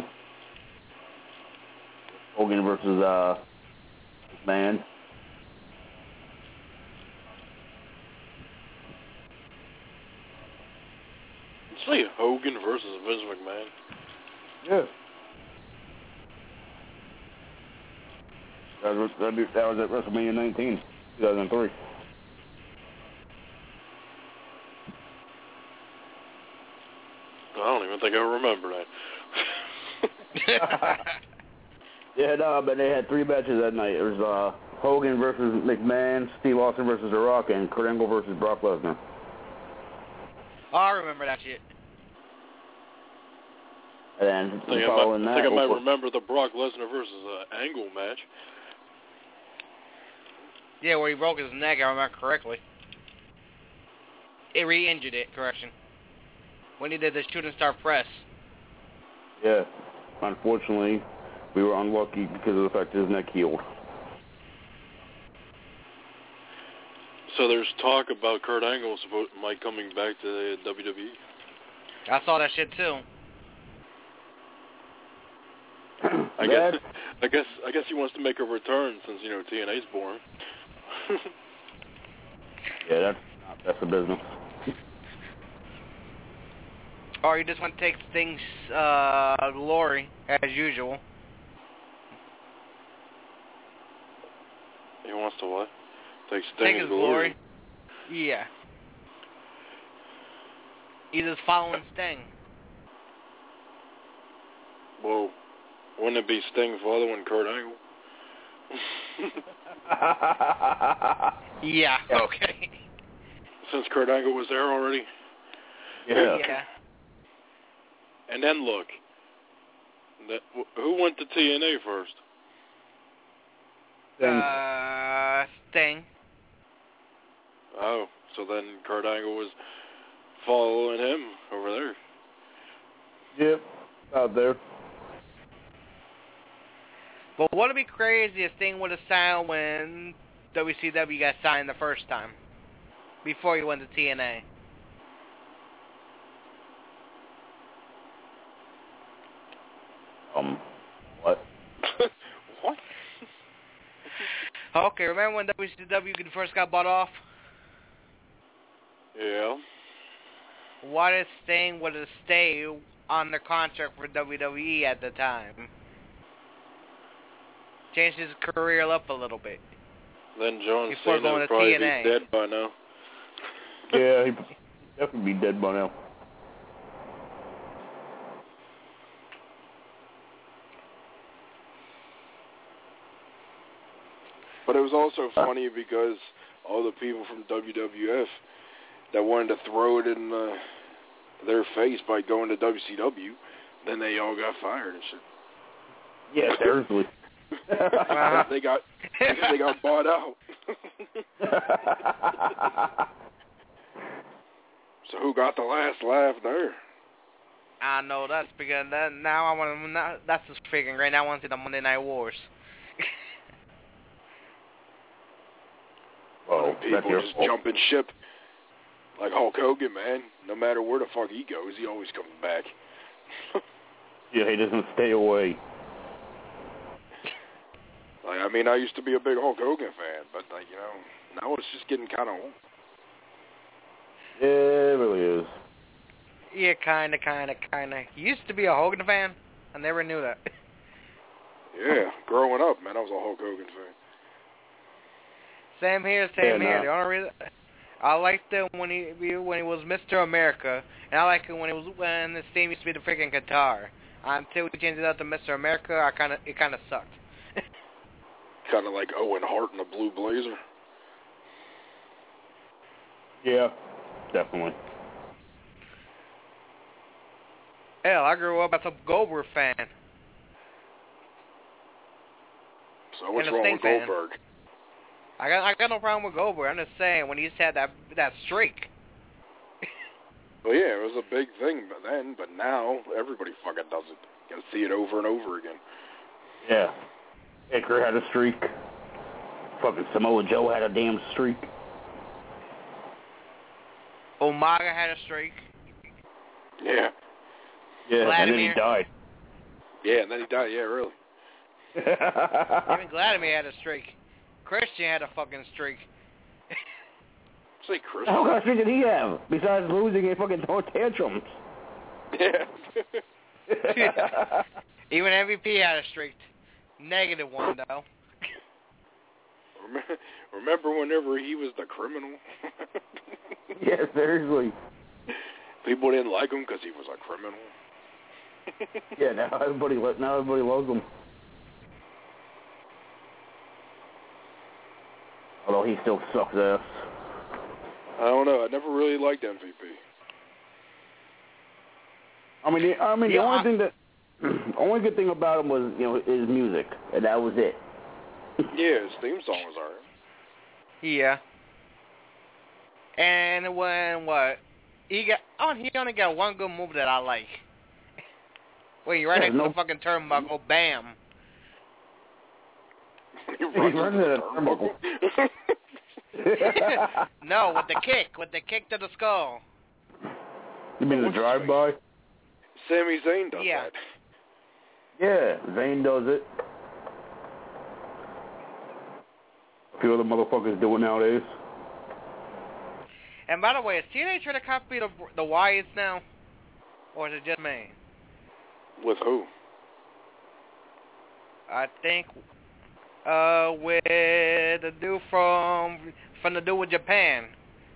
Hogan versus uh, McMahon. Say Hogan versus Vince McMahon. Yeah. That was, that was at WrestleMania nineteen, two thousand three. I don't even think I remember that. Yeah, no, but they had three matches that night. It was uh, Hogan versus McMahon, Steve Austin versus The Rock, and Kurt Angle versus Brock Lesnar. Oh, I remember that shit. And then I think, I following might, that, I, think I might well, remember the Brock Lesnar versus uh, Angle match. Yeah, where he broke his neck, I remember correctly. It re-injured it, correction. When he did the shooting star press. Yeah, unfortunately, we were unlucky because of the fact that his neck healed. So there's talk about Kurt Angle supposed, might coming back to the W W E. I saw that shit too. I guess, I guess, I guess he wants to make a return since you know T N A's born. Yeah, that's that's the business. Or you just want to take Sting's uh, glory as usual. He wants to what? Take Sting's Take his glory. glory. Yeah. He's just following Sting. Well, wouldn't it be Sting following Kurt Angle? Yeah, okay. Since Kurt Angle was there already? Yeah. Yeah. And then look, that, who went to T N A first? Sting. Uh, Sting. Oh, so then Kurt Angle was following him over there. Yep, out there. But wouldn't it be crazy if Sting would have signed when W C W got signed the first time? Before he went to T N A. Um, what? What? Okay, remember when W C W first got bought off? Yeah. Why did Sting would have stayed on the contract for W W E at the time? Changed his career up a little bit. Then John Before Cena going would to probably T N A. be dead by now. Yeah, he'd definitely be dead by now. But it was also funny because all the people from W W F that wanted to throw it in uh, their face by going to W C W, then they all got fired and shit. Yeah, seriously. they got they got bought out. So who got the last laugh there? I know that's because that, now I want to. That's just figuring right now. I want to see the Monday Night Wars. Oh, people just fault. jumping ship like Hulk Hogan, man. No matter where the fuck he goes, he always comes back. Yeah, he doesn't stay away. Like, I mean, I used to be a big Hulk Hogan fan, but like, you know, now it's just getting kind of old. Yeah, it really is. Yeah, kinda, kinda, kinda. You used to be a Hogan fan? I never knew that. Yeah, growing up, man, I was a Hulk Hogan fan. Same here, same Yeah, here. nah. The only reason I liked it when he when he was Mister America, and I liked it when it was when his theme used to be the freaking guitar. Until we changed it out to Mister America, I kind of it kind of sucked. Kind of like Owen Hart in a blue blazer. Yeah, definitely. Hell, I grew up as a Goldberg fan. So what's And a wrong Sting with fan. Goldberg? I got I got no problem with Goldberg. I'm just saying when he used to have that that streak. Well, yeah, it was a big thing but then, but now everybody fucking does it. You gotta see it over and over again. Yeah. Edgar had a streak. Fucking Samoa Joe had a damn streak. Umaga had a streak. Yeah. Yeah, and then he Vladimir. died. Yeah, and then he died. Yeah, really. Even Vladimir had a streak. Christian had a fucking streak. Say Christian. How much streak did he have besides losing and fucking throwing tantrums? Yeah. Even M V P had a streak. Negative one, though. Remember whenever he was the criminal? Yeah, seriously. People didn't like him because he was a criminal. Yeah, now everybody now everybody loves him. Although he still sucks ass. I don't know. I never really liked M V P. I mean, the, I mean, the Yeah, only I- thing that, the only good thing about him was, you know, his music, and that was it. Yeah, his theme song was alright. Yeah. And when what? He got oh he only got one good move that I like. Wait, you're right Yeah, next no- to the fucking turnbuckle, bam. He runs into the turnbuckle. No, with the kick, with the kick to the skull. You mean the drive-by? Sami Zayn does Yeah. that. Yeah, Zayn does it. A few other motherfuckers do it nowadays. And by the way, is T N A trying to copy the the Wyatts now, or is it just me? With who? I think uh with the dude from from the dude with Japan.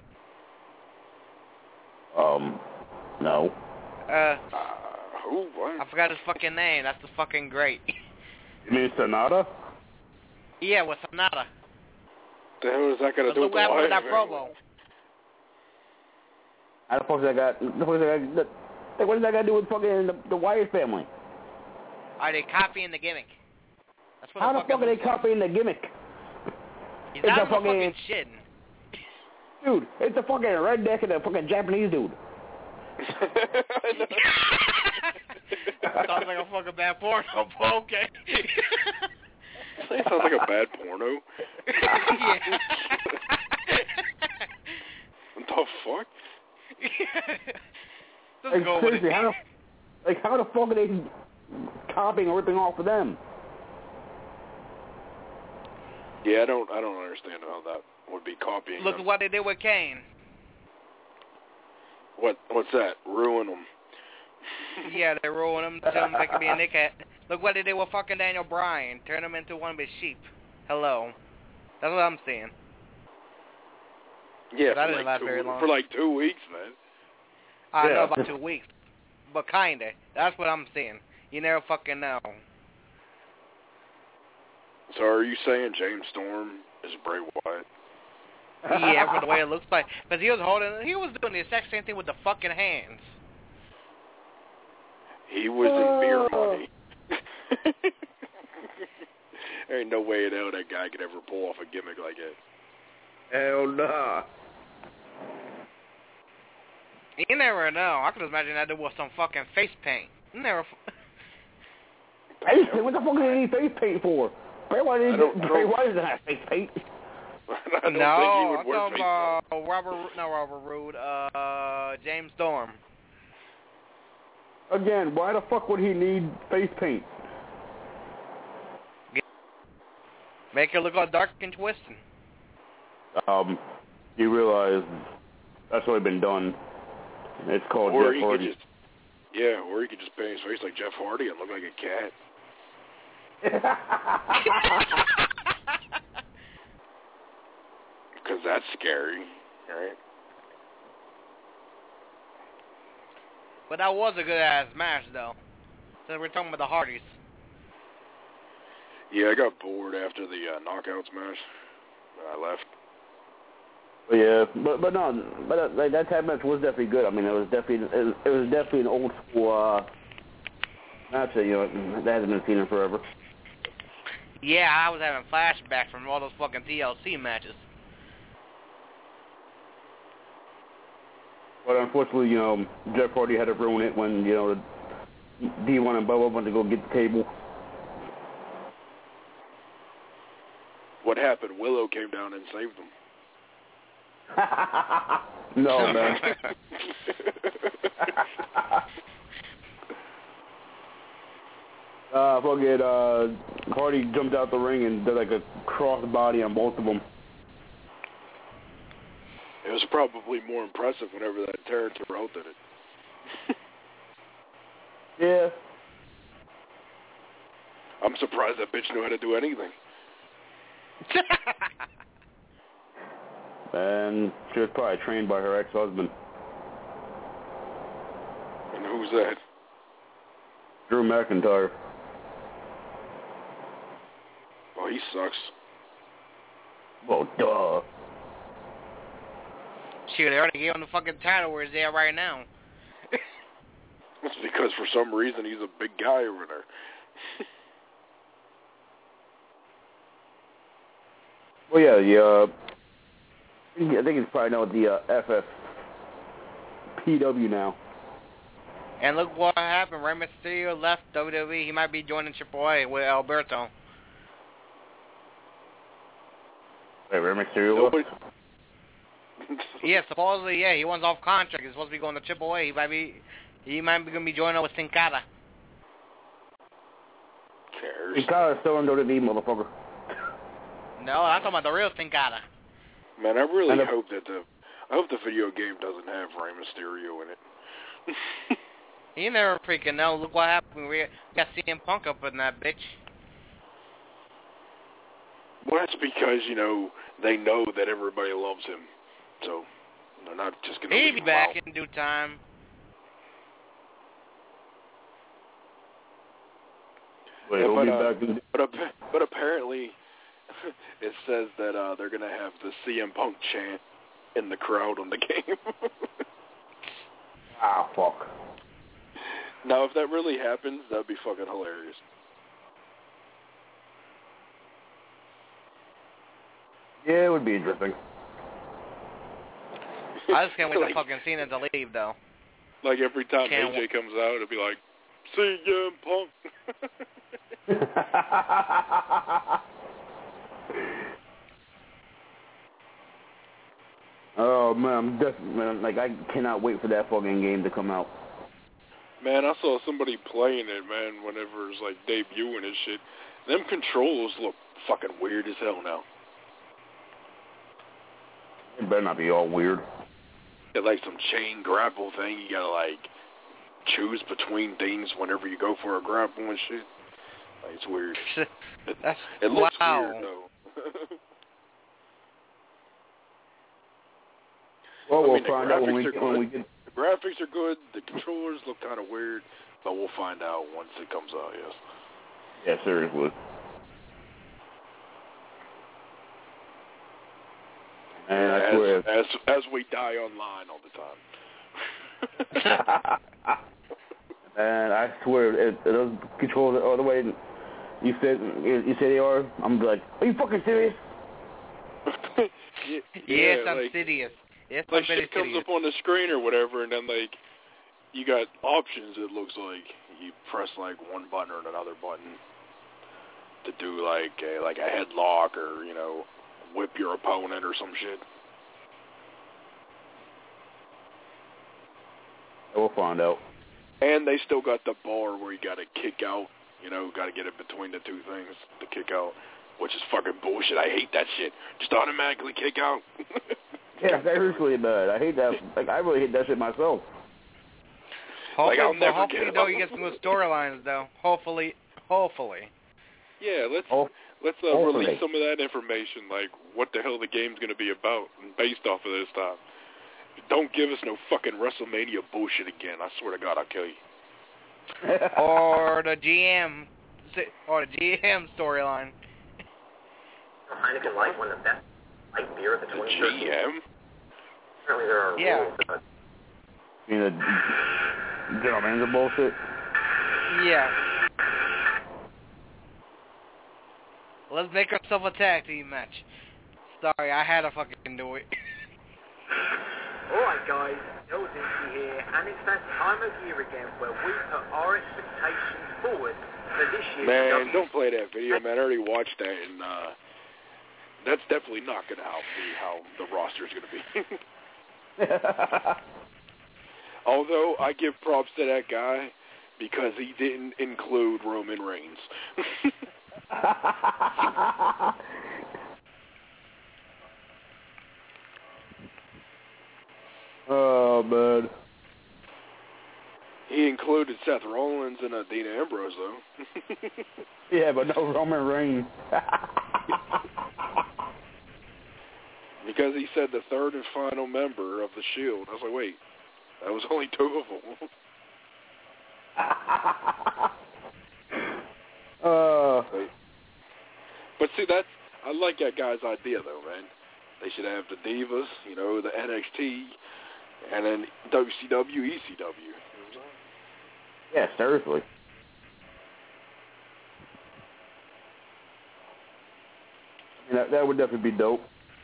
Um, no. Uh, uh who? What? I forgot his fucking name. That's the fucking great. You mean Sonata? Yeah, with Sonata. The hell is that got to But do look with what the happened with that Wyatt promo. How the fuck does that got? The fuck does that got? Like, what does that got to do with fucking the, the Wyatt family? Are they copying the gimmick? That's what How the fucking fuck are they looks like. copying the gimmick? He's It's not a even fucking fucking- shitting. Dude, it's a fucking redneck and a fucking Japanese dude. Sounds like a fucking bad porno, but okay. It sounds like a bad porno. Yeah. What the fuck? Just Like, go with seriously, it. how the, like, how the fuck are they copying or ripping off of them? Yeah, I don't. I don't understand how that would be copying. Look them. at what they did with Kane. What? What's that? Ruin them. Yeah, they ruined him. Tell him they could be a nickhead. Look what they did with fucking Daniel Bryan. Turn him into one of his sheep. Hello. That's what I'm seeing. Yeah, That for didn't like, last two, very long. for like two weeks, man. I Yeah. know about two weeks. But kinda. That's what I'm seeing. You never fucking know. So are you saying James Storm is Bray Wyatt? Yeah, from the way it looks like. Because he was holding, he was doing the exact same thing with the fucking hands. He was in beer Oh. money. There ain't no way in hell that guy could ever pull off a gimmick like that. Hell nah. You never know. I could imagine that dude with some fucking face paint. You never. Face paint? What the fuck do they need face paint for? Bray Wyatt I isn't, don't- I Bray don't- Wyatt doesn't have face paint. I don't no, think he I'm would wear talking face about Robert, no Robert Roode, uh, James Storm. Again, why the fuck would he need face paint? Make it look all dark and twisted. Um, you realize that's already been done. It's called Or Jeff he could Hardy. just, yeah, or he could just paint his face like Jeff Hardy and look like a cat. Because that's scary, right? But that was a good ass match, though. So we're talking about the Hardys. Yeah, I got bored after the uh, knockouts match. I left. But yeah, but but no, but uh, like, that tag match was definitely good. I mean, it was definitely it was, it was definitely an old school uh, match that you know that hasn't been seen in forever. Yeah, I was having flashbacks from all those fucking T L C matches. But unfortunately, you know, Jeff Hardy had to ruin it when you know D one and Bubba went to go get the table. What happened? Willow came down and saved them. No, man. Uh, fucking, uh, Hardy jumped out the ring and did like a crossbody on both of them. It was probably more impressive whenever that Terrence Terrell did it. Yeah. I'm surprised that bitch knew how to do anything. And she was probably trained by her ex-husband. And who's that? Drew McIntyre. Oh, he sucks. Well, duh. Shoot, they already gave him the fucking title where he's at right now. It's because for some reason he's a big guy over there. Well, yeah, the, uh, I think it's probably now the uh, F F P W now. And look what happened. Rey Mysterio left W W E. He might be joining Triple A with Alberto. Wait, Rey Mysterio left? Yeah, supposedly, yeah, he wants off contract. He's supposed to be going to Triple A. He might be, he might be going to be joining with Sin Cara. Cares. Sin Cara's still in W W E, motherfucker. No, I'm talking about the real Sin Cara. Man, I really And the- hope that the, I hope the video game doesn't have Rey Mysterio in it. You never freaking know. Look what happened. We got C M Punk up in that bitch. Well, that's because, you know, they know that everybody loves him. So, they're not just going to He'll leave be him back out. in due time. Wait, Yeah, he'll but, be uh, back in... but, ap- but apparently, it says that uh, they're going to have the C M Punk chant in the crowd on the game. Ah, fuck. Now, if that really happens, that would be fucking hilarious. Yeah, it would be interesting. I just can't wait Like- to fucking Cena to leave, though. Like every time Can't A J comes out, it'll be like, C M Punk. Oh, man, I'm definitely, man, like, I cannot wait for that fucking game to come out. Man, I saw somebody playing it, man, whenever it's like debuting and shit. Them controls look fucking weird as hell now. It better not be all weird. It's like some chain grapple thing. You gotta like choose between things whenever you go for a grapple and shit. Like, it's weird. It, That's, it looks wow. weird though. Well, I we'll mean, the find out when we, graphics are when we good. get... The graphics are good. The controllers look kind of weird, but we'll find out once it comes out. Yes. Yeah, seriously. And I as, swear... as as we die online all the time. And I swear, if those controls are the way you said you say they are, I'm gonna be like, are you fucking serious? yeah, Yes, I'm like, serious. Yes, like I'm very shit comes serious. up on the screen or whatever, and then like you got options. It looks like you press like one button or another button to do like a, like a headlock or you know whip your opponent or some shit. We'll find out. And they still got the bar where you got to kick out. You know, got to get it between the two things to kick out, which is fucking bullshit. I hate that shit. Just automatically kick out. Yeah, seriously, bad. I hate that. Like, I really hate that shit myself. Hopefully, Like, I'll never hopefully get though, it. you get some good storylines, though. Hopefully, hopefully. Yeah, let's Oh, let's uh, hopefully. release some of that information, like what the hell the game's going to be about, and based off of this time. Don't give us no fucking WrestleMania bullshit again. I swear to God, I'll kill you. Or the G M, or the G M storyline. Heineken Light won the best light beer of the twenty thirteen. G M? Apparently there are Yeah. rules about You mean the general manager bullshit? Yeah. Let's make ourselves a tag team match. Sorry, I had to fucking do it. Alright guys, L D C here, and it's that time of year again where we put our expectations forward for this year's Man, W W E. don't play that video, man. I already watched that, and uh, that's definitely not going to help me how the roster's going to be. Although I give props to that guy because he didn't include Roman Reigns. Oh, man. He included Seth Rollins and uh, Dean Ambrose, though. Yeah, but no Roman Reigns. Because he said the third and final member of the Shield. I was like, wait, that was only two of them. uh, but see, that's, I like that guy's idea, though, man. They should have the Divas, you know, the N X T, and then W C W, E C W. Yeah, seriously. I mean, that, that would definitely be dope.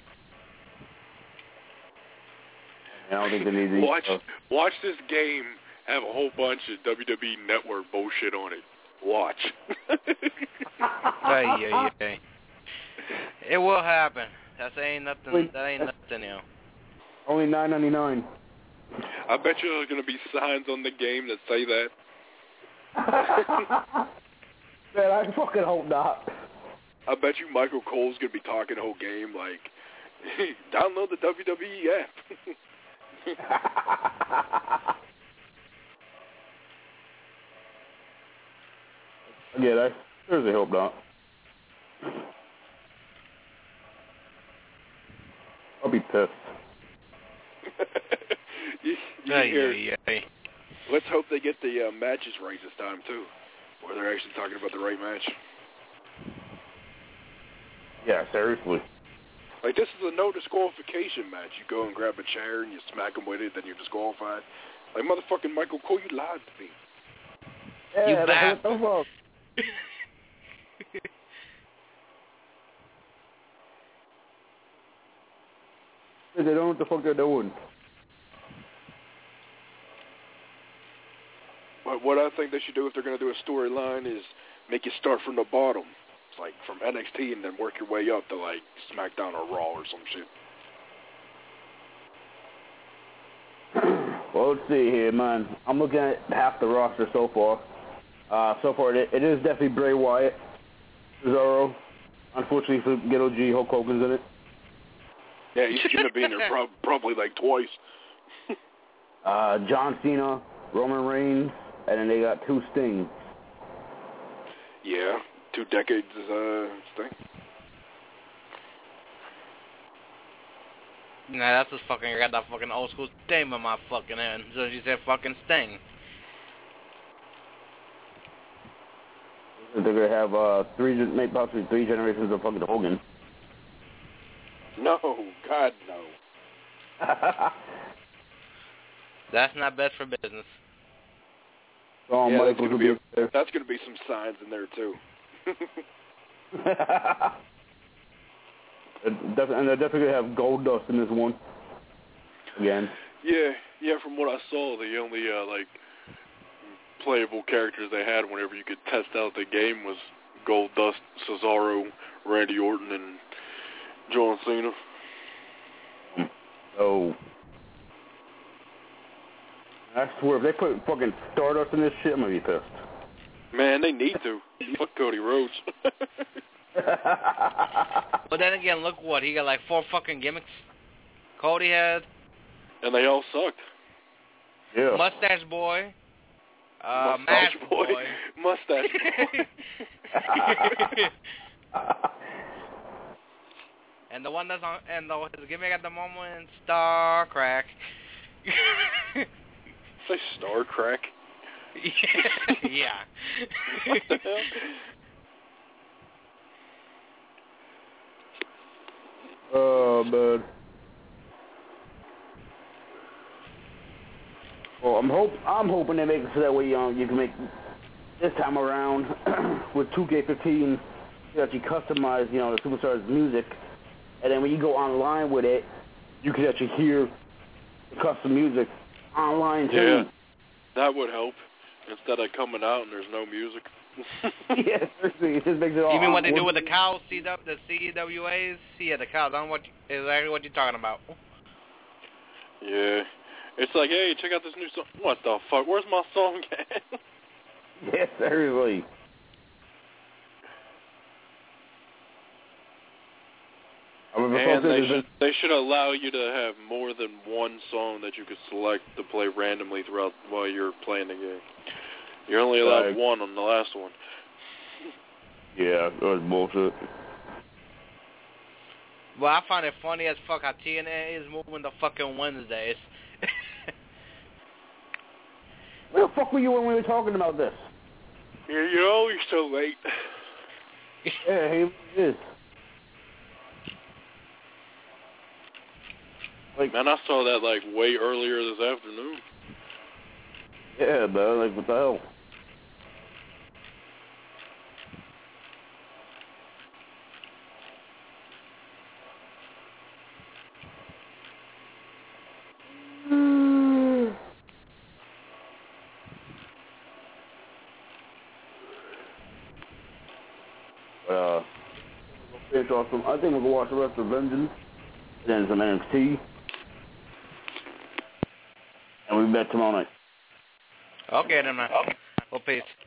I don't think they need to watch, uh, watch this game have a whole bunch of W W E Network bullshit on it. Watch. Ay, ay, ay. It will happen. That ain't nothing. Wait, that ain't nothing new. Only nine ninety nine. I bet you there's gonna be signs on the game that say that. Man, I fucking hope not. I bet you Michael Cole's gonna be talking the whole game like, download the W W E app. Yeah, I seriously hope not. I'll be pissed. you, you aye, hear, aye, aye. Let's hope they get the uh, matches right this time, too, where they're actually talking about the right match. Yeah, seriously. Like, this is a no disqualification match. You go and grab a chair and you smack them with it, then you're disqualified. Like, motherfucking Michael Cole, you lied to me. Yeah, you that's what the fuck. They don't know what the fuck they're doing. But what I think they should do if they're going to do a storyline is make you start from the bottom. It's like from N X T and then work your way up to like SmackDown or Raw or some shit. Well, let's see here, man. I'm looking at half the roster so far. Uh, so far, it, it is definitely Bray Wyatt, Cesaro. Unfortunately for Ghetto G, Hulk Hogan's in it. Yeah, he's going to be in there prob- probably like twice. uh, John Cena, Roman Reigns, and then they got two Stings. Yeah, two decades uh, Sting. Nah, that's just fucking, you got that fucking old school Sting in my fucking head. So you said fucking Sting. They're going to have uh, three, maybe possibly three generations of fucking Hogan. No, God, no. That's not best for business. Oh, yeah, that's going to be, a, that's going to be some signs in there, too. And they're definitely going to have Goldust in this one. Again. Yeah, yeah, from what I saw, the only, uh, like, playable characters they had whenever you could test out the game was Goldust, Cesaro, Randy Orton, and John Cena. Oh. I swear, if they put fucking Stardust in this shit, I'm going to be pissed. Man, they need to. Fuck Cody Rhodes. But then again, look what, he got like four fucking gimmicks. Cody had. And they all sucked. Yeah. Mustache Boy. Uh, Mustache Mask Boy. Boy. Mustache Boy. And the one that's on, and the his gimmick at the moment, Star Crack. Say Star Crack? Yeah. What the hell? Oh, man. Well, I'm hope I'm hoping they make it so that way um, you can make this time around with two K fifteen, you actually customize, you know, the superstar's music, and then when you go online with it, you can actually hear the custom music online too. Yeah, that would help instead of coming out and there's no music. Yeah, seriously, it just makes it all. You mean what they do with the cows, C W, the C W As? Yeah, the cows. I don't know what exactly what you're talking about. Yeah. It's like, hey, check out this new song. What the fuck? Where's my song at? Yes, seriously. And they should, they should allow you to have more than one song that you could select to play randomly throughout while you're playing the game. You're only allowed Right. one on the last one. Yeah, that was bullshit. Well, I find it funny as fuck how T N A is moving to fucking Wednesdays. Where the fuck were you when we were talking about this? Yeah, you're always so late. Yeah, he is. Like, man, I saw that like way earlier this afternoon. Yeah, man, like what the hell? Uh, finish off some, I think we'll go watch the rest of Vengeance, then some N X T, and we'll be back tomorrow night. Okay, then, man. Well, peace.